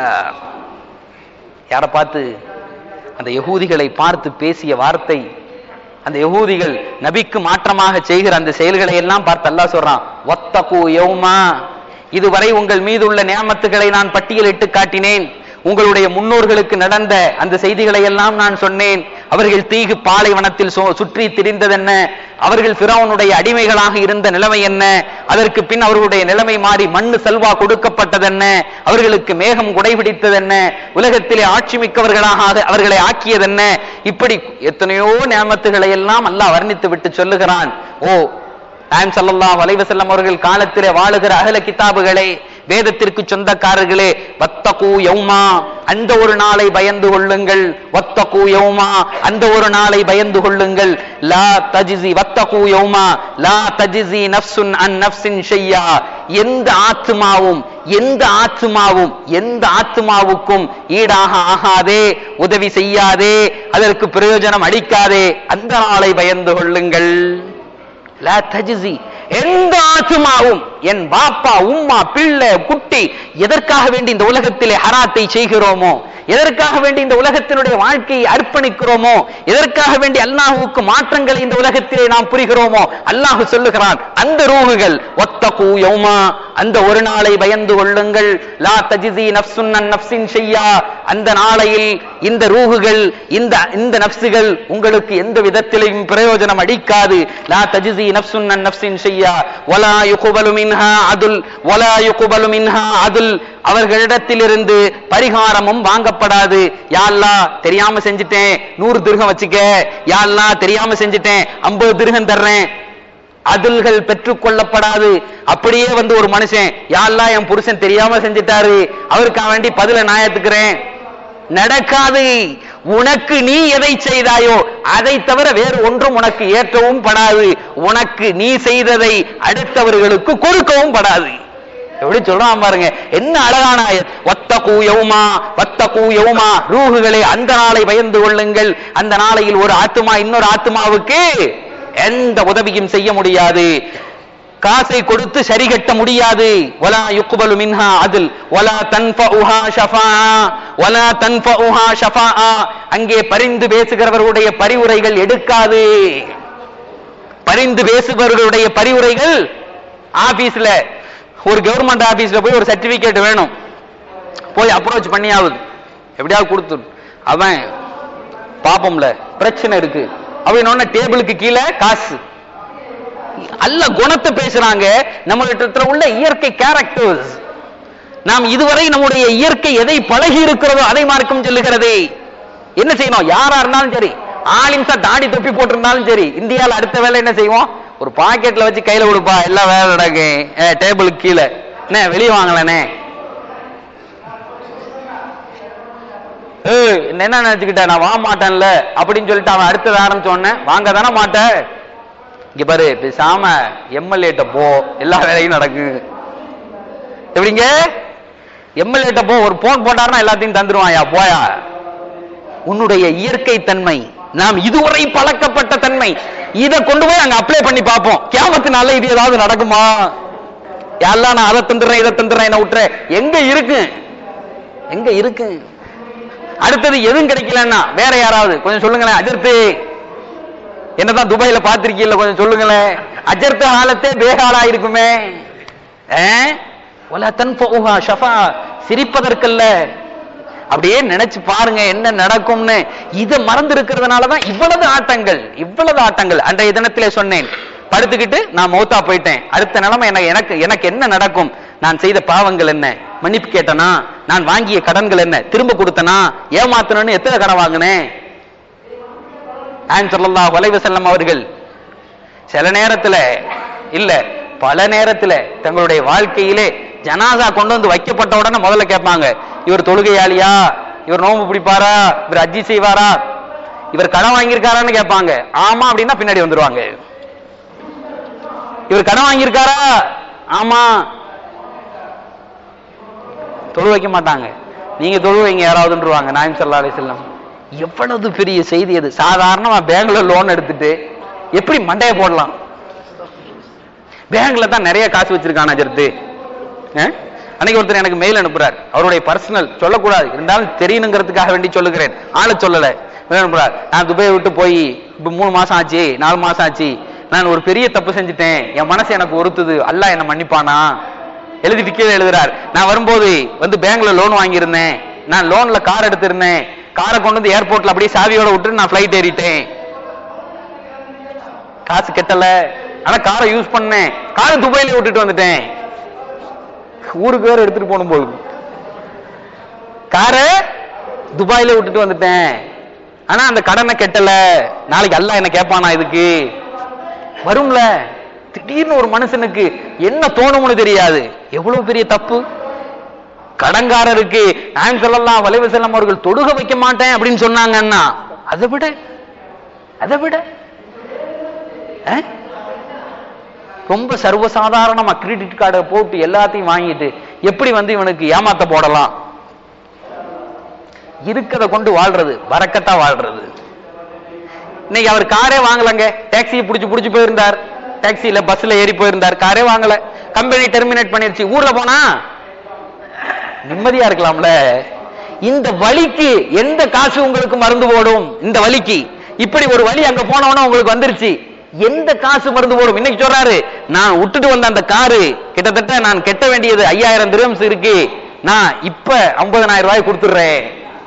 யாரை பார்த்து? அந்த யகூதிகளை பார்த்து பேசிய வார்த்தை. அந்த யகூதிகள் நபிக்கு மாற்றமாக செய்கிற அந்த செயல்களை எல்லாம் பார்த்து அல்லாஹ் சொல்றான், வத்தகு யௌமா, இதுவரை உங்கள் மீது உள்ள நியாமத்துகளை நான் பட்டியலிட்டு காட்டினேன். உங்களுடைய முன்னோர்களுக்கு நடந்த அந்த செய்திகளை எல்லாம் நான் சொன்னேன். அவர்கள் தீகு பாலைவனத்தில் சுற்றி திரிந்ததென்ன, அவர்கள் ஃபிரௌனுடைய அடிமைகளாக இருந்த நிலைமை என்ன, அதற்கு பின் அவர்களுடைய நிலைமை மாறி மண்ணு செல்வா கொடுக்கப்பட்டதென்ன, அவர்களுக்கு மேகம் குடைபிடித்ததென்ன, உலகத்திலே ஆட்சி மிக்கவர்களாக அவர்களை ஆக்கியதென்ன, இப்படி எத்தனையோ நியாமத்துகளை எல்லாம் அல்லாஹ் வர்ணித்து விட்டு சொல்லுகிறான். ஓ நாயகம் ஸல்லல்லாஹு அலைஹி வஸல்லம் அவர்கள் காலத்திலே வாழுகிற அஹ்ல கிதாபுகளே, வேதத்திற்கு சொந்தக்காரர்களே, வத்தகு யௌமா, அந்த ஒரு நாளை பயந்து கொள்ளுங்கள். வத்தகு யௌமா, அந்த ஒரு நாளை பயந்து கொள்ளுங்கள். லா தஜ்ஸி வத்தகு யௌமா லா தஜ்ஸி நஃப்ஸுன் அன் நஃப்ஸின் ஷையா, எந்த ஆத்மாவும் எந்த ஆத்மாவும் எந்த ஆத்மாவுக்கும் ஈடாக ஆகாதே, உதவி செய்யாதே, அதற்கு பிரயோஜனம் அளிக்காதே, அந்த நாளை பயந்து கொள்ளுங்கள். லா தஜ்ஸி, எந்த ஆத்மாவும், என் பாப்பா உம்மா பிள்ளை குட்டி, எதற்காக வேண்டி இந்த உலகத்திலே ஹராத்தை செய்கிறோமோ, எதற்காக வேண்டி இந்த உலகத்தினுடைய வாழ்க்கையை அர்ப்பணிக்கிறோமோ, எதற்காக வேண்டி அல்லாஹ்வுக்கு மாற்றங்களை இந்த உலகத்திலே நாம் புரிகிறோமோ, அல்லாஹ் சொல்லுகிறான், அந்த ரூஹுகள் வத்தகு யௌமா, அந்த ஒரு நாளை பயந்து கொள்ளுங்கள். லா தஜ்ஸி நஃப்ஸுன் அன் நஃப்ஸின் ஷையா, அந்த நாளையில் இந்த ரூஹுகள் இந்த இந்த நஃப்ஸுகள் உங்களுக்கு எந்த விதத்திலும் பிரயோஜனம் அளிக்காது. லா தஜ்ஸி நஃப்ஸுன் அன் நஃப்ஸின் ஷையா வலா யுக்பலு மின்ஹா அதுல் வலா யுக்பலு மின்ஹா அதுல், அவர்களிடத்திலிருந்து பரிகாரமும் வாங்கப்படாது. யா அல்லாஹ் தெரியாம செஞ்சிட்டேன், நூறு திர்ஹம் வச்சுக்க, யா அல்லாஹ் தெரியாம செஞ்சிட்டேன், ஐம்பது திர்ஹம் தர்றேன், அதுல்கள் பெற்றுக் கொள்ளப்படாது. அப்படியே வந்து ஒரு மனுஷன், யா அல்லாஹ் என் புருஷன் தெரியாம செஞ்சிட்டாரு, அவருக்காக வேண்டி பதில நான் ஏத்துக்கிறேன், நடக்காது. உனக்கு நீ எதை செய்தாயோ அதை தவிர வேறு ஒன்றும் உனக்கு ஏற்றவும் படாது. உனக்கு நீ செய்ததை அடுத்தவர்களுக்கு கொடுக்கவும் படாது. எப்படி சொல்றான் பாருங்க, என்ன அழகான ஆயத். வத்தகு யௌமா வத்தகு யௌமா, ரூஹுகளே அந்த நாளை பயந்து கொள்ளுங்கள். அந்த நாளையில் ஒரு ஆத்மா இன்னொரு ஆத்மாவுக்கு எந்த உதவியும் செய்ய முடியாது, காசை கொடுத்து சரி கட்ட முடியாது. வலா யுக்பலு மின்ஹா அதுல் வலா தன்ஃபஉஹா ஷஃபாஆ வலா தன்ஃபஉஹா ஷஃபாஆ, அங்கே பரிந்து பேசுகிறவர்களுடைய பரிவுரைகள் எடுக்காது. பரிந்து பேசுபவர்களுடைய பரிவுரைகள், ஆபீஸ்ல ஒரு கவர்மெண்ட் ஆபீஸ்ல போய் ஒரு சர்டிபிகேட் வேணும், போய் அப்ரோச் பண்ணியாவது எப்படியாவது கொடுத்து, அவன் பாப்போம்ல பிரச்சனை இருக்கு அப்படின்னு டேபிளுக்கு கீழே காசு, அல்ல குணத்தை பேசுறாங்க. நம்மகிட்ட உள்ள இயற்கை கேரக்டர்ஸ், நாம் இதுவரை நம்முடைய இயற்கை எதை பழகி இருக்கிறதோ அதை மார்க்கம் சொல்லுகிறது. என்ன செய்யணும்? யாரா இருந்தாலும் சரி, ஆலிம்சா தாடி தொப்பி போட்டிருந்தாலும் சரி, இந்தியாவில் அடுத்த வேலை என்ன செய்வோம்? ஒரு பாக்கெட்ல வச்சு கையில கொடுப்பா, எல்லா வேலை நடக்கு, டேபிளுக்கு கீழே என்ன வெளியே வாங்கலனே. என்ன நினைச்சுக்கிட்ட, நான் வாங்க மாட்டேன்ல அப்படின்னு சொல்லிட்டு அவன் அடுத்தது ஆரம்பிச்சோடனே வாங்க தானே மாட்டேன். இங்க பாரு, பேசாம எம்எல்ஏட்ட போ, எல்லா வேலையும் நடக்கு. எப்படிங்க எம்எல்ஏட்ட போ, ஒரு போன் போட்டாருன்னா எல்லாத்தையும் தந்துருவாயா, போயா. உன்னுடைய இயற்கை தன்மை, நாம் இதுவரை பழக்கப்பட்ட தன்மை, இதை கொண்டு போய் அங்க அப்ளை பண்ணி பார்ப்போம். கியாமத்தினால இது ஏதாவது நடக்குமா? யாரெல்லாம் நான் அதை தந்துடுறேன் இதை தந்துடுறேன் என்ன விட்டுறேன், எங்க இருக்கு எங்க இருக்கு? அடுத்தது எதுவும் கிடைக்கலன்னா வேற யாராவது கொஞ்சம் சொல்லுங்களேன். அஜர்த்து என்னதான் துபாயில பாத்திருக்கீங்களா, கொஞ்சம் சொல்லுங்களேன். அஜர்த்து ஆலத்தே பேகாலா இருக்குமே. சிரிப்பதற்கல்ல, அப்படியே நினைச்சு பாருங்க என்ன நடக்கும்னு. இதை மறந்து இருக்கிறதுனாலதான் இவ்வளவு ஆட்டங்கள் இவ்வளவு ஆட்டங்கள். அன்றைய தினத்திலே சொன்னேன், படுத்துக்கிட்டு நான் மௌத்தா போயிட்டேன், அடுத்த நிலைமை எனக்கு எனக்கு என்ன நடக்கும்? நான் செய்த பாவங்கள் என்ன, மன்னிப்பு கேட்டனா, நான் வாங்கிய கடன்கள் என்ன, திரும்ப கொடுத்தனா, ஏமாத்தணும்னு எத்தனை கடன் வாங்கினேன்? ஸல்லல்லாஹு அலைஹி வஸல்லம் அவர்கள் சில நேரத்துல இல்ல பல நேரத்துல தங்களுடைய வாழ்க்கையிலே ஜனாசா கொண்டு வந்து வைக்கப்பட்ட உடனே முதல்ல கேட்பாங்க, இவர் தொழுகையாளியா, இவர் நோம்பு பிடிப்பாரா, இவர் ஹஜ்ஜி செய்வாரா, இவர் கடன் வாங்கியிருக்காரான்னு கேட்பாங்க. ஆமா அப்படின்னா பின்னாடி வந்துருவாங்க. இவர் கடன் வாங்கியிருக்காரா? ஆமா. தொழு வைக்க மாட்டாங்க. நீங்க தொழு வைங்க யாராவதுன்றுவாங்க. நாயகம் ஸல்லல்லாஹு அலைஹி வஸல்லம் எவ்வளவு பெரிய செய்தி அது. சாதாரணமா பேங்க்ல லோன் எடுத்துட்டு எப்படி மண்டைய போடலாம்? பேங்க்ல தான் நிறைய காசு வச்சிருக்கான் அஜர்த்து. அன்னைக்கு ஒருத்தர் எனக்கு மெயில் அனுப்புறார், அவருடைய பர்சனல் சொல்லக்கூடாது இருந்தாலும் தெரியணுங்கிறதுக்காக வேண்டி சொல்லுகிறேன், ஆளு சொல்லல. அனுப்புறார், நான் துபாயை விட்டு போய் இப்ப மூணு மாசம் ஆச்சு நாலு மாசம் ஆச்சு, நான் ஒரு பெரிய தப்பு செஞ்சுட்டேன், என் மனசு எனக்கு ஒருத்துது, அல்லாஹ் என்ன மன்னிப்பானா? எழுதிட்டு கீழே எழுதுறார், நான் வரும்போது வந்து பேங்க்ல லோன் வாங்கியிருந்தேன், நான் லோன்ல கார் எடுத்திருந்தேன், காரை கொண்டு வந்து ஏர்போர்ட்ல அப்படியே சாவியோட விட்டு நான் பிளைட் ஏறிட்டேன், காசு கெட்டல, ஆனா காரை யூஸ் பண்ணேன், காரை துபாயில விட்டுட்டு வந்துட்டேன், ஊருக்கு வேற எடுத்துட்டு போகணும் போது, காரை துபாயில விட்டுட்டு வந்துட்டேன், ஆனா அந்த கடனை கெட்டல, நாளைக்கு அல்லாஹ் என்ன கேட்பானா? இதுக்கு வரும்ல. திடீர்னு ஒரு மனுஷனுக்கு என்ன தோணும்னு தெரியாது. எவ்வளவு பெரிய தப்பு கடன்காரருக்கு. நாயகம் ஸல்லல்லாஹு அலைஹி வஸல்லம் அவர்கள் தொழுக வைக்க மாட்டேன் அப்படின்னு சொன்னாங்கன்னா அதை விட அதை விட ரொம்ப சர்வசாதாரணமா கிரெடிட் கார்டை போட்டு எல்லாத்தையும் வாங்கிட்டு எப்படி வந்து இவனுக்கு ஏமாத்த போடலாம்? இருக்கத கொண்டு வாழ்றது, வரக்கத்தா வாழ்றது. இன்னைக்கு அவர் காரே வாங்கலங்க, டாக்ஸியை புடிச்சு புடிச்சு போயிருந்தார், டாக்ஸில பஸ்ல ஏறி போயிருந்தார், காரே வாங்கல, கம்பெனி டெர்மினேட் பண்ணிருச்சு, ஊர்ல போனா நிம்மதியா இருக்கலாம்ல. இந்த வலிக்கு எந்த காசு உங்களுக்கு மருந்து போடும்? இந்த வலிக்கு இப்படி ஒரு வலி அங்க போனவன உங்களுக்கு வந்துருச்சு, எந்த காசு மருந்து போடும்? இன்னைக்கு சொல்றாரு, நான் விட்டுட்டு வந்த அந்த காரு கிட்டத்தட்ட நான் கெட்ட வேண்டியது ஐயாயிரம் திரம்ஸ் இருக்கு, நான் இப்ப ஐம்பதனாயிரம் ரூபாய் கொடுத்துடுறேன்,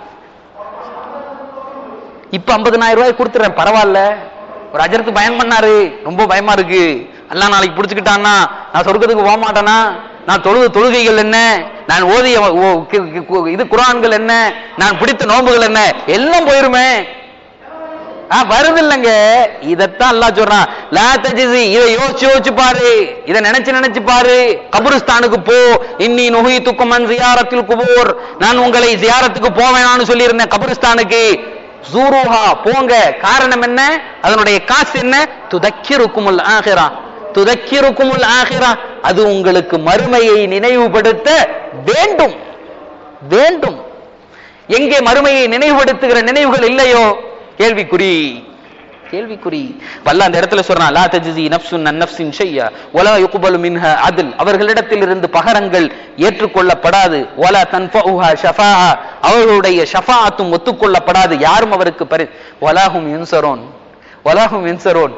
இப்ப ஐம்பதனாயிரம் ரூபாய் கொடுத்துறேன், பரவாயில்ல. ஒரு அஜர்த்து பயம் பண்ணாரு, ரொம்ப பயமா இருக்கு, அல்லாஹ் நாளைக்கு புடிச்சுக்கிட்டான்னா நான் சொர்க்கத்துக்கு போக மாட்டேனா, நான் தொழுது தொழுகைகள் என்ன, நான் ஓதிய இது குர்ஆன்கள் என்ன, நான் பிடித்த நோன்புகள் என்ன, எல்லாம் போயிருமே. வருது இல்லைங்க. இதத்தான் அல்லாஹ் சொல்றான், லா தஜிஸி, இதை யோசிச்சு யோசிச்சு பாரு, இதை நினைச்சு நினைச்சு பாரு. கபருஸ்தானுக்கு போ, இன்னி நுஹீதுக்கும் அன் ஜியாரத்தில் குபூர், நான் உங்களை ஜியாரத்துக்கு போவேனான்னு சொல்லி இருந்தேன் கபருஸ்தானுக்கு. ஜூருஹா, போங்க. காரணம் என்ன? அதனுடைய காசு என்ன? துதக்கிருக்குமுல் ஆகிரா, துதக்கிருக்குமுல் ஆகிரா, அது உங்களுக்கு மறுமையை நினைவுபடுத்த வேண்டும் வேண்டும். எங்கே மறுமையை நினைவுபடுத்துகிற நினைவுகள் இல்லையோ கேள்விக்குறி கேள்விக்குறி. வல்ல அந்த இடத்துல சொல்றான், லா தஜ்ஸி நஃப்ஸுன் அன் நஃப்ஸின் ஷையா வலா யுக்பலு மின்ஹா அத்ல், அவர்களிடத்தில் இருந்து பகரங்கள் ஏற்றுக்கொள்ளப்படாது. வலா தன்ஃபஉஹா ஷஃபாஅ, அவர்களுடைய ஷஃபாஅத்தும் ஒத்துக்கொள்ளப்படாது, யாரும் அவருக்கு பரி வலாஹும் யுன்ஸரூன் வலாஹும் யுன்ஸரூன்.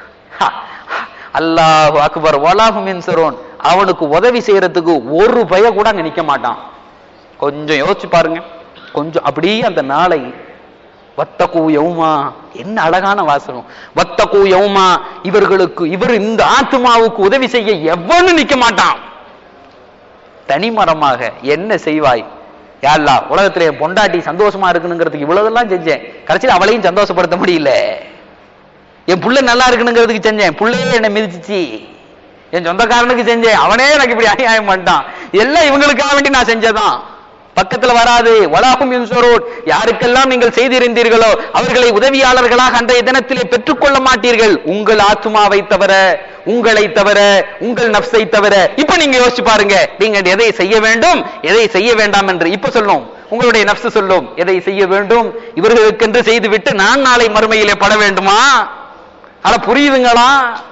அல்லாஹு அக்பர். வலாஹும் யுன்ஸரூன், அவனுக்கு உதவி செய்யறதுக்கு ஒரு பய கூட அங்க நிக்க மாட்டான். கொஞ்சம் யோசிச்சு பாருங்க, கொஞ்சம் அப்படியே அந்த நாளை. வத்தகு யௌமா, என்ன அழகான வாசகம். வத்தகு யௌமா, இவர்களுக்கு இவர் இந்த ஆத்மாவுக்கு உதவி செய்ய எவனும் நிக்க மாட்டான். தனிமரமாக என்ன செய்வாய்? யா அல்லாஹ், உலகத்திலே பொண்டாட்டி சந்தோஷமா இருக்கணுங்கிறதுக்கு இவ்வளவுதெல்லாம் செஞ்சேன், கடைசியில் அவளையும் சந்தோஷப்படுத்த முடியல. என் புள்ள நல்லா இருக்கணுங்கிறதுக்கு செஞ்சேன், புள்ளையே என்னை மிதிச்சிச்சு. என் சொந்தக்காரனுக்கு செஞ்சேன், அவனே எனக்கு இப்படி அநியாயம் பண்ணிட்டான். எல்லாம் இவங்களுக்காக வேண்டி நான் செஞ்சதான். பக்கத்துல வராது. வலாஹும் யுன்ஸரூன், யாருக்கெல்லாம் நீங்கள் செய்திருந்தீர்களோ அவர்களை உதவியாளர்களாக அன்றைய தினத்திலே பெற்றுக்கொள்ள மாட்டீர்கள், உங்கள் ஆத்மாவை தவிர, உங்களை தவிர, உங்கள் நஃப்ஸை தவிர. இப்ப நீங்க யோசிச்சு பாருங்க, நீங்க எதை செய்ய வேண்டும் எதை செய்ய வேண்டாம் என்று இப்ப சொல்லும். உங்களுடைய நஃப்ஸ் சொல்லும் எதை செய்ய வேண்டும், இவர்களுக்கென்று செய்துவிட்டு நான் நாளை மறுமையிலே பட வேண்டுமா? ஆனா புரியுதுங்களா?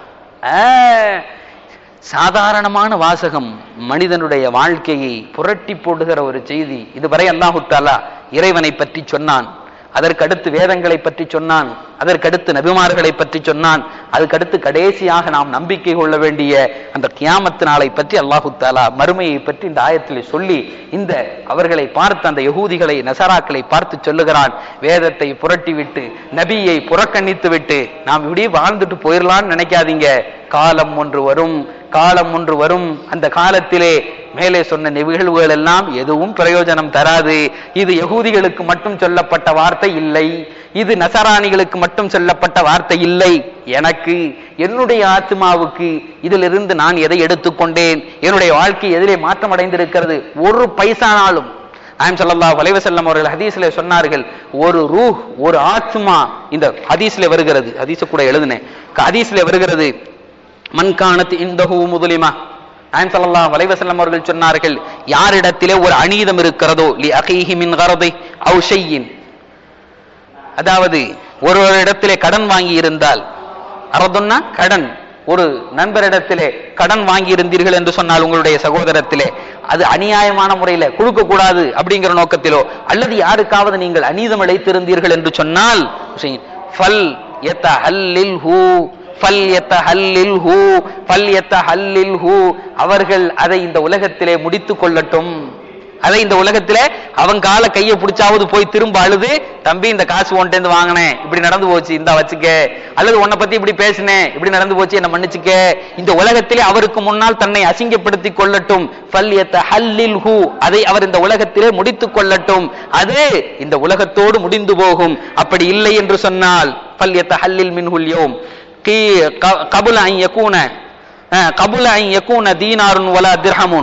சாதாரணமான வாசகம் மனிதனுடைய வாழ்க்கையை புரட்டி போடுகிற ஒரு செய்தி. இதுவரை அல்லாஹு தஆலா இறைவனை பற்றி சொன்னான், அதற்கடுத்து வேதங்களை பற்றி சொன்னான், அதற்கடுத்து நபிமார்களை பற்றி சொன்னான், அதுக்கடுத்து கடைசியாக நாம் நம்பிக்கை கொள்ள வேண்டிய அந்த கியாமத் நாளை பற்றி அல்லாஹு தஆலா மறுமையை பற்றி இந்த ஆயத்திலே சொல்லி இந்த அவர்களை பார்த்து அந்த யகூதிகளை நசராக்களை பார்த்து சொல்லுகிறான், வேதத்தை புரட்டி விட்டு நபியை புறக்கணித்து விட்டு நாம் இப்படியே வாழ்ந்துட்டு போயிடலான்னு நினைக்காதீங்க. காலம் ஒன்று வரும், காலம் ஒன்று வரும். அந்த காலத்திலே மேலே சொன்ன நிகழ்வுகள் எல்லாம் எதுவும் பிரயோஜனம் தராது. இது யகூதிகளுக்கு மட்டும் சொல்லப்பட்ட வார்த்தை இல்லை, இது நசராணிகளுக்கு மட்டும் சொல்லப்பட்ட வார்த்தை இல்லை. எனக்கு, என்னுடைய ஆத்மாவுக்கு இதிலிருந்து நான் எதை எடுத்துக்கொண்டேன், என்னுடைய வாழ்க்கை எதிலே மாற்றம் அடைந்திருக்கிறது, ஒரு பைசானாலும். நாயகம் ஸல்லல்லாஹு அலைஹி வஸல்லம் அவர்கள் ஹதீஸ்ல சொன்னார்கள், ஒரு ரூஹ், ஒரு ஆத்மா, இந்த ஹதீஸ்ல வருகிறது, ஹதீஸ கூட எழுதினேன், ஹதீஸ்ல வருகிறது, மன்கானத் இந்தஹு முதுலிமா. நாயகம் ஸல்லல்லாஹு அலைஹி வஸல்லம் அவர்கள் சொன்னார்கள், யாரிடத்திலே ஒரு அநீதம் இருக்கிறதோ, லி அகீஹி மின் கரதி அவ் ஷையின், அதாவது ஒருவரிடத்திலே கடன் வாங்கி இருந்தால், அரதுன்னா கடன், ஒரு நண்பரிடத்திலே கடன் வாங்கி இருந்தீர்கள் என்று சொன்னால் உங்களுடைய சகோதரத்திலே, அது அநியாயமான முறையில கொடுக்க கூடாது அப்படிங்கிற நோக்கத்திலோ, அல்லது யாருக்காவது நீங்கள் அநீதம் இழைத்திருந்தீர்கள் என்று சொன்னால், ஃபல் யதஹல்லில்ஹு ஃபல் யதஹல்லில்ஹு ஃபல் யதஹல்லில்ஹு, அவர்கள் அதை இந்த உலகத்திலே முடித்துக் கொள்ளட்டும். அதை இந்த உலகத்திலே அவன் கால கையை பிடிச்சாவது போய் திரும்ப அழுது, தம்பி இந்த காசு ஒன்ட்டேந்து வாங்கினேன், இப்படி நடந்து போச்சு, இந்த வச்சுக்க, அல்லது உன்னை பத்தி இப்படி பேசினேன், இப்படி நடந்து போச்சு, என்ன மன்னிச்சுக்க, இந்த உலகத்திலே அவருக்கு முன்னால் தன்னை அசிங்கப்படுத்திக் கொள்ளட்டும். ஃபல்யதஹல்லில்ஹு, அதை அவர் இந்த உலகத்திலே முடித்துக் கொள்ளட்டும், அது இந்த உலகத்தோடு முடிந்து போகும். அப்படி இல்லை என்று சொன்னால் ஃபல்யதஹல்லில் மின்ஹுல் யௌம் கி கபுல அன் யகூன கபுல அன் யகூன தீனாருன் வலா திர்ஹமுன்,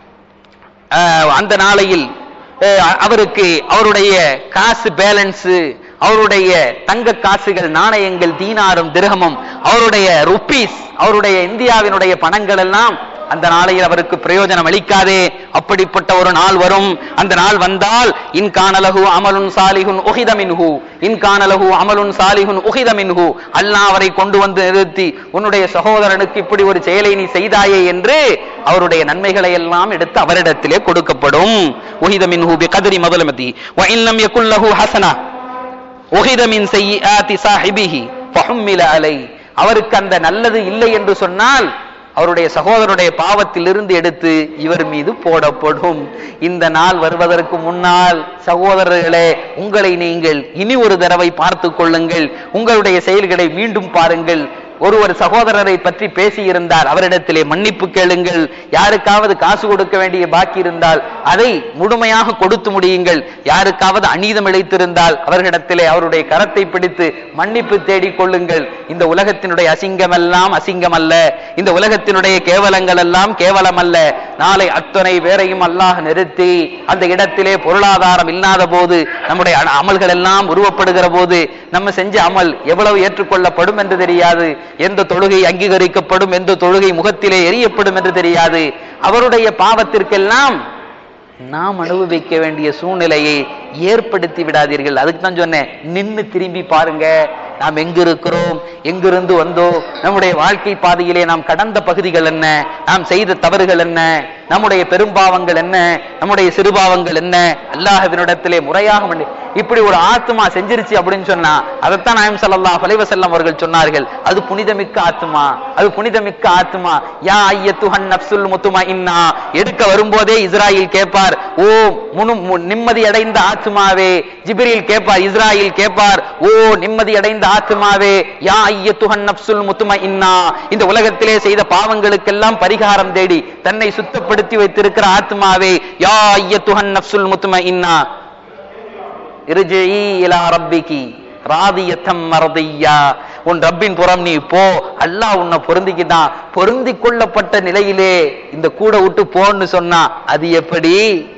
அந்த நாளையில் அவருக்கு அவருடைய காசு பேலன்ஸ், அவருடைய தங்க காசுகள், நாணயங்கள், தீனாரும் திர்ஹமும், அவருடைய ருப்பீஸ், அவருடைய இந்தியாவினுடைய பணங்கள் எல்லாம் அந்த நாளையில் அவருக்கு பிரயோஜனம் அளிக்காதே. அப்படிப்பட்ட ஒரு நாள் வரும். அந்த நாள் வந்தால், இன்கானலஹு அமலுன் சாலிஹுன் உஹித மின்ஹு இன்கானலஹு அமலுன் சாலிஹுன் உஹித மின்ஹு, அல்லாஹ் அவரை கொண்டு வந்து நிறுத்தி, உன்னுடைய சகோதரனுக்கு இப்படி ஒரு செயலை நீ செய்தாயே என்று அவருடைய நன்மைகளை எல்லாம் எடுத்து அவரிடத்திலே கொடுக்கப்படும். உஹித மின்ஹு பிகத்ரி மظلمதி வ இன் லம் யகுல் லஹு ஹஸனா உஹித மின் ஸய்யிஆத்தி ஸாஹிபிஹி ஃபஹும்மில அலை, அவருக்கு அந்த நல்லது இல்லை என்று சொன்னால் அவருடைய சகோதரருடைய பாவத்திலிருந்து எடுத்து இவர் மீது போடப்படும். இந்த நாள் வருவதற்கு முன்னால் சகோதரர்களே, உங்களை நீங்கள் இனி ஒரு தடவை பார்த்து கொள்ளுங்கள், உங்களுடைய செயல்களை மீண்டும் பாருங்கள். ஒருவர் சகோதரரை பற்றி பேசி இருந்தார், அவரிடத்திலே மன்னிப்பு கேளுங்கள். யாருக்காவது காசு கொடுக்க வேண்டிய பாக்கி இருந்தால் அதை முழுமையாக கொடுத்து முடியுங்கள். யாருக்காவது அநீதம் இழைத்திருந்தால் அவர்களிடத்திலே அவருடைய கரத்தை பிடித்து மன்னிப்பு தேடிக் கொள்ளுங்கள். இந்த உலகத்தினுடைய அசிங்கம் எல்லாம் அசிங்கம் அல்ல, இந்த உலகத்தினுடைய கேவலங்கள் எல்லாம் கேவலம் அல்ல. நாளை அத்தனை பேரையும் அல்லாஹ் நிறுத்தி அந்த இடத்திலே பொருளாதாரம் இல்லாத போது, நம்முடைய அமல்கள் எல்லாம் உருவப்படுகிற போது, நம்ம செஞ்ச அமல் எவ்வளவு ஏற்றுக்கொள்ளப்படும் என்று தெரியாது, எந்த தொழுகை அங்கீகரிக்கப்படும், எந்த தொழுகை முகத்திலே எரியப்படும் என்று தெரியாது. அவருடைய பாவத்திற்கெல்லாம் நாம் அனுபவிக்க வேண்டிய சூழ்நிலையை ஏற்படுத்தி விடாதீர்கள். அதுக்கு தான் சொன்னேன், நின்று திரும்பி பாருங்க, நாம் எங்க இருக்கிறோம், எங்கிருந்து வந்தோம், நம்முடைய வாழ்க்கை பாதையிலே நாம் கடந்த பகுதிகள் என்ன, நாம் செய்த தவறுகள் என்ன, நம்முடைய பெரும்பாவங்கள் என்ன, நம்முடைய சிறுபாவங்கள் என்ன, அல்லாஹ்வினிடத்திலே முறையாக இப்படி ஒரு ஆத்மா செஞ்சிருச்சு அப்படின்னு சொன்னா, அதைத்தான் நாயகம் ஸல்லல்லாஹு அலைஹி வஸல்லம் அவர்கள் சொன்னார்கள், அது புனிதமிக்க ஆத்மா, அது புனிதமிக்க ஆத்மா. யா அய்யத்துஹன் நஃப்ஸுல் முத்மஇன்னா, எடுக்க வரும்போதே இஸ்ராயில் கேட்பார், ஓ முனு நிம்மதி அடைந்த ஆத்மாவே. ஜிப்ரீல் கேட்பார், இஸ்ராயில் கேட்பார், ஓ நிம்மதி அடைந்த ஆத்மாவே. யா அய்யத்துஹன் நஃப்ஸுல் முத்மஇன்னா, இந்த உலகத்திலே செய்த பாவங்களுக்கெல்லாம் பரிகாரம் தேடி தன்னை சுத்தப்படுத்தி வைத்திருக்கிற ஆத்மாவே. யா அய்யத்துஹன் நஃப்ஸுல் முத்மஇன்னா இர்ஜிஇ இலா ரப்பிகி ராதியத்தம் மர்தியா, உன் ரப்பின் புறம் நீ போ, அல்லாஹ் உன்னை பொருந்திக்கிட்டான். பொருந்தி கொள்ளப்பட்ட நிலையிலே இந்த கூட விட்டு போன்னு சொன்னா அது எப்படி?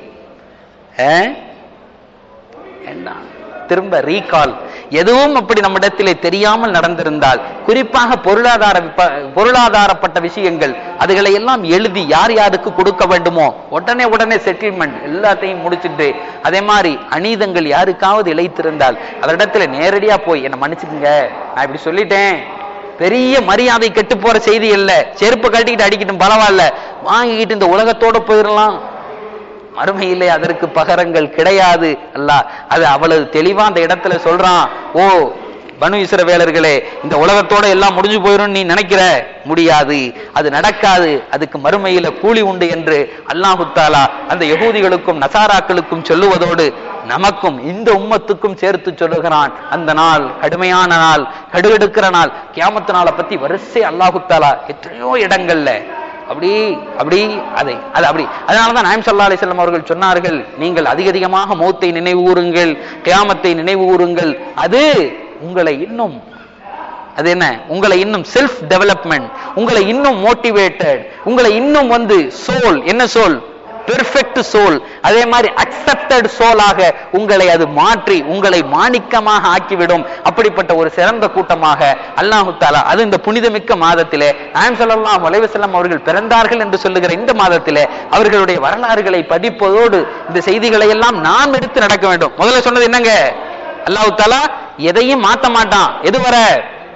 என்ன திரும்ப ரீகால் எதுவும் அப்படி நம்மிடத்திலே தெரியாமல் நடந்திருந்தால், குறிப்பாக பொருளாதார பொருளாதாரப்பட்ட விஷயங்கள், அதுகளை எல்லாம் எழுதி யார் யாருக்கு கொடுக்க வேண்டுமோ உடனே உடனே செட்டில்மெண்ட் எல்லாத்தையும் முடிச்சுட்டு, அதே மாதிரி அநீதங்கள் யாருக்காவது இழைத்திருந்தால் அவரிடத்துல நேரடியா போய் என்ன மன்னிச்சுக்குங்க, நான் இப்படி சொல்லிட்டேன், பெரிய மரியாதை கெட்டு போற செய்தி இல்ல. செருப்பு கட்டிக்கிட்டு அடிக்கட்டும் பரவாயில்ல, வாங்கிக்கிட்டு இந்த உலகத்தோட போயிடலாம். மறுமையிலே அதற்கு பகரங்கள் கிடையாது. அல்லாஹ் அது அவ்வளவு தெளிவா அந்த இடத்துல சொல்றான். ஓ பனு இஸ்ரவேலர்களே, இந்த உலகத்தோட எல்லாம் முடிஞ்சு போயிடும் நீ நினைக்கிற, முடியாது, அது நடக்காது, அதுக்கு மறுமையில கூலி உண்டு என்று அல்லாஹு தஆலா அந்த யகூதிகளுக்கும் நசாராக்களுக்கும் சொல்லுவதோடு நமக்கும் இந்த உம்மத்துக்கும் சேர்த்து சொல்லுகிறான். அந்த நாள் கடுமையான நாள், கடுகெடுக்கிற நாள், கியாமத்து நாளை பத்தி வரிசை அல்லாஹு தஆலா எத்தனையோ இடங்கள்ல அப்படி அப்படி அதை அது அப்படி அதனாலதான் நாயகம் ஸல்லல்லாஹு அலைஹி வஸல்லம் அவர்கள் சொன்னார்கள், நீங்கள் அதிக அதிகமாக மௌத்தை நினைவு கூறுங்கள், கியாமத்தை நினைவு கூறுங்கள். அது உங்களை இன்னும் அது என்ன உங்களை இன்னும் செல்ஃப் டெவலப்மெண்ட், உங்களை இன்னும் மோட்டிவேட்டட், உங்களை இன்னும் வந்து சோல் என்ன சோல் பெர்ஃபெக்ட் சோல், அதே மாதிரி அக்செப்டட் சோலாக உங்களை அது மாற்றி உங்களை மாணிக்கமாக ஆக்கிவிடும். அப்படிப்பட்ட ஒரு சிறந்த கூட்டமாக அல்லாஹு தஆலா அது இந்த புனிதமிக்க மாதத்திலே நாயகம் ஸல்லல்லாஹு அலைஹி வஸல்லம் அவர்கள் பிறந்தார்கள் என்று சொல்லுகிற இந்த மாதத்திலே அவர்களுடைய வரலாறுகளை படிப்பதோடு இந்த செய்திகளை எல்லாம் நாம் எடுத்து நடக்க வேண்டும். முதல்ல சொன்னது என்னங்க, அல்லாஹு தஆலா எதையும் மாத்த மாட்டான். எதுவரை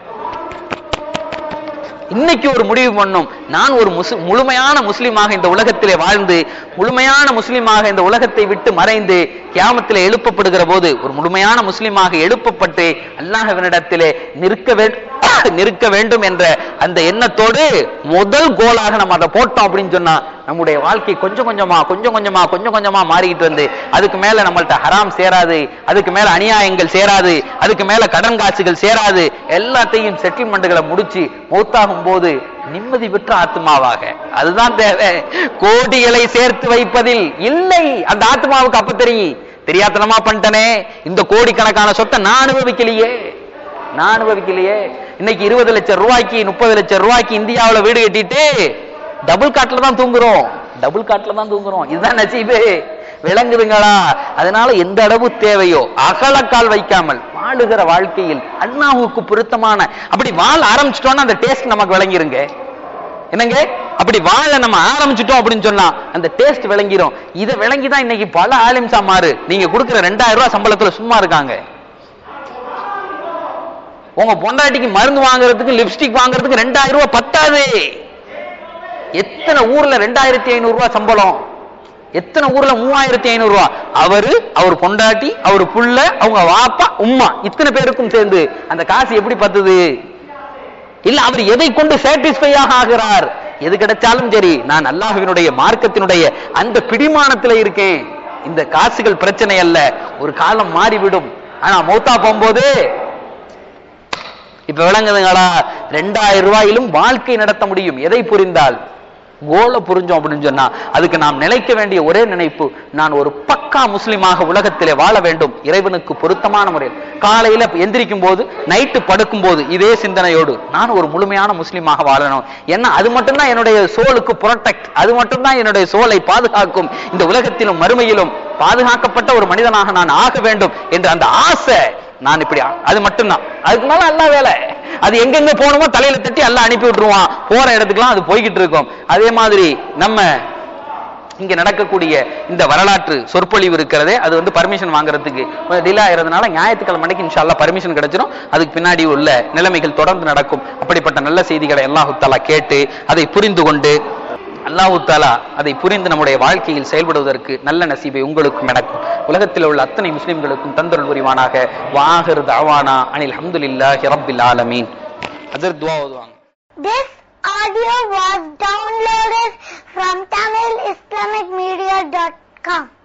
இன்னைக்கு ஒரு முடிவு பண்ணும், நான் ஒரு முழுமையான முஸ்லீமாக இந்த உலகத்திலே வாழ்ந்து முழுமையான முஸ்லீமாக இந்த உலகத்தை விட்டு மறைந்து கியாமத்திலே எழுப்பப்படுகிற போது ஒரு முழுமையான முஸ்லீமாக எழுப்பப்பட்டு அல்லாஹ்வினிடத்திலே நிற்க வேண்டும் நிற்க வேண்டும் என்ற அந்த எண்ணத்தோடு முதல் கோலாக நம்ம அதை போட்டோம் அப்படின்னு சொன்னா நம்முடைய வாழ்க்கை கொஞ்சம் கொஞ்சமா கொஞ்சம் கொஞ்சமா கொஞ்சம் கொஞ்சமா மாறிக்கிட்டு வந்து அதுக்கு மேல நம்மள்ட்ட ஹராம் சேராது, அதுக்கு மேல அநியாயங்கள் சேராது, அதுக்கு மேல கடன் காசுகள் சேராது, எல்லாத்தையும் செட்டில்மெண்ட்களை முடிச்சு மௌத்தாகும் போது நிம்மதி பெற்ற ஆத்மாவாக. அதுதான் தேவை. கோடிகளை சேர்த்து வைப்பதில் இல்லை. அந்த ஆத்மாவுக்கு அப்ப தெரியும், தெரியாதனமா பண்ணிட்டனே, இந்த கோடிக்கணக்கான சொத்தை நான் அனுபவிக்கலையே நான் அனுபவிக்கலையே இன்னைக்கு இருபது லட்சம் ரூபாய்க்கு முப்பது லட்சம் ரூபாய்க்கு இந்தியாவில் வீடு கட்டிட்டு டபுள் காட்ல தான் தூங்குறோம் டபுள் காட்ல தான் தூங்குறோம் இதுதான் நசீபு. விளங்குதுங்களா? அதனால எந்த அளவு தேவையோ அகலக்கால் வைக்காமல் வாழுகிற வாழ்க்கையில் அல்லாஹ்வுக்கு பொருத்தமான அப்படி வாழ ஆரம்பிச்சிட்டோம்னா அந்த டேஸ்ட் நமக்கு விளங்கிருங்க. என்னங்க, அப்படி வாழ நம்ம ஆரம்பிச்சிட்டோம் அப்படின்னு சொன்னா அந்த டேஸ்ட் விளங்கிரும். இதை விளங்கிதான் இன்னைக்கு பல ஆலிம் சாமாரு நீங்க கொடுக்குற ரெண்டாயிரம் ரூபாய் சம்பளத்துல சும்மா இருக்காங்க. உங்க பொண்டாட்டிக்கு மருந்து வாங்குறதுக்கு லிப்ஸ்டிக் வாங்குறதுக்கு ரெண்டாயிரம் ரூபாய் பத்தாது. எத்தனை ஊர்ல ரெண்டாயிரத்தி ஐநூறு ரூபாய் சம்பளம், எத்தனை ஊர்ல மூவாயிரத்தி ஐநூறு ரூபாய். அவரு அவர் பொண்டாட்டி அவர் புள்ள அவங்க வாப்பா உம்மா இத்தனை பேருக்கும் சேர்ந்து அந்த காசு எப்படி பத்துது? இல்ல அவர் எதை கொண்டு சாட்டிஸ்ஃபையாக ஆகிறார்? எது கிடைச்சாலும் சரி நான் அல்லாஹ்வினுடைய மார்க்கத்தினுடைய அந்த பிடிமானத்துல இருக்கேன். இந்த காசுகள் பிரச்சனை அல்ல, ஒரு காலம் மாறிவிடும். ஆனா மௌத்தா போகும்போது இப்ப விளங்குதுங்களா? ரெண்டாயிரம் ரூபாயிலும் வாழ்க்கை நடத்த முடியும் எதை புரிந்தால். கோல புரிஞ்சோம் அப்படின்னு சொன்னா அதுக்கு நாம் நினைக்க வேண்டிய ஒரே நினைப்பு, நான் ஒரு பக்கா முஸ்லிமாக உலகத்திலே வாழ வேண்டும் இறைவனுக்கு பொருத்தமான முறையில். காலையில எந்திரிக்கும் போது நைட்டு படுக்கும் போது இதே சிந்தனையோடு நான் ஒரு முழுமையான முஸ்லிமாக வாழணும். ஏன்னா அது மட்டும்தான் என்னுடைய சோலுக்கு ப்ரொடெக்ட், அது மட்டும்தான் என்னுடைய சோலை பாதுகாக்கும். இந்த உலகத்திலும் மறுமையிலும் பாதுகாக்கப்பட்ட ஒரு மனிதனாக நான் ஆக வேண்டும் என்ற அந்த ஆசை நான் இப்படி அது மட்டும்தான். அதுக்கு மேல அல்லாஹ் வேலை, அது எங்கெங்க போகணுமோ தலையில தட்டி அல்லாஹ் அனுப்பி விட்டுருவான். போற இடத்துக்குலாம் அது போய்கிட்டு இருக்கும். அதே மாதிரி நம்ம இங்க நடக்கக்கூடிய இந்த வரலாற்று சொற்பொழிவு இருக்கிறதே அது வந்து பர்மிஷன் வாங்குறதுக்கு கொஞ்சம் டிலே ஆகிறதுனால ஞாயிற்றுக்கிழமை மணிக்கு இன்ஷா அல்லாஹ் பர்மிஷன் கிடைச்சிடும். அதுக்கு பின்னாடி உள்ள நிலைமைகள் தொடர்ந்து நடக்கும். அப்படிப்பட்ட நல்ல செய்திகளை அல்லாஹ் தஆலா கேட்டு அதை புரிந்து கொண்டு அல்லாஹ் தஆலா அதை புரிந்து நம்முடைய வாழ்க்கையில் செயல்படுவதற்கு நல்ல நசீபை உங்களுக்கும் எனக்கும் உலகத்தில் உள்ள அத்தனை முஸ்லிம்களுக்கும் தந்தருள் புரிவானாக. வாஹிர் தஅவானா அனில் ஹம்துலில்லாஹி ரப்பில் ஆலமீன். ஹஜ்ரத் துஆ ஓதுவாங்க. This audio was downloaded from tamil islamic media dot com.